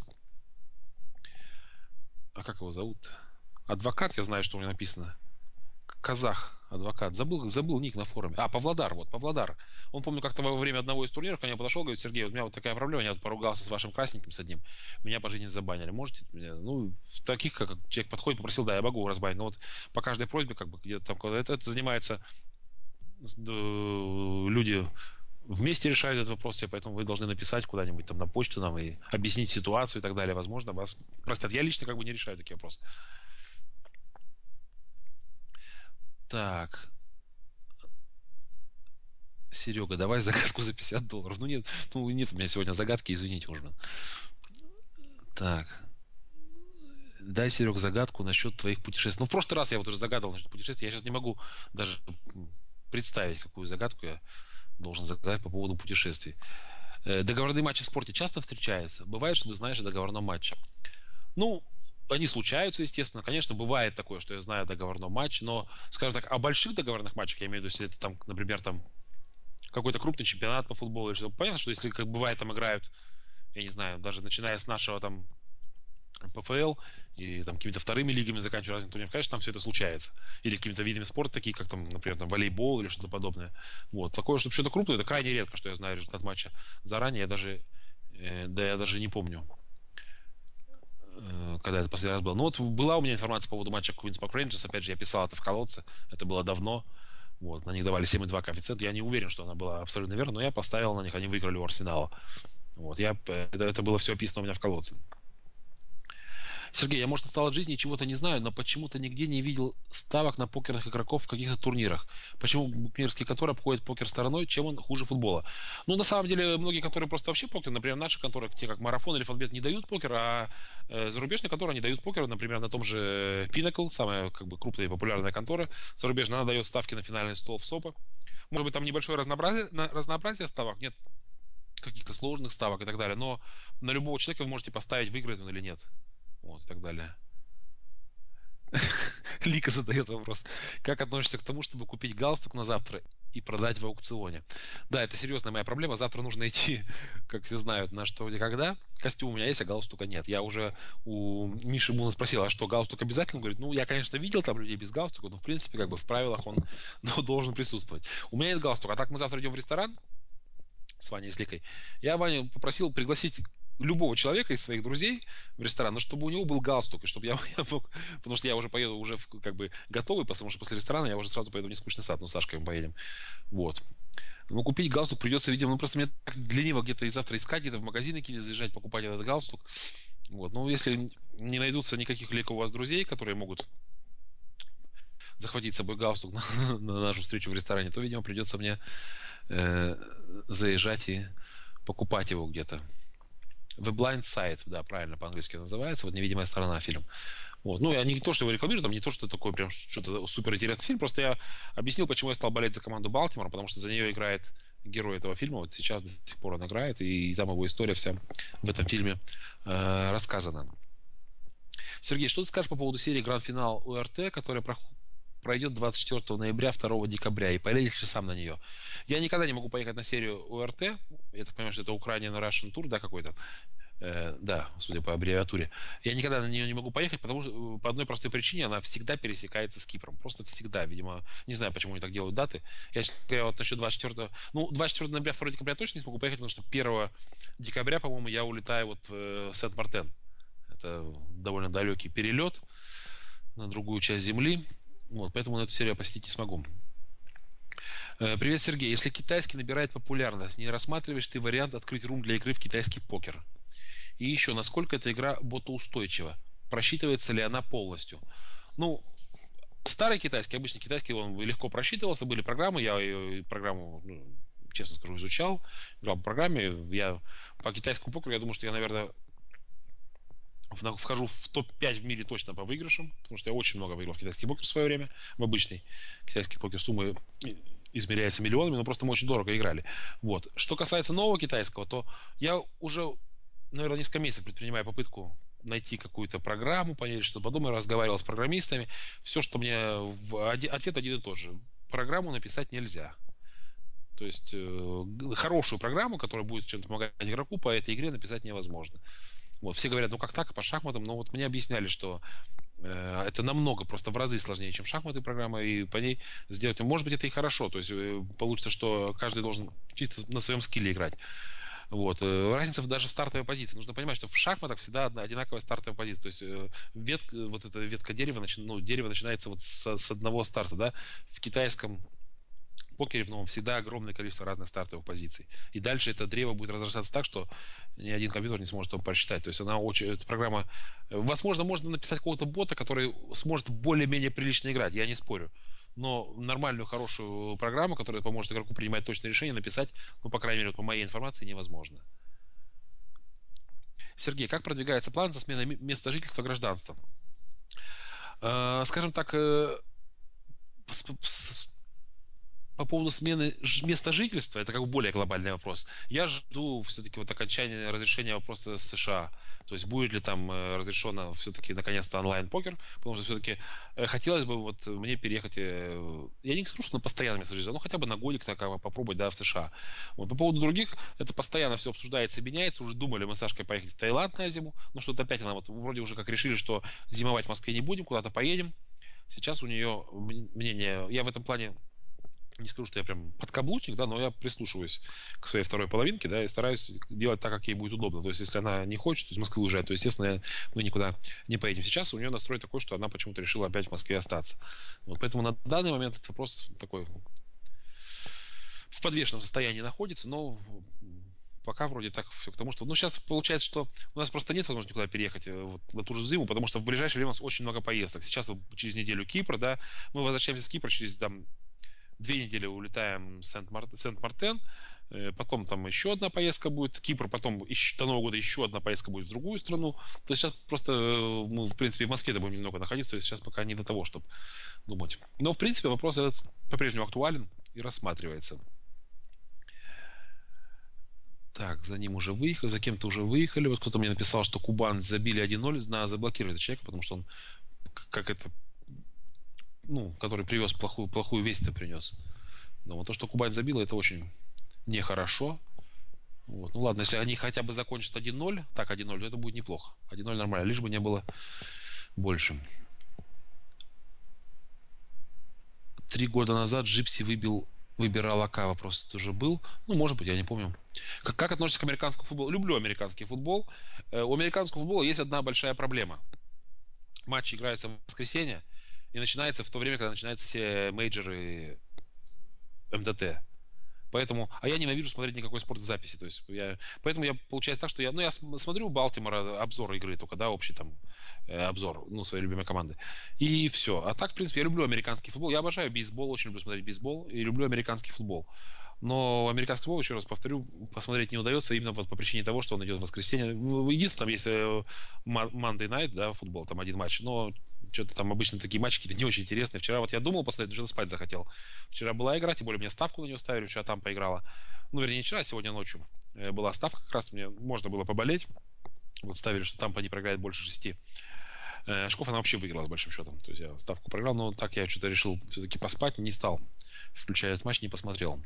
а как его зовут? Адвокат, я знаю, что у него написано. Казах, адвокат. Забыл, забыл ник на форуме. А, Павлодар, вот, Павлодар. Он, помню, как-то во время одного из турниров ко мне подошел, говорит: Сергей, вот у меня вот такая проблема, я вот поругался с вашим красненьким, с одним, меня по жизни забанили. Можете меня? Ну, в таких, как человек подходит, попросил, да, я могу разбанить. Но вот по каждой просьбе, как бы, где-то там, когда это, это занимается с- д- люди вместе решают этот вопрос, и поэтому вы должны написать куда-нибудь там на почту нам и объяснить ситуацию и так далее. Возможно, вас простят. Я лично как бы не решаю такие вопросы. Так, Серега, давай загадку за пятьдесят долларов. Ну нет, ну нет у меня сегодня загадки, извините уже. Так, дай, Серег, загадку насчет твоих путешествий. Ну, в прошлый раз я вот уже загадывал насчет путешествий. Я сейчас не могу даже представить, какую загадку я должен загадать по поводу путешествий. Э, Договорные матчи в спорте часто встречаются? Бывает, что ты знаешь о договорном матче? Ну, они случаются, естественно. Конечно, бывает такое, что я знаю о договорном матче, но, скажем так, о больших договорных матчах, я имею в виду, если это там, например, там какой-то крупный чемпионат по футболу или что-то. Понятно, что если, как бывает, там играют, я не знаю, даже начиная с нашего там ПФЛ и там какими-то вторыми лигами заканчивая разными турнирами, конечно, там все это случается. Или какими-то видами спорта, такие как там, например, там волейбол или что-то подобное. Вот. Такое, чтобы что-то крупное, это крайне редко, что я знаю результат матча заранее. Я даже, э, да я даже не помню, э, когда это последний раз было. Ну вот была у меня информация по поводу матча Queen's Park Rangers. Опять же, я писал это в колодце. Это было давно. Вот, на них давали семь и два коэффициент. Я не уверен, что она была абсолютно верна, но я поставил на них, они выиграли у Арсенала. Вот, я, э, это, это было все описано у меня в колодце. Сергей, я, может, отстал от жизни и чего-то не знаю, но почему-то нигде не видел ставок на покерных игроков в каких-то турнирах. Почему букмекерские конторы обходят покер стороной, чем он хуже футбола? Ну, на самом деле, многие конторы просто вообще покер, например, наши конторы, те как Марафон или Фонбет, не дают покер, а э, зарубежные конторы, они дают покер, например, на том же Pinnacle, самая как бы крупная и популярная контора зарубежная, она дает ставки на финальный стол в СОПа. Может быть, там небольшое разнообразие, на- разнообразие ставок, нет каких-то сложных ставок и так далее, но на любого человека вы можете поставить, выиграет он или нет. Вот, и так далее. Лика задает вопрос. Как относишься к тому, чтобы купить галстук на завтра и продать в аукционе? Да, это серьезная моя проблема. Завтра нужно идти, как все знают, на что где когда. Костюм у меня есть, а галстука нет. Я уже у Миши Буна спросил, а что, галстук обязательно? Он говорит, ну, я, конечно, видел там людей без галстука, но, в принципе, как бы в правилах он ну, должен присутствовать. У меня нет галстука. А так мы завтра идем в ресторан с Ваней и с Ликой. Я Ваню попросил пригласить любого человека из своих друзей в ресторан, но чтобы у него был галстук, и чтобы я, я мог, потому что я уже поеду уже в, как бы готовый, потому что после ресторана я уже сразу поеду в нескучный сад, ну, с Сашкой мы поедем. Вот. Ну, купить галстук придется, видимо, ну, просто мне так лениво где-то и завтра искать, где-то в магазины какие-то заезжать, покупать этот галстук. Вот. Ну, если не найдутся никаких лика у вас друзей, которые могут захватить с собой галстук на, на нашу встречу в ресторане, то, видимо, придется мне э, заезжать и покупать его где-то. The Blind Side, да, правильно по-английски называется. Вот «Невидимая сторона» фильм. Вот. Ну, я не то, что его рекламирую, там не то, что такой прям что-то супер интересный фильм, просто я объяснил, почему я стал болеть за команду Балтимора, потому что за нее играет герой этого фильма, вот сейчас до сих пор он играет, и там его история вся в этом фильме э, рассказана. Сергей, что ты скажешь по поводу серии Гранд-финал ОРТ, которая про- пройдет двадцать четвёртого ноября, второго декабря, и поедешь ли сам на нее? Я никогда не могу поехать на серию ОРТ, я так понимаю, что это Ukrainian Russian Tour, да, какой-то? Э, да, судя по аббревиатуре. Я никогда на нее не могу поехать, потому что э, по одной простой причине она всегда пересекается с Кипром. Просто всегда, видимо. Не знаю, почему они так делают даты. Я, честно говоря, вот насчет двадцать четвёртого... Ну, двадцать четвёртого ноября, второго декабря точно не смогу поехать, потому что первого декабря, по-моему, я улетаю вот в э, Сент-Мартен. Это довольно далекий перелет на другую часть Земли. Вот, поэтому на эту серию я посетить не смогу. Э, Привет, Сергей. Если китайский набирает популярность, не рассматриваешь ты вариант открыть рум для игры в китайский покер? И еще, насколько эта игра ботоустойчива? Просчитывается ли она полностью? Ну, старый китайский, обычный китайский, он легко просчитывался, были программы, я ее программу, ну, честно скажу, изучал, играл по программе, я по китайскому покеру, я думаю, что я, наверное, вхожу в топ пять в мире точно по выигрышам, потому что я очень много выиграл в китайский покер в свое время, в обычный китайский покер, суммы измеряется миллионами, но просто мы очень дорого играли. Вот. Что касается нового китайского, то я уже, наверное, несколько месяцев предпринимаю попытку найти какую-то программу, понять, что подумаю, разговаривал с программистами. Все, что мне... В... Ответ один и тот же. Программу написать нельзя. То есть э, хорошую программу, которая будет чем-то помогать игроку, по этой игре написать невозможно. Вот. Все говорят, ну как так, по шахматам, но вот мне объясняли, что э, это намного, просто в разы сложнее, чем шахматы программа, и по ней сделать, может быть, это и хорошо, то есть э, получится, что каждый должен чисто на своем скилле играть. Вот. Э, разница даже в стартовой позиции. Нужно понимать, что в шахматах всегда одна, одинаковая стартовая позиция. То есть э, ветка, вот эта ветка дерева, начи, ну, дерево начинается вот с, с одного старта, да. В китайском покере в новом всегда огромное количество разных стартовых позиций. И дальше это древо будет разрастаться так, что ни один компьютер не сможет его просчитать. То есть она очень, эта программа... Возможно, можно написать какого-то бота, который сможет более-менее прилично играть, я не спорю. Но нормальную, хорошую программу, которая поможет игроку принимать точные решения, написать, ну, по крайней мере, вот по моей информации, невозможно. Сергей, как продвигается план за сменой места жительства гражданства? Э, скажем так, э, с, с, по поводу смены места жительства, это как бы более глобальный вопрос. Я жду все-таки вот окончания разрешения вопроса с США. То есть будет ли там э, разрешено все-таки наконец-то онлайн-покер, потому что все-таки э, хотелось бы вот мне переехать, э, я не скажу, что на постоянное место жительства, но хотя бы на годик так, попробовать, да, в США. Вот. По поводу других, это постоянно все обсуждается и меняется. Уже думали мы с Сашкой поехать в Таиланд на зиму, но что-то опять она вот вроде уже как решили, что зимовать в Москве не будем, куда-то поедем. Сейчас у нее мнение, я в этом плане не скажу, что я прям подкаблучник, да, но я прислушиваюсь к своей второй половинке, да, и стараюсь делать так, как ей будет удобно. То есть, если она не хочет из Москвы уезжать, то, естественно, мы никуда не поедем. Сейчас у нее настрой такой, что она почему-то решила опять в Москве остаться. Вот поэтому на данный момент этот вопрос такой в подвешенном состоянии находится, но пока вроде так все к тому, что... Ну, сейчас получается, что у нас просто нет возможности никуда переехать вот, на ту же зиму, потому что в ближайшее время у нас очень много поездок. Сейчас вот, через неделю Кипр, да, мы возвращаемся с Кипра через там две недели улетаем в Сент-Мартен, потом там еще одна поездка будет, Кипр, потом еще, до Нового года еще одна поездка будет в другую страну. То есть сейчас просто мы, в принципе, в Москве будем немного находиться, то есть сейчас пока не до того, чтобы думать. Но, в принципе, вопрос этот по-прежнему актуален и рассматривается. Так, за ним уже выехали, за кем-то уже выехали. Вот кто-то мне написал, что Кубань забили один ноль, надо заблокировать этого человека, потому что он, как это, ну, который привез плохую, плохую весть-то принес. Но вот то, что Кубань забила, это очень нехорошо. Вот. Ну ладно, если они хотя бы закончат один ноль, так один ноль, то это будет неплохо. один ноль нормально, лишь бы не было больше. Три года назад Джипси выбил, выбирал АК, вопрос это уже был. Ну, может быть, я не помню. Как, как относишься к американскому футболу? Люблю американский футбол. Э, у американского футбола есть одна большая проблема. Матчи играются в воскресенье, и начинается в то время, когда начинаются все мейджоры эм тэ тэ. Поэтому, а я ненавижу смотреть никакой спорт в записи. То есть я, поэтому я получается так, что я, ну, я смотрю Балтимора обзор игры только, да, общий там э, обзор, ну, своей любимой команды. И все. А так, в принципе, я люблю американский футбол. Я обожаю бейсбол, очень люблю смотреть бейсбол и люблю американский футбол. Но американский футбол, еще раз повторю, посмотреть не удается именно вот по причине того, что он идет в воскресенье. Единственное, там есть Monday Night, да, футбол, там один матч, но что-то там обычно такие матчи какие-то не очень интересные. Вчера вот я думал посмотреть, но что-то спать захотел. Вчера была игра, тем более мне ставку на нее ставили, вчера там поиграла. Ну, вернее, не вчера, а сегодня ночью была ставка, как раз мне можно было поболеть. Вот ставили, что Тампа не проиграет больше шести. Шков она вообще выиграла с большим счетом. То есть я ставку проиграл, но так я что-то решил все-таки поспать, не стал. Включая этот матч, не посмотрел.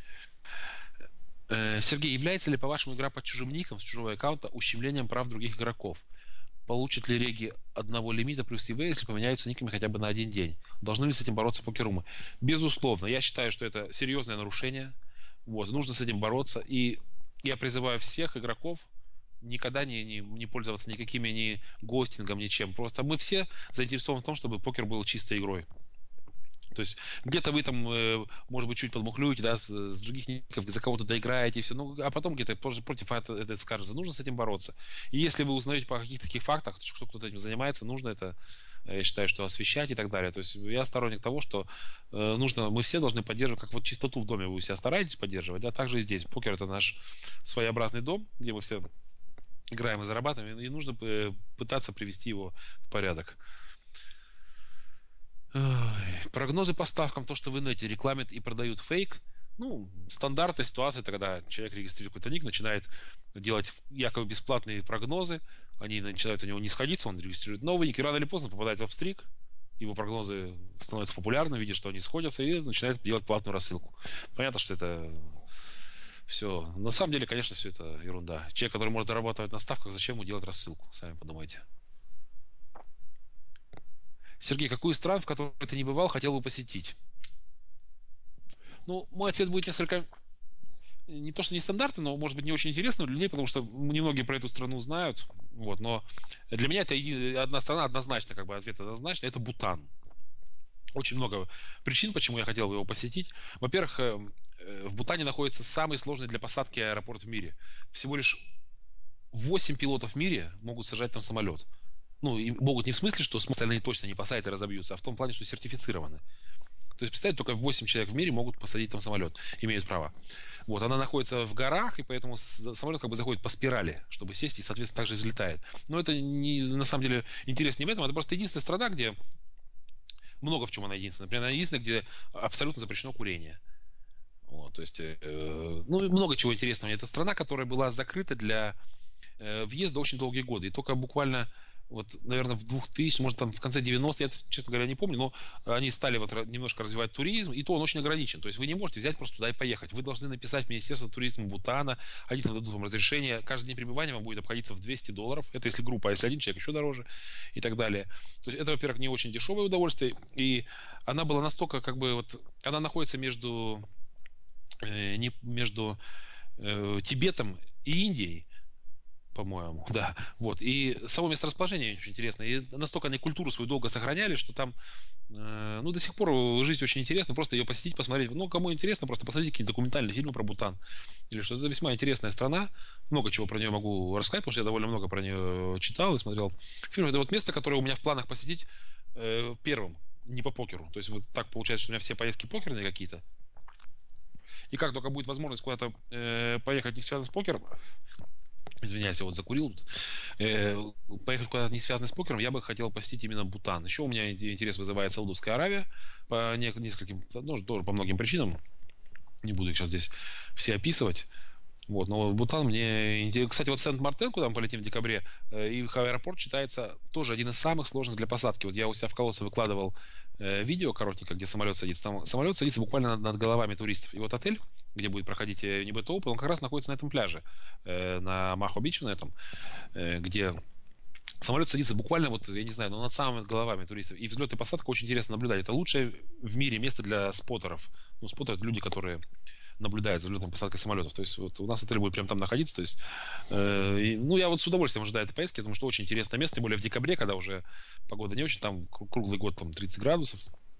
Сергей, является ли, по-вашему, игра под чужим ником, с чужого аккаунта, ущемлением прав других игроков? Получат ли реги одного лимита плюс ИВ, если поменяются никами хотя бы на один день? Должны ли с этим бороться покерумы? Безусловно. Я считаю, что это серьезное нарушение. Вот, нужно с этим бороться. И я призываю всех игроков никогда не, не, не пользоваться никакими ни гостингом, ничем. Просто мы все заинтересованы в том, чтобы покер был чистой игрой. То есть где-то вы там, э, может быть, чуть подмухлюете, да, с, с других ников, за кого-то доиграете, и все, ну, а потом где-то против этого это скажется. Нужно с этим бороться. И если вы узнаете по каких-то таких фактах, что кто-то этим занимается, нужно это, я считаю, что освещать и так далее. То есть я сторонник того, что э, нужно, мы все должны поддерживать, как вот чистоту в доме вы у себя стараетесь поддерживать, да, так же и здесь. Покер — это наш своеобразный дом, где мы все играем и зарабатываем, и нужно пытаться привести его в порядок. Ой, прогнозы по ставкам, то, что в инете рекламят и продают фейк, ну, стандартная ситуация, это когда человек регистрирует какой-то ник, начинает делать якобы бесплатные прогнозы, они начинают у него не сходиться, он регистрирует новый ник, и рано или поздно попадает в обстрик, его прогнозы становятся популярны, видит, что они сходятся, и начинает делать платную рассылку. Понятно, что это все. На самом деле, конечно, все это ерунда. Человек, который может зарабатывать на ставках, зачем ему делать рассылку? Сами подумайте. Сергей, какую из стран, в которой ты не бывал, хотел бы посетить? Ну, мой ответ будет несколько не то что нестандартный, но может быть не очень интересный для людей, потому что немногие про эту страну знают. Вот, но для меня это еди- одна страна однозначно, как бы ответ однозначно, это Бутан. Очень много причин, почему я хотел бы его посетить. Во-первых, э, э, в Бутане находится самый сложный для посадки аэропорт в мире. Всего лишь восемь пилотов в мире могут сажать там самолет. Ну, и могут не в смысле, что остальные точно не посадят и разобьются, а в том плане, что сертифицированы. То есть, представьте, только восемь человек в мире могут посадить там самолет, имеют право. Вот, она находится в горах, и поэтому самолет как бы заходит по спирали, чтобы сесть, и, соответственно, также взлетает. Но это не, на самом деле интерес не в этом, это просто единственная страна, где много в чем она единственная. Например, она единственная, где абсолютно запрещено курение. Вот, то есть, э, ну, и много чего интересного. Это страна, которая была закрыта для э, въезда очень долгие годы. И только буквально, вот, наверное, в двухтысячных, может, там в конце девяностых, я, честно говоря, не помню, но они стали вот немножко развивать туризм, и то он очень ограничен. То есть вы не можете взять просто туда и поехать. Вы должны написать в Министерство туризма Бутана, они там дадут вам разрешение. Каждый день пребывания вам будет обходиться в двести долларов. Это если группа, а если один человек, еще дороже и так далее. То есть это, во-первых, не очень дешевое удовольствие. И она была настолько, как бы, вот, она находится между, э, не, между э, Тибетом и Индией, по-моему, да. Вот. И само месторасположение очень интересное. И настолько они культуру свою долго сохраняли, что там, э, ну, до сих пор жизнь очень интересна. Просто ее посетить, посмотреть. Ну, кому интересно, просто посмотрите какие-то документальные фильмы про Бутан. Или что. Это весьма интересная страна. Много чего про нее могу рассказать, потому что я довольно много про нее читал и смотрел. Фильм — это вот место, которое у меня в планах посетить э, первым, не по покеру. То есть вот так получается, что у меня все поездки покерные какие-то. И как только будет возможность куда-то э, поехать, не связанно с покером, извиняюсь, я вот закурил тут. Э, поехать куда-то не связанный с покером, я бы хотел посетить именно Бутан. Еще у меня интерес вызывает Саудовская Аравия по не- нескольким, ну, тоже по многим причинам. Не буду их сейчас здесь все описывать. Вот, но Бутан мне интересен. Кстати, вот Сент-Мартен, куда мы полетим в декабре, э, их аэропорт считается тоже один из самых сложных для посадки. Вот я у себя в колодце выкладывал э, видео коротенько, где самолет садится. Там самолет садится буквально над, над головами туристов. И вот отель, где будет проходить э, Небето Open, он как раз находится на этом пляже, э, на Махо-Бич, на этом, э, где самолет садится буквально, вот, я не знаю, ну, над самыми головами туристов. И взлет и посадка очень интересно наблюдать. Это лучшее в мире место для споттеров. Ну, споттеры — это люди, которые наблюдает за взлетом и посадкой самолетов. То есть вот у нас отель будет прямо там находиться. То есть, э, и, ну, я вот с удовольствием ожидаю этой поездки, потому что очень интересное место, тем более в декабре, когда уже погода не очень, там круглый год там тридцать градусов.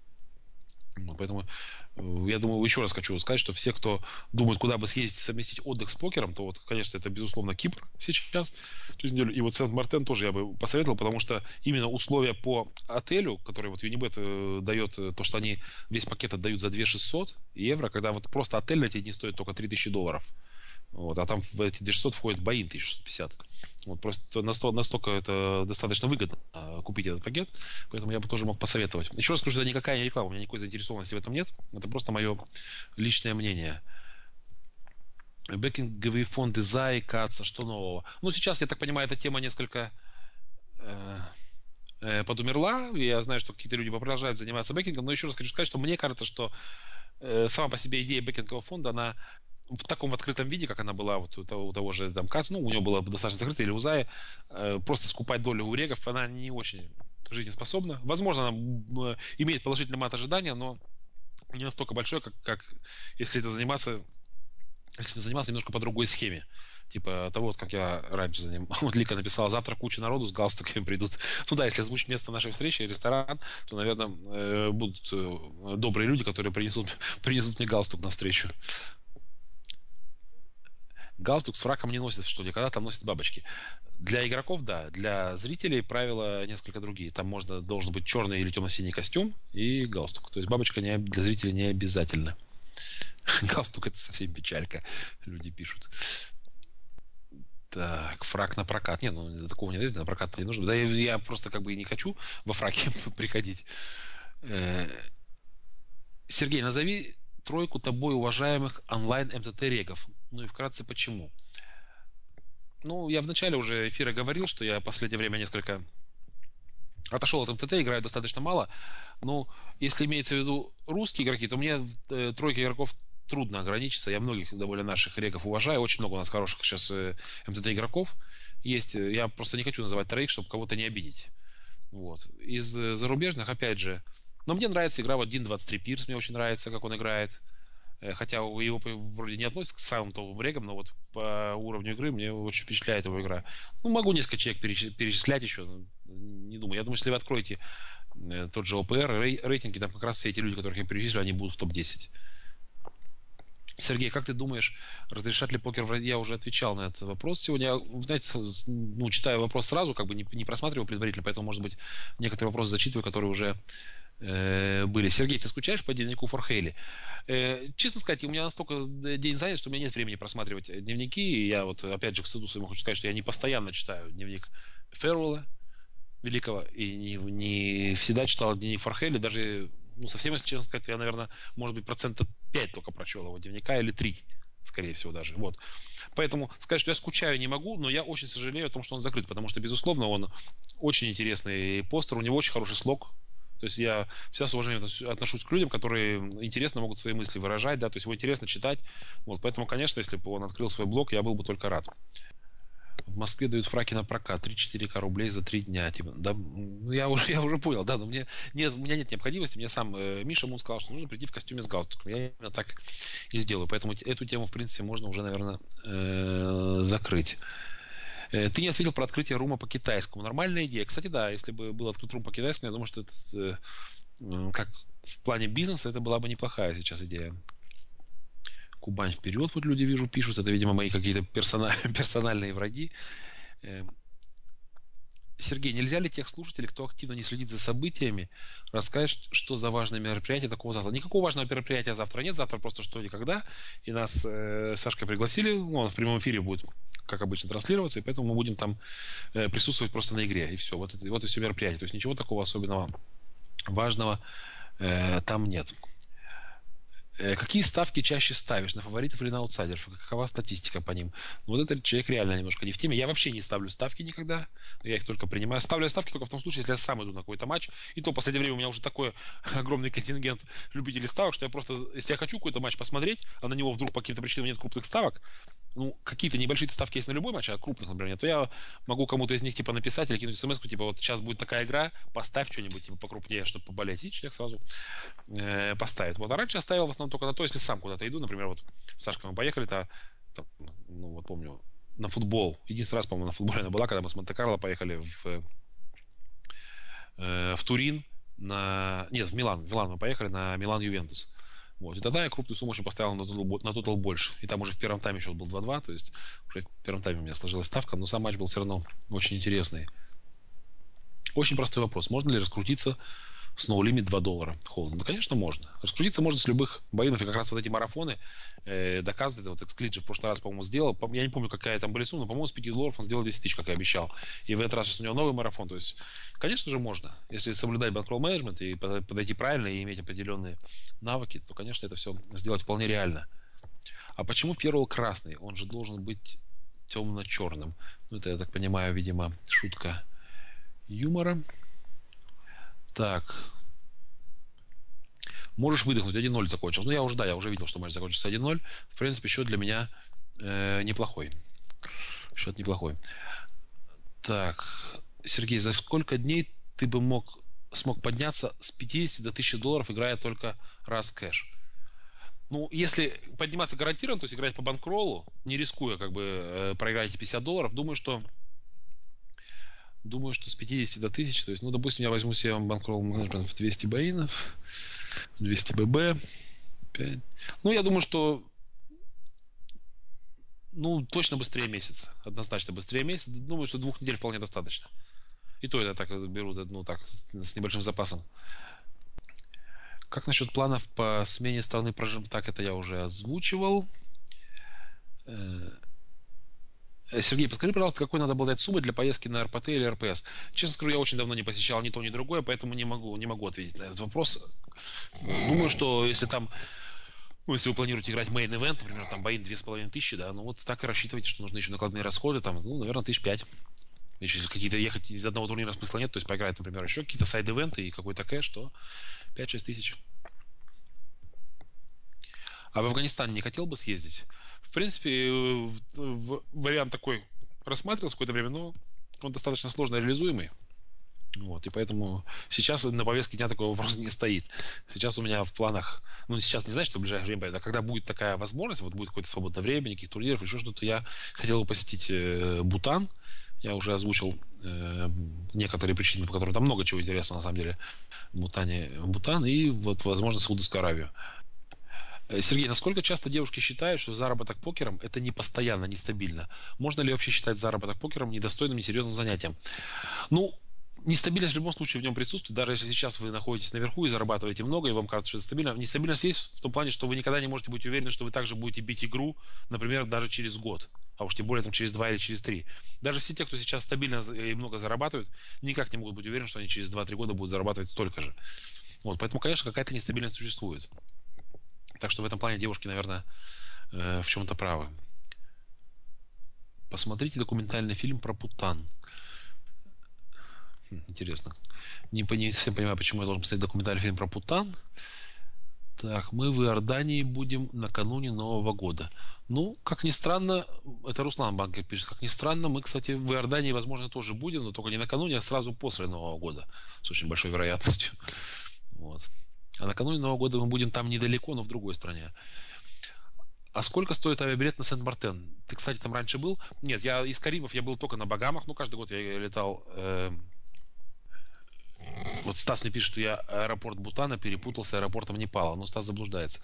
Ну, поэтому э, я думаю, еще раз хочу сказать, что все, кто думает, куда бы съездить, совместить отдых с покером, то вот, конечно, это, безусловно, Кипр сейчас, через неделю. И вот Сент-Мартен тоже я бы посоветовал, потому что именно условия по отелю, которые вот Юнибет э, дает, э, то, что они весь пакет отдают за две тысячи шестьсот евро, когда вот просто отель на эти дни стоит только три тысячи долларов. Вот, а там в эти две тысячи шестьсот входит Боин тысяча шестьсот пятьдесят. Вот, просто настолько, настолько это достаточно выгодно а, купить этот пакет, поэтому я бы тоже мог посоветовать. Еще раз скажу, это никакая не реклама, у меня никакой заинтересованности в этом нет. Это просто мое личное мнение. Бекинговые фонды ЗАИ, КАЦа, что нового? Ну, сейчас, я так понимаю, эта тема несколько э, э, подумерла. Я знаю, что какие-то люди продолжают заниматься бекингом, но еще раз хочу сказать, что мне кажется, что э, сама по себе идея бекингового фонда, она в таком открытом виде, как она была вот у того, у того же там КАЦ, ну, у него было достаточно закрыто, или у ЗАИ, э, просто скупать долю у регов, она не очень жизнеспособна. Возможно, она э, имеет положительный мат ожидания, но не настолько большой, как, как если это заниматься, если заниматься немножко по другой схеме. Типа того, вот как я раньше занимался. Вот Лика написала: завтра куча народу с галстуками придут. Ну да, если озвучить место нашей встречи, ресторан, то, наверное, э, будут э, добрые люди, которые принесут, принесут мне галстук навстречу. Галстук с фраком не носят, что ли, когда там носят бабочки. Для игроков, да. Для зрителей правила несколько другие. Там можно, должен быть черный или темно-синий костюм и галстук. То есть бабочка не, для зрителей не обязательно. Галстук — это совсем печалька, люди пишут. Так, фрак на прокат. Не, ну такого не дают, на прокат не нужно. Да я, я просто как бы и не хочу во фраке приходить. Э, Сергей, назови тройку тобой уважаемых онлайн эм тэ тэ-регов. Ну и вкратце почему. Ну, я в начале уже эфира говорил, что я в последнее время несколько отошел от эм тэ тэ, играю достаточно мало. Ну, если имеется в виду русские игроки, то мне э, тройки игроков трудно ограничиться. Я многих довольно наших регов уважаю. Очень много у нас хороших сейчас э, эм тэ тэ игроков есть. Я просто не хочу называть троих, чтобы кого-то не обидеть. Вот. Из э, зарубежных, опять же, но мне нравится игра вот Дин двадцать три Пирс, мне очень нравится, как он играет. Э, Хотя его вроде не относится к самым топовым регам, но вот по уровню игры мне очень впечатляет его игра. Ну, могу несколько человек перечислять еще, но не думаю. Я думаю, если вы откроете э, тот же о пэ эр, рейтинги, там как раз все эти люди, которых я перечислю, они будут в топ десять. Сергей, как ты думаешь, разрешат ли покер в России? Я уже отвечал на этот вопрос сегодня. Я, знаете, ну, читаю вопрос сразу, как бы не, не просматриваю предварительно, поэтому, может быть, некоторые вопросы зачитываю, которые уже э, были. Сергей, ты скучаешь по дневнику Форхейли? Э, честно сказать, у меня настолько день занят, что у меня нет времени просматривать дневники. И я вот, опять же, к стыду своему хочу сказать, что я не постоянно читаю дневник Ферруэлла великого и не, не всегда читал дневник Форхейли, даже, ну, совсем, если честно сказать, я, наверное, может быть, процента пять только прочел его дневника, или три, скорее всего, даже. Вот. Поэтому сказать, что я скучаю, не могу, но я очень сожалею о том, что он закрыт, потому что, безусловно, он очень интересный постер, у него очень хороший слог. То есть я всегда с уважением отношусь к людям, которые интересно могут свои мысли выражать, да, то есть его интересно читать. Вот, поэтому, конечно, если бы он открыл свой блог, я был бы только рад. В Москве дают фраки на прокат три-четыре ка рублей за три дня. Типа, да, ну, я уже, я уже понял, да, но мне нет, у меня нет необходимости. Мне сам э, Миша Мун сказал, что нужно прийти в костюме с галстуком. Я именно так и сделаю. Поэтому эту тему, в принципе, можно уже, наверное, э, закрыть. Э, ты не ответил про открытие рума по китайскому. Нормальная идея. Кстати, да, если бы был открыт рум по китайскому, я думаю, что это э, как в плане бизнеса это была бы неплохая сейчас идея. Кубань вперед, вот люди вижу, пишут. Это, видимо, мои какие-то персона- персональные враги. Э, Сергей, нельзя ли тех слушателей, кто активно не следит за событиями, рассказать, что за важное мероприятие такого завтра? Никакого важного мероприятия завтра нет, завтра просто что никогда. И нас э, Сашкой пригласили, ну, он в прямом эфире будет, как обычно, транслироваться, и поэтому мы будем там э, присутствовать просто на игре, и все. Вот, это, вот и все мероприятие. То есть ничего такого особенного важного э, там нет. Э, Какие ставки чаще ставишь, на фаворитов или на аутсайдеров? Какова статистика по ним? Ну, вот этот человек реально немножко не в теме. Я вообще не ставлю ставки никогда. Я их только принимаю. Ставлю я ставки только в том случае, если я сам иду на какой-то матч. И то в последнее время у меня уже такой огромный контингент любителей ставок, что я просто, если я хочу какой-то матч посмотреть, а на него вдруг по каким-то причинам нет крупных ставок, ну, какие-то небольшие ставки есть на любой матч, а крупных, например, нет, то я могу кому-то из них, типа, написать или кинуть смс-ку, типа, вот сейчас будет такая игра, поставь что-нибудь, типа, покрупнее, чтобы поболеть. И человек сразу э, поставит. Вот, а раньше я ставил в основном только на то, если сам куда-то иду, например, вот с Сашкой мы поехали-то, там, ну, вот помню, на футбол. Единственный раз, по-моему, на футболе она была, когда мы с Монте-Карло поехали в, э, в Турин, на... Нет, в Милан. В Милан мы поехали на Милан-Ювентус. Вот. И тогда я крупную сумму очень поставил на тотал, на тотал больше. И там уже в первом тайме счет был два-два, то есть уже в первом тайме у меня сложилась ставка, но сам матч был все равно очень интересный. Очень простой вопрос. Можно ли раскрутиться с No Limit два доллара холдом? Да, конечно, можно. Раскрутиться можно с любых боинов, и как раз вот эти марафоны э, доказывают. Вот Эксклиджи в прошлый раз, по-моему, сделал. Я не помню, какая там были суммы, но, по-моему, с пяти долларов он сделал десять тысяч, как и обещал. И в этот раз сейчас у него новый марафон. То есть, конечно же, можно. Если соблюдать банкролл менеджмент и подойти правильно и иметь определенные навыки, то, конечно, это все сделать вполне реально. А почему Феррол красный? Он же должен быть темно-черным. Ну, это, я так понимаю, видимо, шутка юмора. Так, можешь выдохнуть, один ноль закончился. Ну, я уже, да, я уже видел, что матч закончился один ноль. В принципе, счет для меня э, неплохой. Счет неплохой. Так, Сергей, за сколько дней ты бы мог, смог подняться с пятидесяти до тысячи долларов, играя только раз кэш? Ну, если подниматься гарантированно, то есть играть по банкроллу, не рискуя как бы э, проиграть эти пятьдесят долларов, думаю, что думаю, что с пятидесяти до тысячи, то есть, ну, допустим, я возьму себе банкролл менеджмент в двести боинов, двести ББ, пять. Ну, я думаю, что ну, точно быстрее месяца. Однозначно быстрее месяца. Думаю, что двух недель вполне достаточно. И то это так беру, ну так, с небольшим запасом. Как насчет планов по смене страны проживания? Так, это я уже озвучивал. Сергей, подскажи, пожалуйста, какой надо было дать суммы для поездки на РПТ или РПС? Честно скажу, я очень давно не посещал ни то, ни другое, поэтому не могу, не могу ответить на этот вопрос. Думаю, что если там, ну, если вы планируете играть в main event, например, там бои две с половиной тысячи, да, ну вот так и рассчитывайте, что нужны еще накладные расходы, там, ну, наверное, тысяч пять. Если какие-то ехать из одного турнира смысла нет, то есть поиграть, например, еще какие-то сайд-ивенты и какой-то кэш, то пять-шесть тысяч. А в Афганистан не хотел бы съездить? В принципе, э, в- вариант такой рассматривался какое-то время, но он достаточно сложно реализуемый. Вот, и поэтому сейчас на повестке дня такой вопрос не стоит. Сейчас у меня в планах, ну, сейчас не знаю, что в ближайшее время пойдет, а когда будет такая возможность, вот будет какое-то свободное время, никаких турниров, еще что-то, я хотел бы посетить э, Бутан. Я уже озвучил э, некоторые причины, по которым там много чего интересного, на самом деле, в Бутане, в Бутан и, вот, возможно, Саудовскую Аравию. Э, Сергей, насколько часто девушки считают, что заработок покером это не постоянно, нестабильно? Можно ли вообще считать заработок покером недостойным, несерьезным занятием? Ну, нестабильность в любом случае в нем присутствует, даже если сейчас вы находитесь наверху и зарабатываете много, и вам кажется, что это стабильно. Нестабильность есть в том плане, что вы никогда не можете быть уверены, что вы также будете бить игру, например, даже через год, а уж тем более там через два или через три. Даже все те, кто сейчас стабильно и много зарабатывают, никак не могут быть уверены, что они через два-три года будут зарабатывать столько же. Вот, поэтому, конечно, какая-то нестабильность существует. Так что в этом плане девушки, наверное, э, в чем-то правы. Посмотрите документальный фильм про Путан. Хм, интересно. Не, не совсем понимаю, почему я должен посмотреть документальный фильм про Путан. Так, мы в Иордании будем накануне Нового года. Ну, как ни странно, это Руслан Банкер пишет, как ни странно, мы, кстати, в Иордании, возможно, тоже будем, но только не накануне, а сразу после Нового года. С очень большой вероятностью. Вот. А накануне Нового года мы будем там недалеко, но в другой стране. А сколько стоит авиабилет на Сент-Мартен? Ты, кстати, там раньше был? Нет, я из Карибов, я был только на Багамах, ну, каждый год я летал. э, Вот Стас мне пишет, что я аэропорт Бутана перепутал с аэропортом Непала. Ну, Стас заблуждается.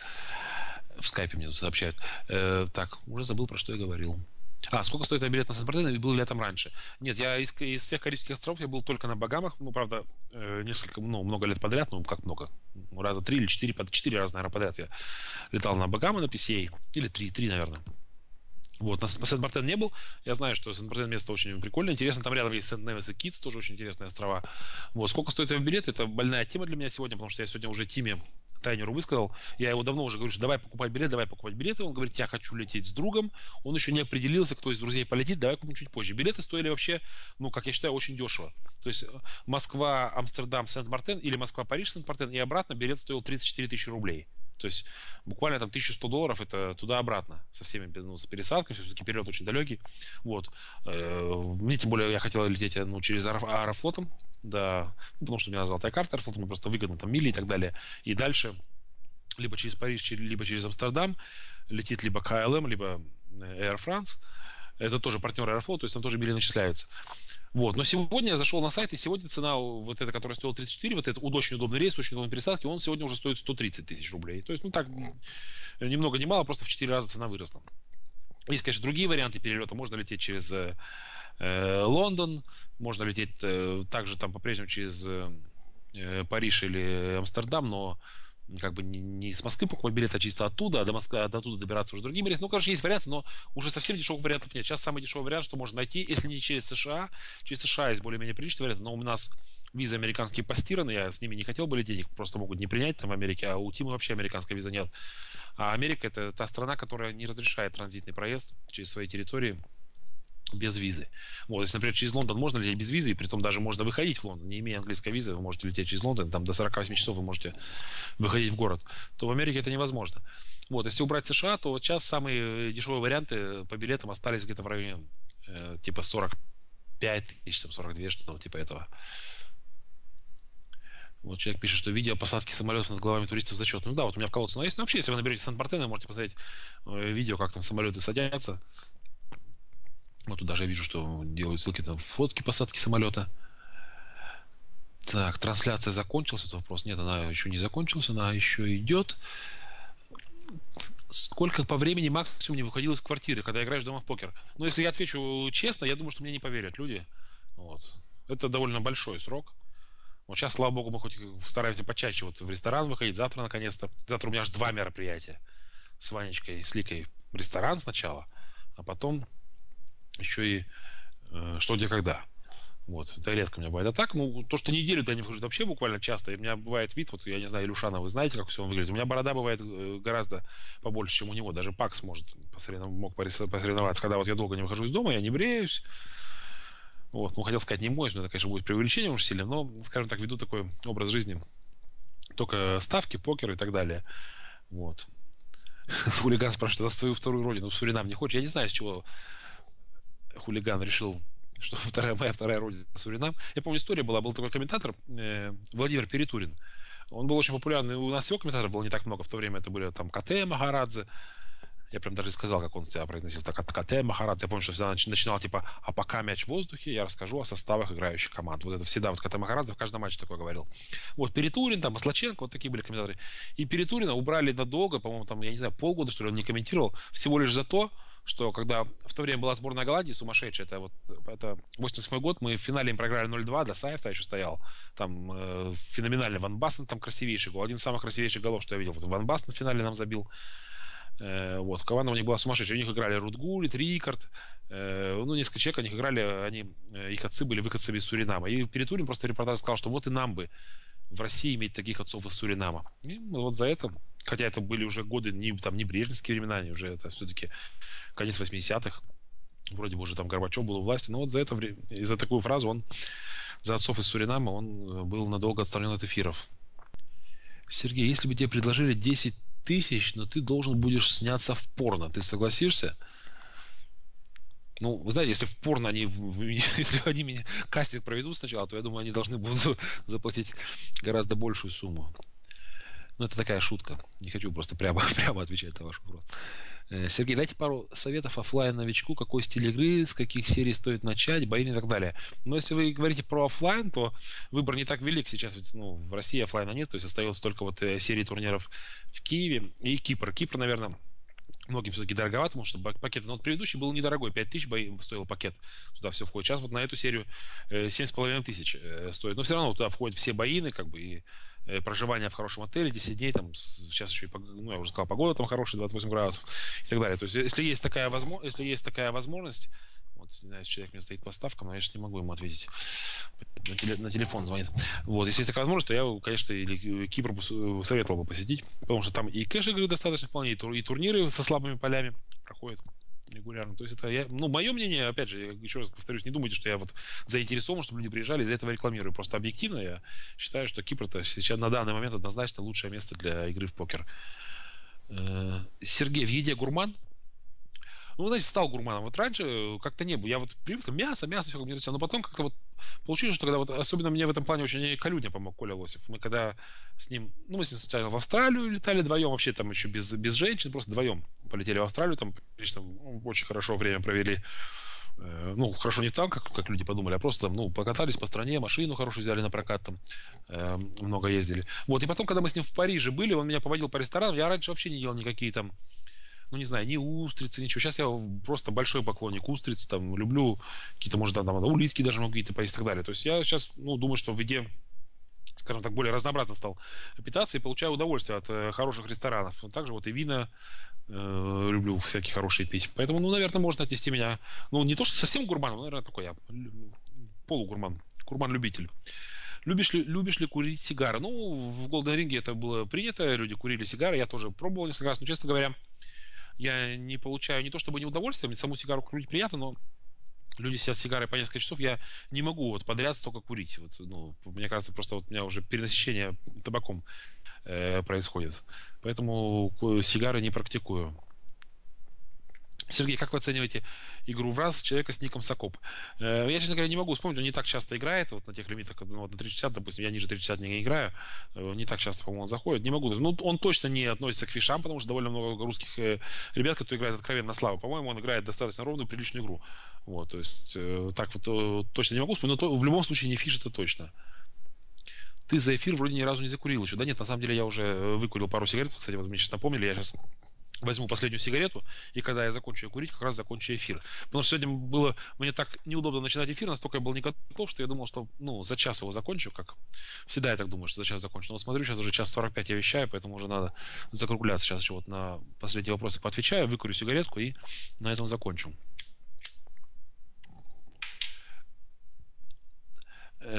В скайпе мне тут сообщают. Э, так, уже забыл, про что я говорил. А, сколько стоит билет на Сан-Мартино и был ли я там раньше? Нет, я из, из всех Карибских островов я был только на Багамах. Ну, правда, э, несколько, ну, много лет подряд. Ну, как много? Ну, раза три или четыре, под четыре раза, наверное, подряд я летал на Багамы на пи си эй. Или три, три, наверное. Вот, на Сент-Мартен не был. Я знаю, что Сент-Мартен место очень прикольное. Интересно, там рядом есть Сент-Невис и Китс, тоже очень интересные острова. Вот, сколько стоит авиабилет? Это больная тема для меня сегодня, потому что я сегодня уже Тиме Тайнеру высказал. Я его давно уже говорю, что давай покупать билет, давай покупать билеты. Он говорит, я хочу лететь с другом. Он еще не определился, кто из друзей полетит, давай купим чуть позже. Билеты стоили вообще, ну, как я считаю, очень дешево. То есть Москва, Амстердам, Сент-Мартен или Москва, Париж, Сент-Мартен и обратно билет стоил тридцать четыре тысячи рублей. То есть буквально там тысяча сто долларов это туда-обратно со всеми, ну, с пересадкой, все-таки перелет очень далекий. Вот. Э, Мне тем более я хотел лететь, ну, через Аэрофлотом, да, ну, потому что меня назвал Тайкарт Аэрофлотом, мне просто выгодно там мили и так далее. И дальше либо через Париж, либо через Амстердам летит либо ка эл эм, либо Air France. Это тоже партнер Аэрофлота, то есть там тоже мили начисляются. Вот. Но сегодня я зашел на сайт, и сегодня цена вот эта, которая стоила тридцать четыре, вот этот очень удобный рейс, очень удобные пересадки, он сегодня уже стоит сто тридцать тысяч рублей. То есть, ну так, ни много ни мало, просто в четыре раза цена выросла. Есть, конечно, другие варианты перелета. Можно лететь через э, Лондон, можно лететь э, также там по-прежнему через э, Париж или Амстердам, но как бы не, не с Москвы покупать билет, а чисто оттуда, а до Москвы, а до оттуда добираться уже другими рейсами. Ну, короче, есть варианты, но уже совсем дешевых вариантов нет. Сейчас самый дешевый вариант, что можно найти, если не через США, через США есть более-менее приличный вариант, но у нас визы американские постираны, я с ними не хотел бы лететь, их просто могут не принять там в Америке, а у Тима вообще американской визы нет. А Америка это та страна, которая не разрешает транзитный проезд через свои территории без визы. Вот, если, например, через Лондон можно лететь без визы, и при том даже можно выходить в Лондон, не имея английской визы, вы можете лететь через Лондон, там до сорок восемь часов вы можете выходить в город, то в Америке это невозможно. Вот, если убрать США, то вот сейчас самые дешевые варианты по билетам остались где-то в районе э, типа сорок пять тысяч, там сорок два, что-то типа этого. Вот человек пишет, что видео посадки самолетов над головами туристов зачет. Ну да, вот у меня в колодце. Но есть, ну, вообще, если вы наберете Сан-Мартен, вы можете посмотреть э, видео, как там самолеты садятся. Вот тут даже я вижу, что делают ссылки там фотки посадки самолета. Так, трансляция закончилась, этот вопрос. Нет, она еще не закончилась, она еще идет. Сколько по времени максимум не выходил из квартиры, когда играешь дома в покер? Ну, если я отвечу честно, я думаю, что мне не поверят люди. Вот. Это довольно большой срок. Вот сейчас, слава богу, мы хоть стараемся почаще вот в ресторан выходить. Завтра, наконец-то. Завтра у меня аж два мероприятия. С Ванечкой, с Ликой. В ресторан сначала, а потом еще и э, что, где, когда. Вот, это редко у меня бывает. А так, ну, то, что неделю туда не вхожу, это вообще буквально часто. И у меня бывает вид, вот я не знаю, Илюшана, вы знаете, как все он выглядит. У меня борода бывает э, гораздо побольше, чем у него. Даже Пакс может посоревнов- мог порис- посоревноваться. Когда вот я долго не выхожу из дома, я не бреюсь. Вот, ну, хотел сказать, не моюсь, но это, конечно, будет преувеличением уж сильным. Но, скажем так, веду такой образ жизни. Только ставки, покер и так далее. Вот. Хулиган спрашивает, а свою вторую родину в Суринам не хочешь? Я не знаю, с чего хулиган решил, что вторая, моя вторая родина Суринам. Я помню, история была, был такой комментатор э, Владимир Перетурин. Он был очень популярный. У нас всего комментаторов было не так много. В то время это были там Кате Махарадзе. Я прям даже сказал, как он себя произносил. Так, Кате Махарадзе. Я помню, что всегда начинал типа, а пока мяч в воздухе, я расскажу о составах играющих команд. Вот это всегда вот Кате Махарадзе в каждом матче такое говорил. Вот Перетурин, там, Маслаченко, вот такие были комментаторы. И Перетурина убрали надолго, по-моему, там, я не знаю, полгода, что ли, он не комментировал. Всего лишь за то, что когда в то время была сборная Голландии сумасшедшая, это вот это восемьдесят восьмой год, мы в финале им проиграли ноль два, да, Саев еще стоял, там э, феноменальный Ван Бастен, там красивейший гол, один из самых красивейших голов, что я видел, вот Ван Бастен в финале нам забил, э, вот, команда у них была сумасшедшая, у них играли Рудгулит, Рикард, э, ну, несколько человек, они играли, они, э, их отцы были выходцами из Суринама, и Перетурин просто в репортаже сказал, что вот и нам бы в России иметь таких отцов из Суринама, и вот за это, хотя это были уже годы не, там, не брежневские времена, они уже это все-таки конец восьмидесятых, вроде бы уже там Горбачев был у власти, но вот за это время, и за такую фразу он, за отцов из Суринама, он был надолго отстранен от эфиров. Сергей, если бы тебе предложили десять тысяч, но ты должен будешь сняться в порно, ты согласишься? Ну, вы знаете, если в порно они, если они меня кастинг проведут сначала, то я думаю, они должны будут заплатить гораздо большую сумму. Ну, это такая шутка. Не хочу просто прямо, прямо отвечать на ваш вопрос. Сергей, дайте пару советов офлайн новичку, какой стиль игры, с каких серий стоит начать, бои и так далее. Но если вы говорите про офлайн, то выбор не так велик. Сейчас ведь, ну, в России офлайна нет, то есть остается только вот серии турниров в Киеве и Кипр. Кипр, наверное, многим все-таки дороговато, потому что пакет, ну, вот предыдущий был недорогой, пять тысяч стоил пакет, туда все входит. Сейчас вот на эту серию семь с половиной тысяч стоит, но все равно туда входят все боины, как бы, и проживание в хорошем отеле, десять дней, там, сейчас еще и, ну, я уже сказал, погода там хорошая, двадцать восемь градусов и так далее. То есть, если есть такая возможность, если есть такая возможность, вот, не знаю, если человек мне стоит по ставкам, но я сейчас не могу ему ответить. На, теле, на телефон звонит. Вот, если есть такая возможность, то я, конечно, или Кипр бы советовал бы посетить, потому что там и кэш игры достаточно вполне, и, тур, и турниры со слабыми полями проходят регулярно. То есть это я, ну, мое мнение, опять же, я еще раз повторюсь, не думайте, что я вот заинтересован, чтобы люди приезжали, из-за этого рекламирую. Просто объективно я считаю, что Кипр это сейчас на данный момент однозначно лучшее место для игры в покер. Сергей, в еде гурман? Ну, знаете, стал гурманом. Вот раньше как-то не был. Я вот привык, там, мясо, мясо, все как мне нравится. Но потом как-то вот получилось, что когда вот, особенно мне в этом плане очень Калюня помог, Коля Лосев. Мы когда с ним, ну, мы с ним сначала в Австралию летали вдвоем, вообще там еще без, без женщин, просто вдвоем полетели в Австралию, там, конечно, очень хорошо время провели. Ну, хорошо не там, как, как люди подумали, а просто там, ну, покатались по стране, машину хорошую взяли на прокат, там, э, много ездили. Вот, и потом, когда мы с ним в Париже были, он меня поводил по ресторанам, я раньше вообще не ел никакие там, ну, не знаю, ни устрицы, ничего. Сейчас я просто большой поклонник устриц, там, люблю какие-то, может, там, улитки даже могу какие-то поесть и так далее. То есть я сейчас, ну, думаю, что в еде, скажем так, более разнообразно стал питаться и получаю удовольствие от э, хороших ресторанов. Также вот и вина э, люблю всякие хорошие пить. Поэтому, ну, наверное, можно отнести меня, ну, не то, что совсем гурманом, но, наверное, такой я полугурман, гурман-любитель. Любишь ли, любишь ли курить сигары? Ну, в Голден Ринге это было принято, люди курили сигары, я тоже пробовал несколько раз, но, честно говоря, я не получаю не то чтобы не удовольствие, мне саму сигару курить приятно, но люди сидят с сигарой по несколько часов, я не могу вот подряд столько курить. Вот, ну, мне кажется, просто вот у меня уже перенасыщение табаком э, происходит. Поэтому сигары не практикую. Сергей, как вы оцениваете игру в раз человека с ником Сокоп? Я, честно говоря, не могу вспомнить, он не так часто играет, вот на тех лимитах, ну, вот на триста шестьдесят, допустим, я ниже триста шестьдесят не играю, не так часто, по-моему, он заходит, не могу. Ну, он точно не относится к фишам, потому что довольно много русских ребят, которые играют откровенно на славу. По-моему, он играет достаточно ровную, приличную игру. Вот, то есть, так вот точно не могу вспомнить, но то, в любом случае не фиш, это точно. Ты за эфир вроде ни разу не закурил еще. Да нет, на самом деле я уже выкурил пару сигарет, кстати, вот мне сейчас напомнили, я сейчас возьму последнюю сигарету, и когда я закончу ее курить, как раз закончу эфир. Потому что сегодня было, мне так неудобно начинать эфир, настолько я был не готов, что я думал, что, ну, за час его закончу, как всегда я так думаю, что за час закончу. Но смотрю, сейчас уже час сорок пять я вещаю, поэтому уже надо закругляться. Сейчас еще вот на последние вопросы поотвечаю, выкурю сигаретку и на этом закончу.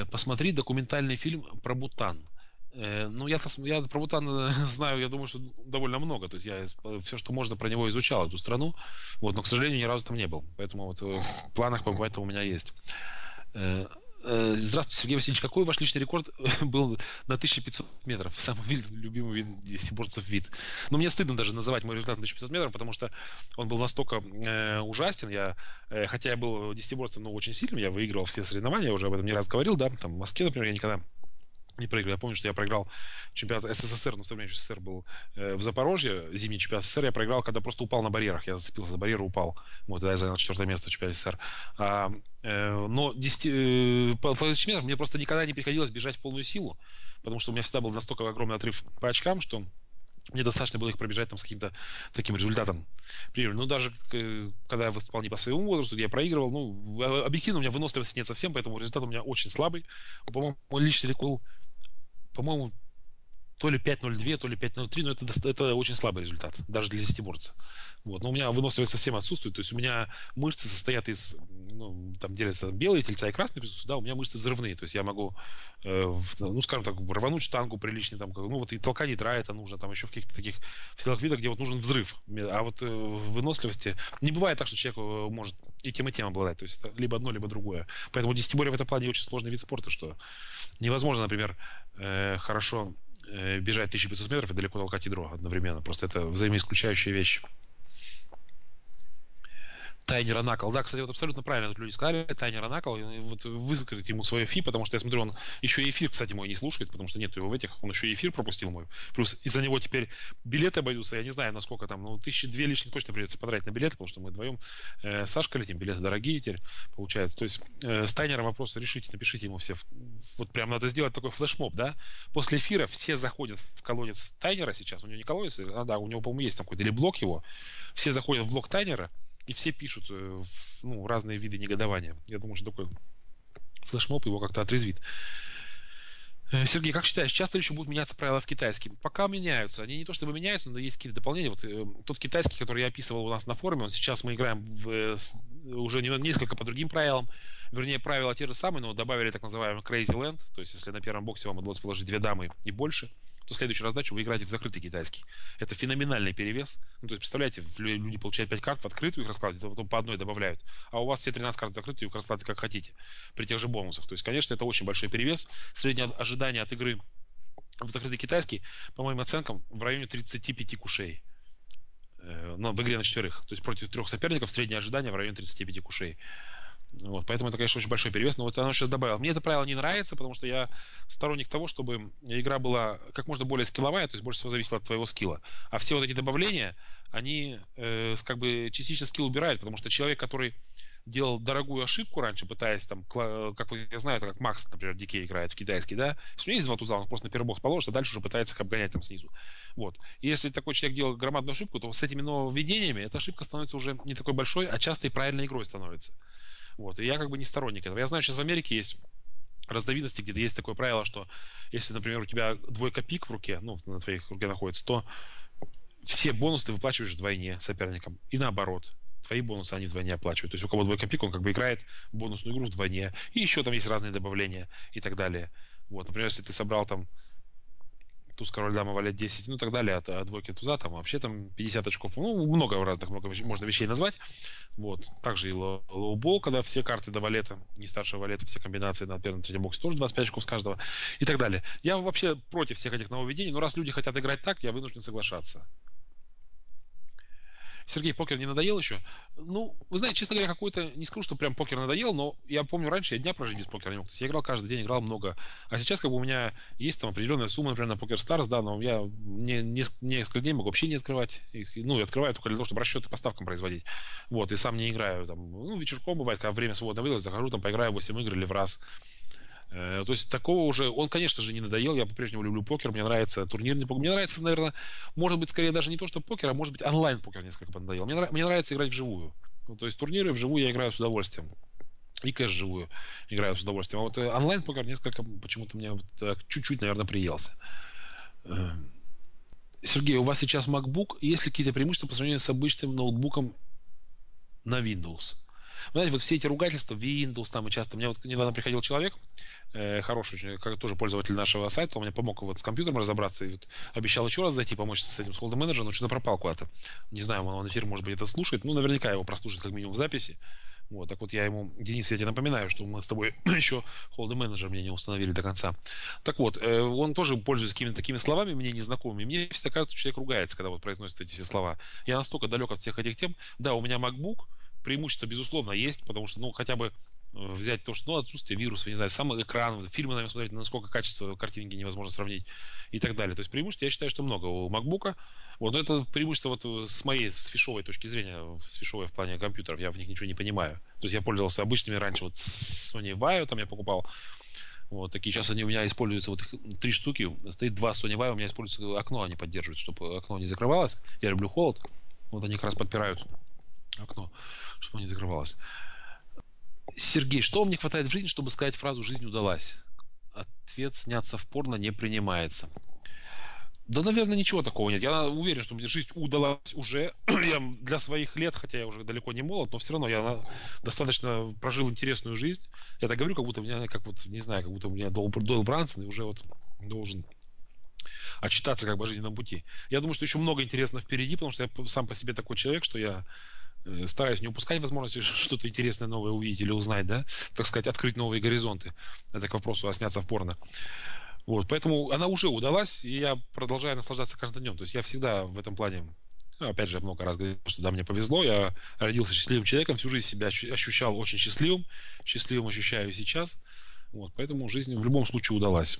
Посмотри документальный фильм про Бутан. Э, Ну, я, я про Бутан э, знаю, я думаю, что довольно много. То есть я все, что можно про него изучал, эту страну. Вот, но, к сожалению, ни разу там не был. Поэтому вот э, в планах побывать там у меня есть. Э, э, Здравствуйте, Сергей Васильевич. Какой ваш личный рекорд был на тысяча пятьсот метров? Самый вид- любимый вид десятиборцев вид. Но мне стыдно даже называть мой результат на тысяча пятьсот метров, потому что он был настолько э, ужасен. Я, э, хотя я был десятиборцем, но очень сильным, я выигрывал все соревнования, я уже об этом не раз говорил, да, там в Москве, например, я никогда не проиграл. Я помню, что я проиграл чемпионат СССР, ну, в то время еще СССР был э, в Запорожье, зимний чемпионат СССР, я проиграл, когда просто упал на барьерах. Я зацепился за барьер и упал. Вот, тогда я занял четвертое место в чемпионате СССР. А, э, но десять, э, по тысяче метров мне просто никогда не приходилось бежать в полную силу, потому что у меня всегда был настолько огромный отрыв по очкам, что мне достаточно было их пробежать там с каким-то таким результатом. Примерно. Ну, даже э, когда я выступал не по своему возрасту, где я проигрывал, ну, а- объективно у меня выносливости нет совсем, поэтому результат у меня очень слабый. По-моему, мой личный рекорд, по-моему, то ли пять ноль два, то ли пять ноль три, но это, доста- это очень слабый результат, даже для десятиборца. Вот. Но у меня выносливость совсем отсутствует, то есть у меня мышцы состоят из, ну, там делятся белые тельца и красные присутствуют, да, у меня мышцы взрывные, то есть я могу, э, в- ну, скажем так, рвануть штангу приличный, там, как- ну, вот и толкание ядра это нужно, там, еще в каких-то таких силах видах, где вот нужен взрыв. А вот э, в выносливости не бывает так, что человек э, может и тем, и тем обладать, то есть это либо одно, либо другое. Поэтому десятиборье в этом плане очень сложный вид спорта, что невозможно, например, э, хорошо э, бежать тысяча пятьсот метров и далеко толкать ядро одновременно. Просто это взаимоисключающие вещи. Тайнер Анакл. Да, кстати, вот абсолютно правильно тут люди сказали. Тайнер Анакл. Вот высказать ему свое фи, потому что я смотрю, он еще и эфир, кстати, мой не слушает, потому что нет его в этих. Он еще и эфир пропустил мой. Плюс из-за него теперь билеты обойдутся. Я не знаю, насколько там, ну, тысячи две лишних точно придется потратить на билеты, потому что мы вдвоем э, с Сашкой летим, билеты дорогие теперь получаются. То есть э, с Тайнером вопрос решите, напишите ему все. Вот прям надо сделать такой флешмоб, да? После эфира все заходят в колодец Тайнера сейчас. У него не колодец, а да, у него, по-моему, есть там какой-то или блок его. Все заходят в блок Тайнера, и все пишут э, в, ну, разные виды негодования. Я думаю, что такой флешмоб его как-то отрезвит. Э, Сергей, как считаешь, часто ли еще будут меняться правила в китайском? Пока меняются. Они не то чтобы меняются, но есть какие-то дополнения. Вот э, тот китайский, который я описывал у нас на форуме, он сейчас мы играем в, э, с- уже не- несколько по другим правилам. Вернее, правила те же самые, но добавили так называемый Crazy Land. То есть, если на первом боксе вам удалось положить две дамы и больше, то следующую раздачу вы играете в закрытый китайский. Это феноменальный перевес. Ну, то есть, представляете, лю- люди получают пять карт в открытую, их раскладывают, а потом по одной добавляют. А у вас все тринадцать карт закрытые, их раскладывайте как хотите, при тех же бонусах. То есть, конечно, это очень большой перевес. Среднее ожидание от игры в закрытый китайский, по моим оценкам, в районе тридцати пяти кушей. Э, Но в игре на четверых. То есть против трех соперников среднее ожидание в районе тридцати пяти кушей. Вот, поэтому это, конечно, очень большой перевес, но вот оно сейчас добавило. Мне это правило не нравится, потому что я сторонник того, чтобы игра была как можно более скилловая, то есть больше всего зависела от твоего скилла. А все вот эти добавления, они э, с- как бы частично скилл убирают, потому что человек, который делал дорогую ошибку раньше, пытаясь там, кла- как вы- я знаю, это как Макс, например, Дикей играет в китайский, да, если у него есть два туза, он просто на первый бокс положит, а дальше уже пытается их обгонять там снизу. Вот. И если такой человек делал громадную ошибку, то с этими нововведениями эта ошибка становится уже не такой большой, а часто и правильной игрой становится. Вот. И я как бы не сторонник этого. Я знаю, сейчас в Америке есть разновидности, где есть такое правило, что если, например, у тебя двойка пик в руке, ну, на твоей руке находится, то все бонусы ты выплачиваешь вдвойне соперникам. И наоборот. Твои бонусы они вдвойне оплачивают. То есть у кого двойка пик, он как бы играет бонусную игру вдвойне. И еще там есть разные добавления и так далее. Вот, например, если ты собрал там туз, король, дама, валет десять, ну и так далее, от, от двойки туза, там вообще там пятьдесят очков, ну, много разных, много вещей, можно вещей назвать. Вот. Также и лоу- лоубол, когда все карты до валета, не старшего валета, все комбинации на первом, третьем боксе тоже двадцать пять очков с каждого и так далее. Я вообще против всех этих нововведений, но раз люди хотят играть так, я вынужден соглашаться. Сергей, покер не надоел еще? Ну, вы знаете, честно говоря, какой-то, не скажу, что прям покер надоел, но я помню, раньше я дня прожить без покера не мог. То есть я играл каждый день, играл много. А сейчас как бы у меня есть там определенная сумма, например, на покер Stars, да, но я не, не, несколько дней могу вообще не открывать их. Ну, и открываю только для того, чтобы расчеты по ставкам производить. Вот, и сам не играю. Там, ну, вечерком бывает, когда время свободно выдалось, захожу, там поиграю восемь игр или в раз. Э, То есть такого уже, он, конечно же, не надоел. Я по-прежнему люблю покер, мне нравится турнирный покер. Мне нравится, наверное, может быть, скорее даже не то, что покер, а может быть, онлайн-покер несколько поднадоел. Мне, нрав- мне нравится играть вживую. Ну, то есть турниры вживую я играю с удовольствием. И кэш вживую играю с удовольствием. А вот э, онлайн-покер несколько почему-то мне вот так чуть-чуть, наверное, приелся. Э, Сергей, у вас сейчас MacBook. Есть ли какие-то преимущества по сравнению с обычным ноутбуком на Windows? Вы знаете, вот все эти ругательства, Windows там и часто, мне вот недавно приходил человек, э, хороший, очень, как, тоже пользователь нашего сайта, он мне помог вот с компьютером разобраться, и вот обещал еще раз зайти, помочь с этим, с холдом менеджером, но что-то пропал куда-то. Не знаю, он эфир, может быть, это слушает, ну, наверняка его прослушает как минимум в записи. Вот, так вот я ему, Денис, я тебе напоминаю, что мы с тобой еще холдинг менеджер мне не установили до конца. Так вот, э, он тоже пользуется какими-то такими словами, мне незнакомыми. Мне всегда кажется, что человек ругается, когда вот произносит эти все слова. Я настолько далек от всех этих тем. Да, у меня MacBook, преимущество, безусловно, есть, потому что, ну, хотя бы э, взять то, что, ну, отсутствие вируса, не знаю, сам экран, фильмы, наверное, смотреть, насколько качество картинки невозможно сравнить и так далее. То есть преимущество, я считаю, что много у MacBook. Вот, но это преимущество вот с моей, с фишовой точки зрения, с фишовой в плане компьютеров, я в них ничего не понимаю. То есть я пользовался обычными раньше, вот Sony Vaio там я покупал, вот такие, сейчас они у меня используются, вот их три штуки, стоит два Sony Vaio, у меня используется окно, они поддерживают, чтобы окно не закрывалось, я люблю холод, вот они как раз подпирают окно, чтобы оно не закрывалось. Сергей, что вам не хватает в жизни, чтобы сказать фразу «жизнь удалась»? Ответ «сняться в порно» не принимается. Да, наверное, ничего такого нет. Я уверен, что мне жизнь удалась уже. Я для своих лет, хотя я уже далеко не молод, но все равно я достаточно прожил интересную жизнь. Я так говорю, как будто у меня, как вот, не знаю, как будто у меня Дойл Брансон и уже вот должен отчитаться как бы о жизненном пути. Я думаю, что еще много интересного впереди, потому что я сам по себе такой человек, что я стараюсь не упускать возможности что-то интересное новое увидеть или узнать, да, так сказать, открыть новые горизонты. Это к вопросу о сняться в порно. Вот, поэтому она уже удалась, и я продолжаю наслаждаться каждым днем. То есть я всегда в этом плане, ну, опять же, много раз говорил, что да, мне повезло, я родился счастливым человеком, всю жизнь себя ощущал очень счастливым, счастливым ощущаю сейчас. Вот, поэтому жизнь в любом случае удалась.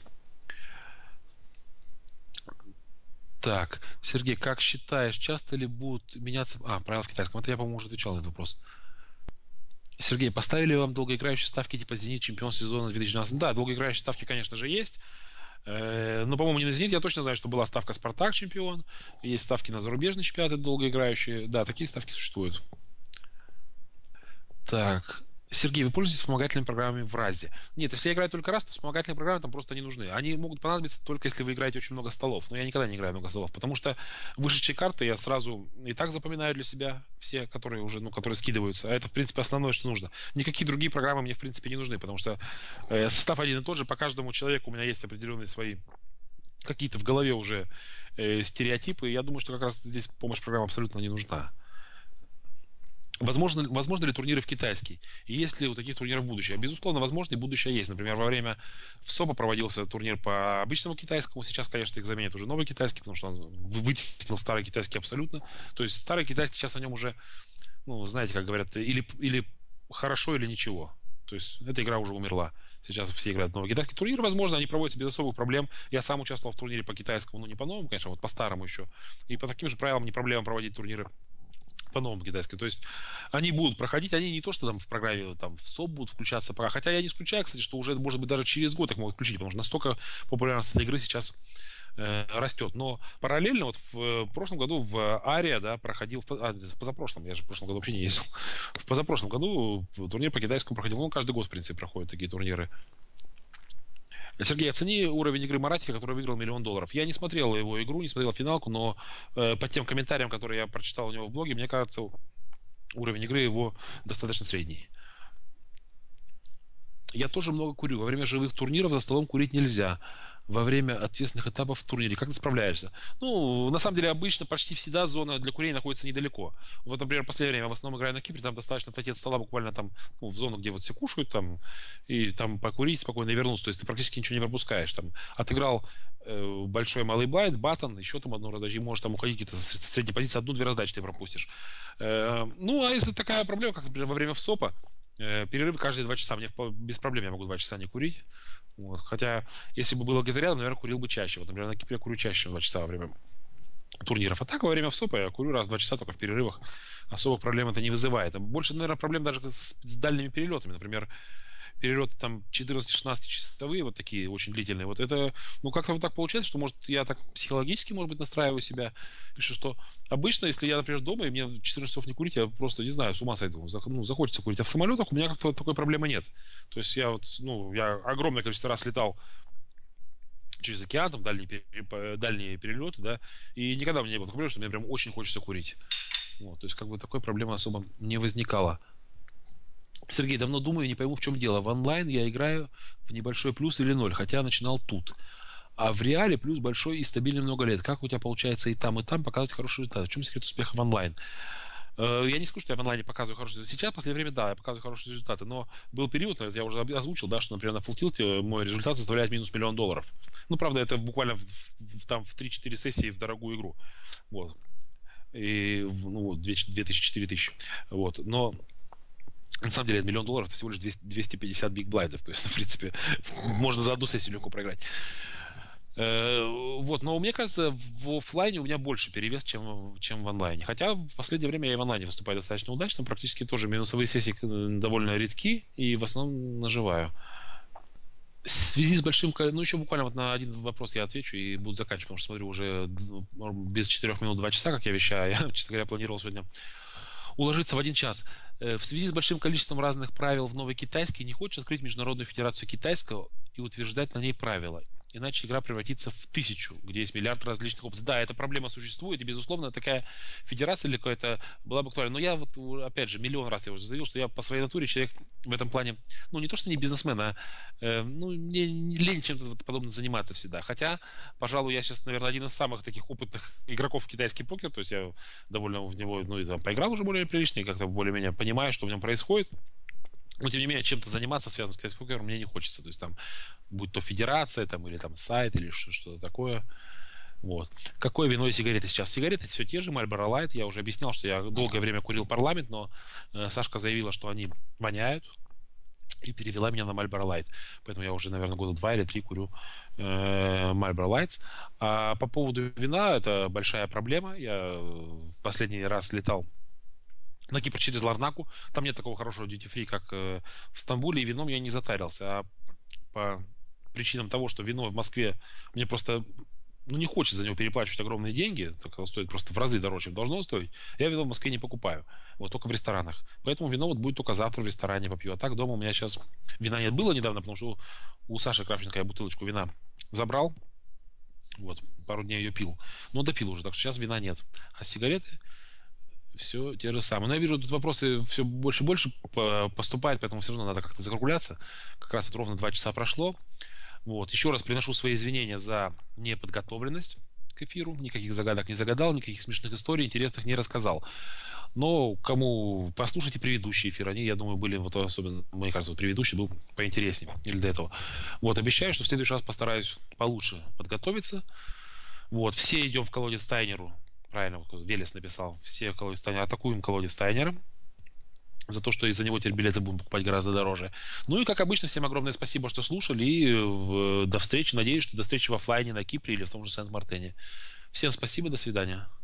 Так, Сергей, как считаешь, часто ли будут меняться... А, правила в китайском. Это я, по-моему, уже отвечал на этот вопрос. Сергей, поставили вам долгоиграющие ставки типа «Зенит», чемпион сезона две тысячи двенадцатого? Да, долгоиграющие ставки, конечно же, есть. Но, по-моему, не на «Зенит». Я точно знаю, что была ставка «Спартак» чемпион. Есть ставки на зарубежные чемпионаты долгоиграющие. Да, такие ставки существуют. Так. Сергей, вы пользуетесь вспомогательными программами в разе? Нет, если я играю только раз, то вспомогательные программы там просто не нужны. Они могут понадобиться только если вы играете очень много столов. Но я никогда не играю много столов, потому что вышедшие карты я сразу и так запоминаю для себя все, которые уже, ну, которые скидываются. А это, в принципе, основное, что нужно. Никакие другие программы мне, в принципе, не нужны, потому что э, состав один и тот же. По каждому человеку у меня есть определенные свои какие-то в голове уже э, стереотипы. И я думаю, что как раз здесь помощь программы абсолютно не нужна. Возможно, возможно ли турниры в китайский? И есть ли у таких турниров будущее? Безусловно, возможно, и будущее есть. Например, во время в СОПа проводился турнир по обычному китайскому. Сейчас, конечно, их заменит уже новый китайский, потому что он вытеснил старый китайский абсолютно. То есть старый китайский сейчас о нем уже, ну, знаете, как говорят, или, или хорошо, или ничего. То есть эта игра уже умерла. Сейчас все играют в новый китайский турнир. Возможно, они проводятся без особых проблем. Я сам участвовал в турнире по китайскому, ну, не по новому, конечно, вот по старому еще. И по таким же правилам не проблема проводить турниры по новому китайски. То есть они будут проходить, они не то, что там в программе там в СОП будут включаться пока. Хотя я не исключаю, кстати, что уже, может быть, даже через год их могут включить, потому что настолько популярность этой игры сейчас э, растет. Но параллельно вот в прошлом году в Ария, да, проходил, а, в позапрошлом, я же в прошлом году вообще не ездил, в позапрошлом году турнир по китайскому проходил, ну, каждый год, в принципе, проходят такие турниры. Сергей, оцени уровень игры Маратика, который выиграл миллион долларов. Я не смотрел его игру, не смотрел финалку, но э, по тем комментариям, которые я прочитал у него в блоге, мне кажется, уровень игры его достаточно средний. Я тоже много курю. Во время живых турниров за столом курить нельзя. Во время ответственных этапов в турнире. Как ты справляешься? Ну, на самом деле, обычно почти всегда зона для курения находится недалеко. Вот, например, в последнее время в основном играю на Кипре, там достаточно отойти от стола буквально там, ну, в зону, где вот все кушают, там, и там покурить спокойно и вернуться. То есть ты практически ничего не пропускаешь. Там отыграл э, большой малый блайнд, баттон, еще там одну раздачу, и можешь там уходить где-то с средней позиции, одну-две раздачи ты пропустишь. Э, ну, а если такая проблема, как, например, во время ВСОПа, э, перерывы каждые два часа, мне без проблем я могу два часа не курить. Вот. Хотя, если бы было где-то рядом, наверное, курил бы чаще. Вот, например, на Кипре я курю чаще, чем два часа во время турниров. А так, во время ВСОПа я курю раз в два часа, только в перерывах. Особых проблем это не вызывает. Больше, наверное, проблем даже с, с дальними перелетами. Например, перелеты там четырнадцать-шестнадцать часовые, вот такие очень длительные. Вот это, ну, как-то вот так получается, что, может, я так психологически, может быть, настраиваю себя. Пишу, что обычно, если я, например, дома, и мне четырнадцать часов не курить, я просто, не знаю, с ума сойду. Ну, захочется курить. А в самолетах у меня как-то такой проблемы нет. То есть я вот, ну, я огромное количество раз летал через океан, там, дальние, дальние перелеты, да, и никогда у меня не было такого, что мне прям очень хочется курить. Вот, то есть, как бы, такой проблемы особо не возникало. Сергей, давно думаю, не пойму, в чем дело. В онлайн я играю в небольшой плюс или ноль, хотя начинал тут. А в реале плюс большой и стабильный много лет. Как у тебя получается и там, и там показывать хороший результат? В чем секрет успеха в онлайн? Э, Я не скажу, что я в онлайне показываю хорошие результаты. Сейчас, в последнее время, да, я показываю хорошие результаты. Но был период, это я уже озвучил, да, что, например, на Full Tilt мой результат составляет минус миллион долларов. Ну, правда, это буквально в, в- там, в три-четыре сессии в дорогую игру. Вот. И, ну, вот, две тысячи-четыре тысячи. Вот. Но на самом деле, это миллион долларов это всего лишь двести, двести пятьдесят биг блайндов. То есть, в принципе, можно за одну сессию легко проиграть. Э, Вот, но мне кажется, в оффлайне у меня больше перевес, чем, чем в онлайне. Хотя в последнее время я и в онлайне выступаю достаточно удачно, практически тоже минусовые сессии э, довольно редки, и в основном наживаю. В связи с большим... ко- Ну, еще буквально вот на один вопрос я отвечу и буду заканчивать, потому что смотрю уже ну, без четырех минут два часа, как я вещаю. Я, честно говоря, планировал сегодня уложиться в один час. Э, В связи с большим количеством разных правил в новой китайской не хочешь открыть Международную Федерацию Китайского и утверждать на ней правила. Иначе игра превратится в тысячу, где есть миллиард различных опций. Да, эта проблема существует, и, безусловно, такая федерация или какая-то была бы актуальна. Но я вот, у- опять же, миллион раз я уже заявил, что я по своей натуре человек в этом плане, ну, не то, что не бизнесмен, а, э, ну, мне не лень чем-то вот подобным заниматься всегда. Хотя, пожалуй, я сейчас, наверное, один из самых таких опытных игроков в китайский покер, то есть я довольно в него, ну, и там поиграл уже более прилично, и как-то более-менее понимаю, что в нем происходит. Но, тем не менее, чем-то заниматься, связанным с китайским покером, мне не хочется. То есть там, будь то федерация, там, или там сайт, или что- что-то такое. Вот. Какое вино и сигареты сейчас? Сигареты все те же, Marlboro Light. Я уже объяснял, что я долгое время курил парламент, но э, Сашка заявила, что они воняют, и перевела меня на Marlboro Light. Поэтому я уже, наверное, года два или три курю э, Marlboro Lights. А по поводу вина, это большая проблема. Я в последний раз летал на Кипр через Ларнаку. Там нет такого хорошего duty-free, как э, в Стамбуле, и вином я не затарился. А по причинам того, что вино в Москве мне просто ну, не хочется за него переплачивать огромные деньги, так оно стоит просто в разы дороже, чем должно стоить. Я вино в Москве не покупаю, вот только в ресторанах. Поэтому вино вот будет только завтра в ресторане попью. А так дома у меня сейчас вина нет. Было недавно, потому что у, у Саши Кравченко я бутылочку вина забрал, вот, пару дней ее пил. Но допил уже, так что сейчас вина нет. А сигареты все те же самые. Но я вижу, тут вопросы все больше и больше по- поступает, поэтому все равно надо как-то закругляться. Как раз вот ровно два часа прошло. Вот. Еще раз приношу свои извинения за неподготовленность к эфиру. Никаких загадок не загадал, никаких смешных историй интересных не рассказал. Но кому послушайте предыдущий эфир, они, я думаю, были, вот особенно, мне кажется, вот предыдущий был поинтереснее, или до этого. Вот, обещаю, что в следующий раз постараюсь получше подготовиться. Вот, все идем в колодец Тайнеру. Правильно, вот Велес написал. Все в колодец Тайнера. Атакуем колодец Тайнера за то, что из-за него теперь билеты будем покупать гораздо дороже. Ну и, как обычно, всем огромное спасибо, что слушали. И э, до встречи. Надеюсь, что до встречи в оффлайне на Кипре или в том же Сент-Мартене. Всем спасибо, до свидания.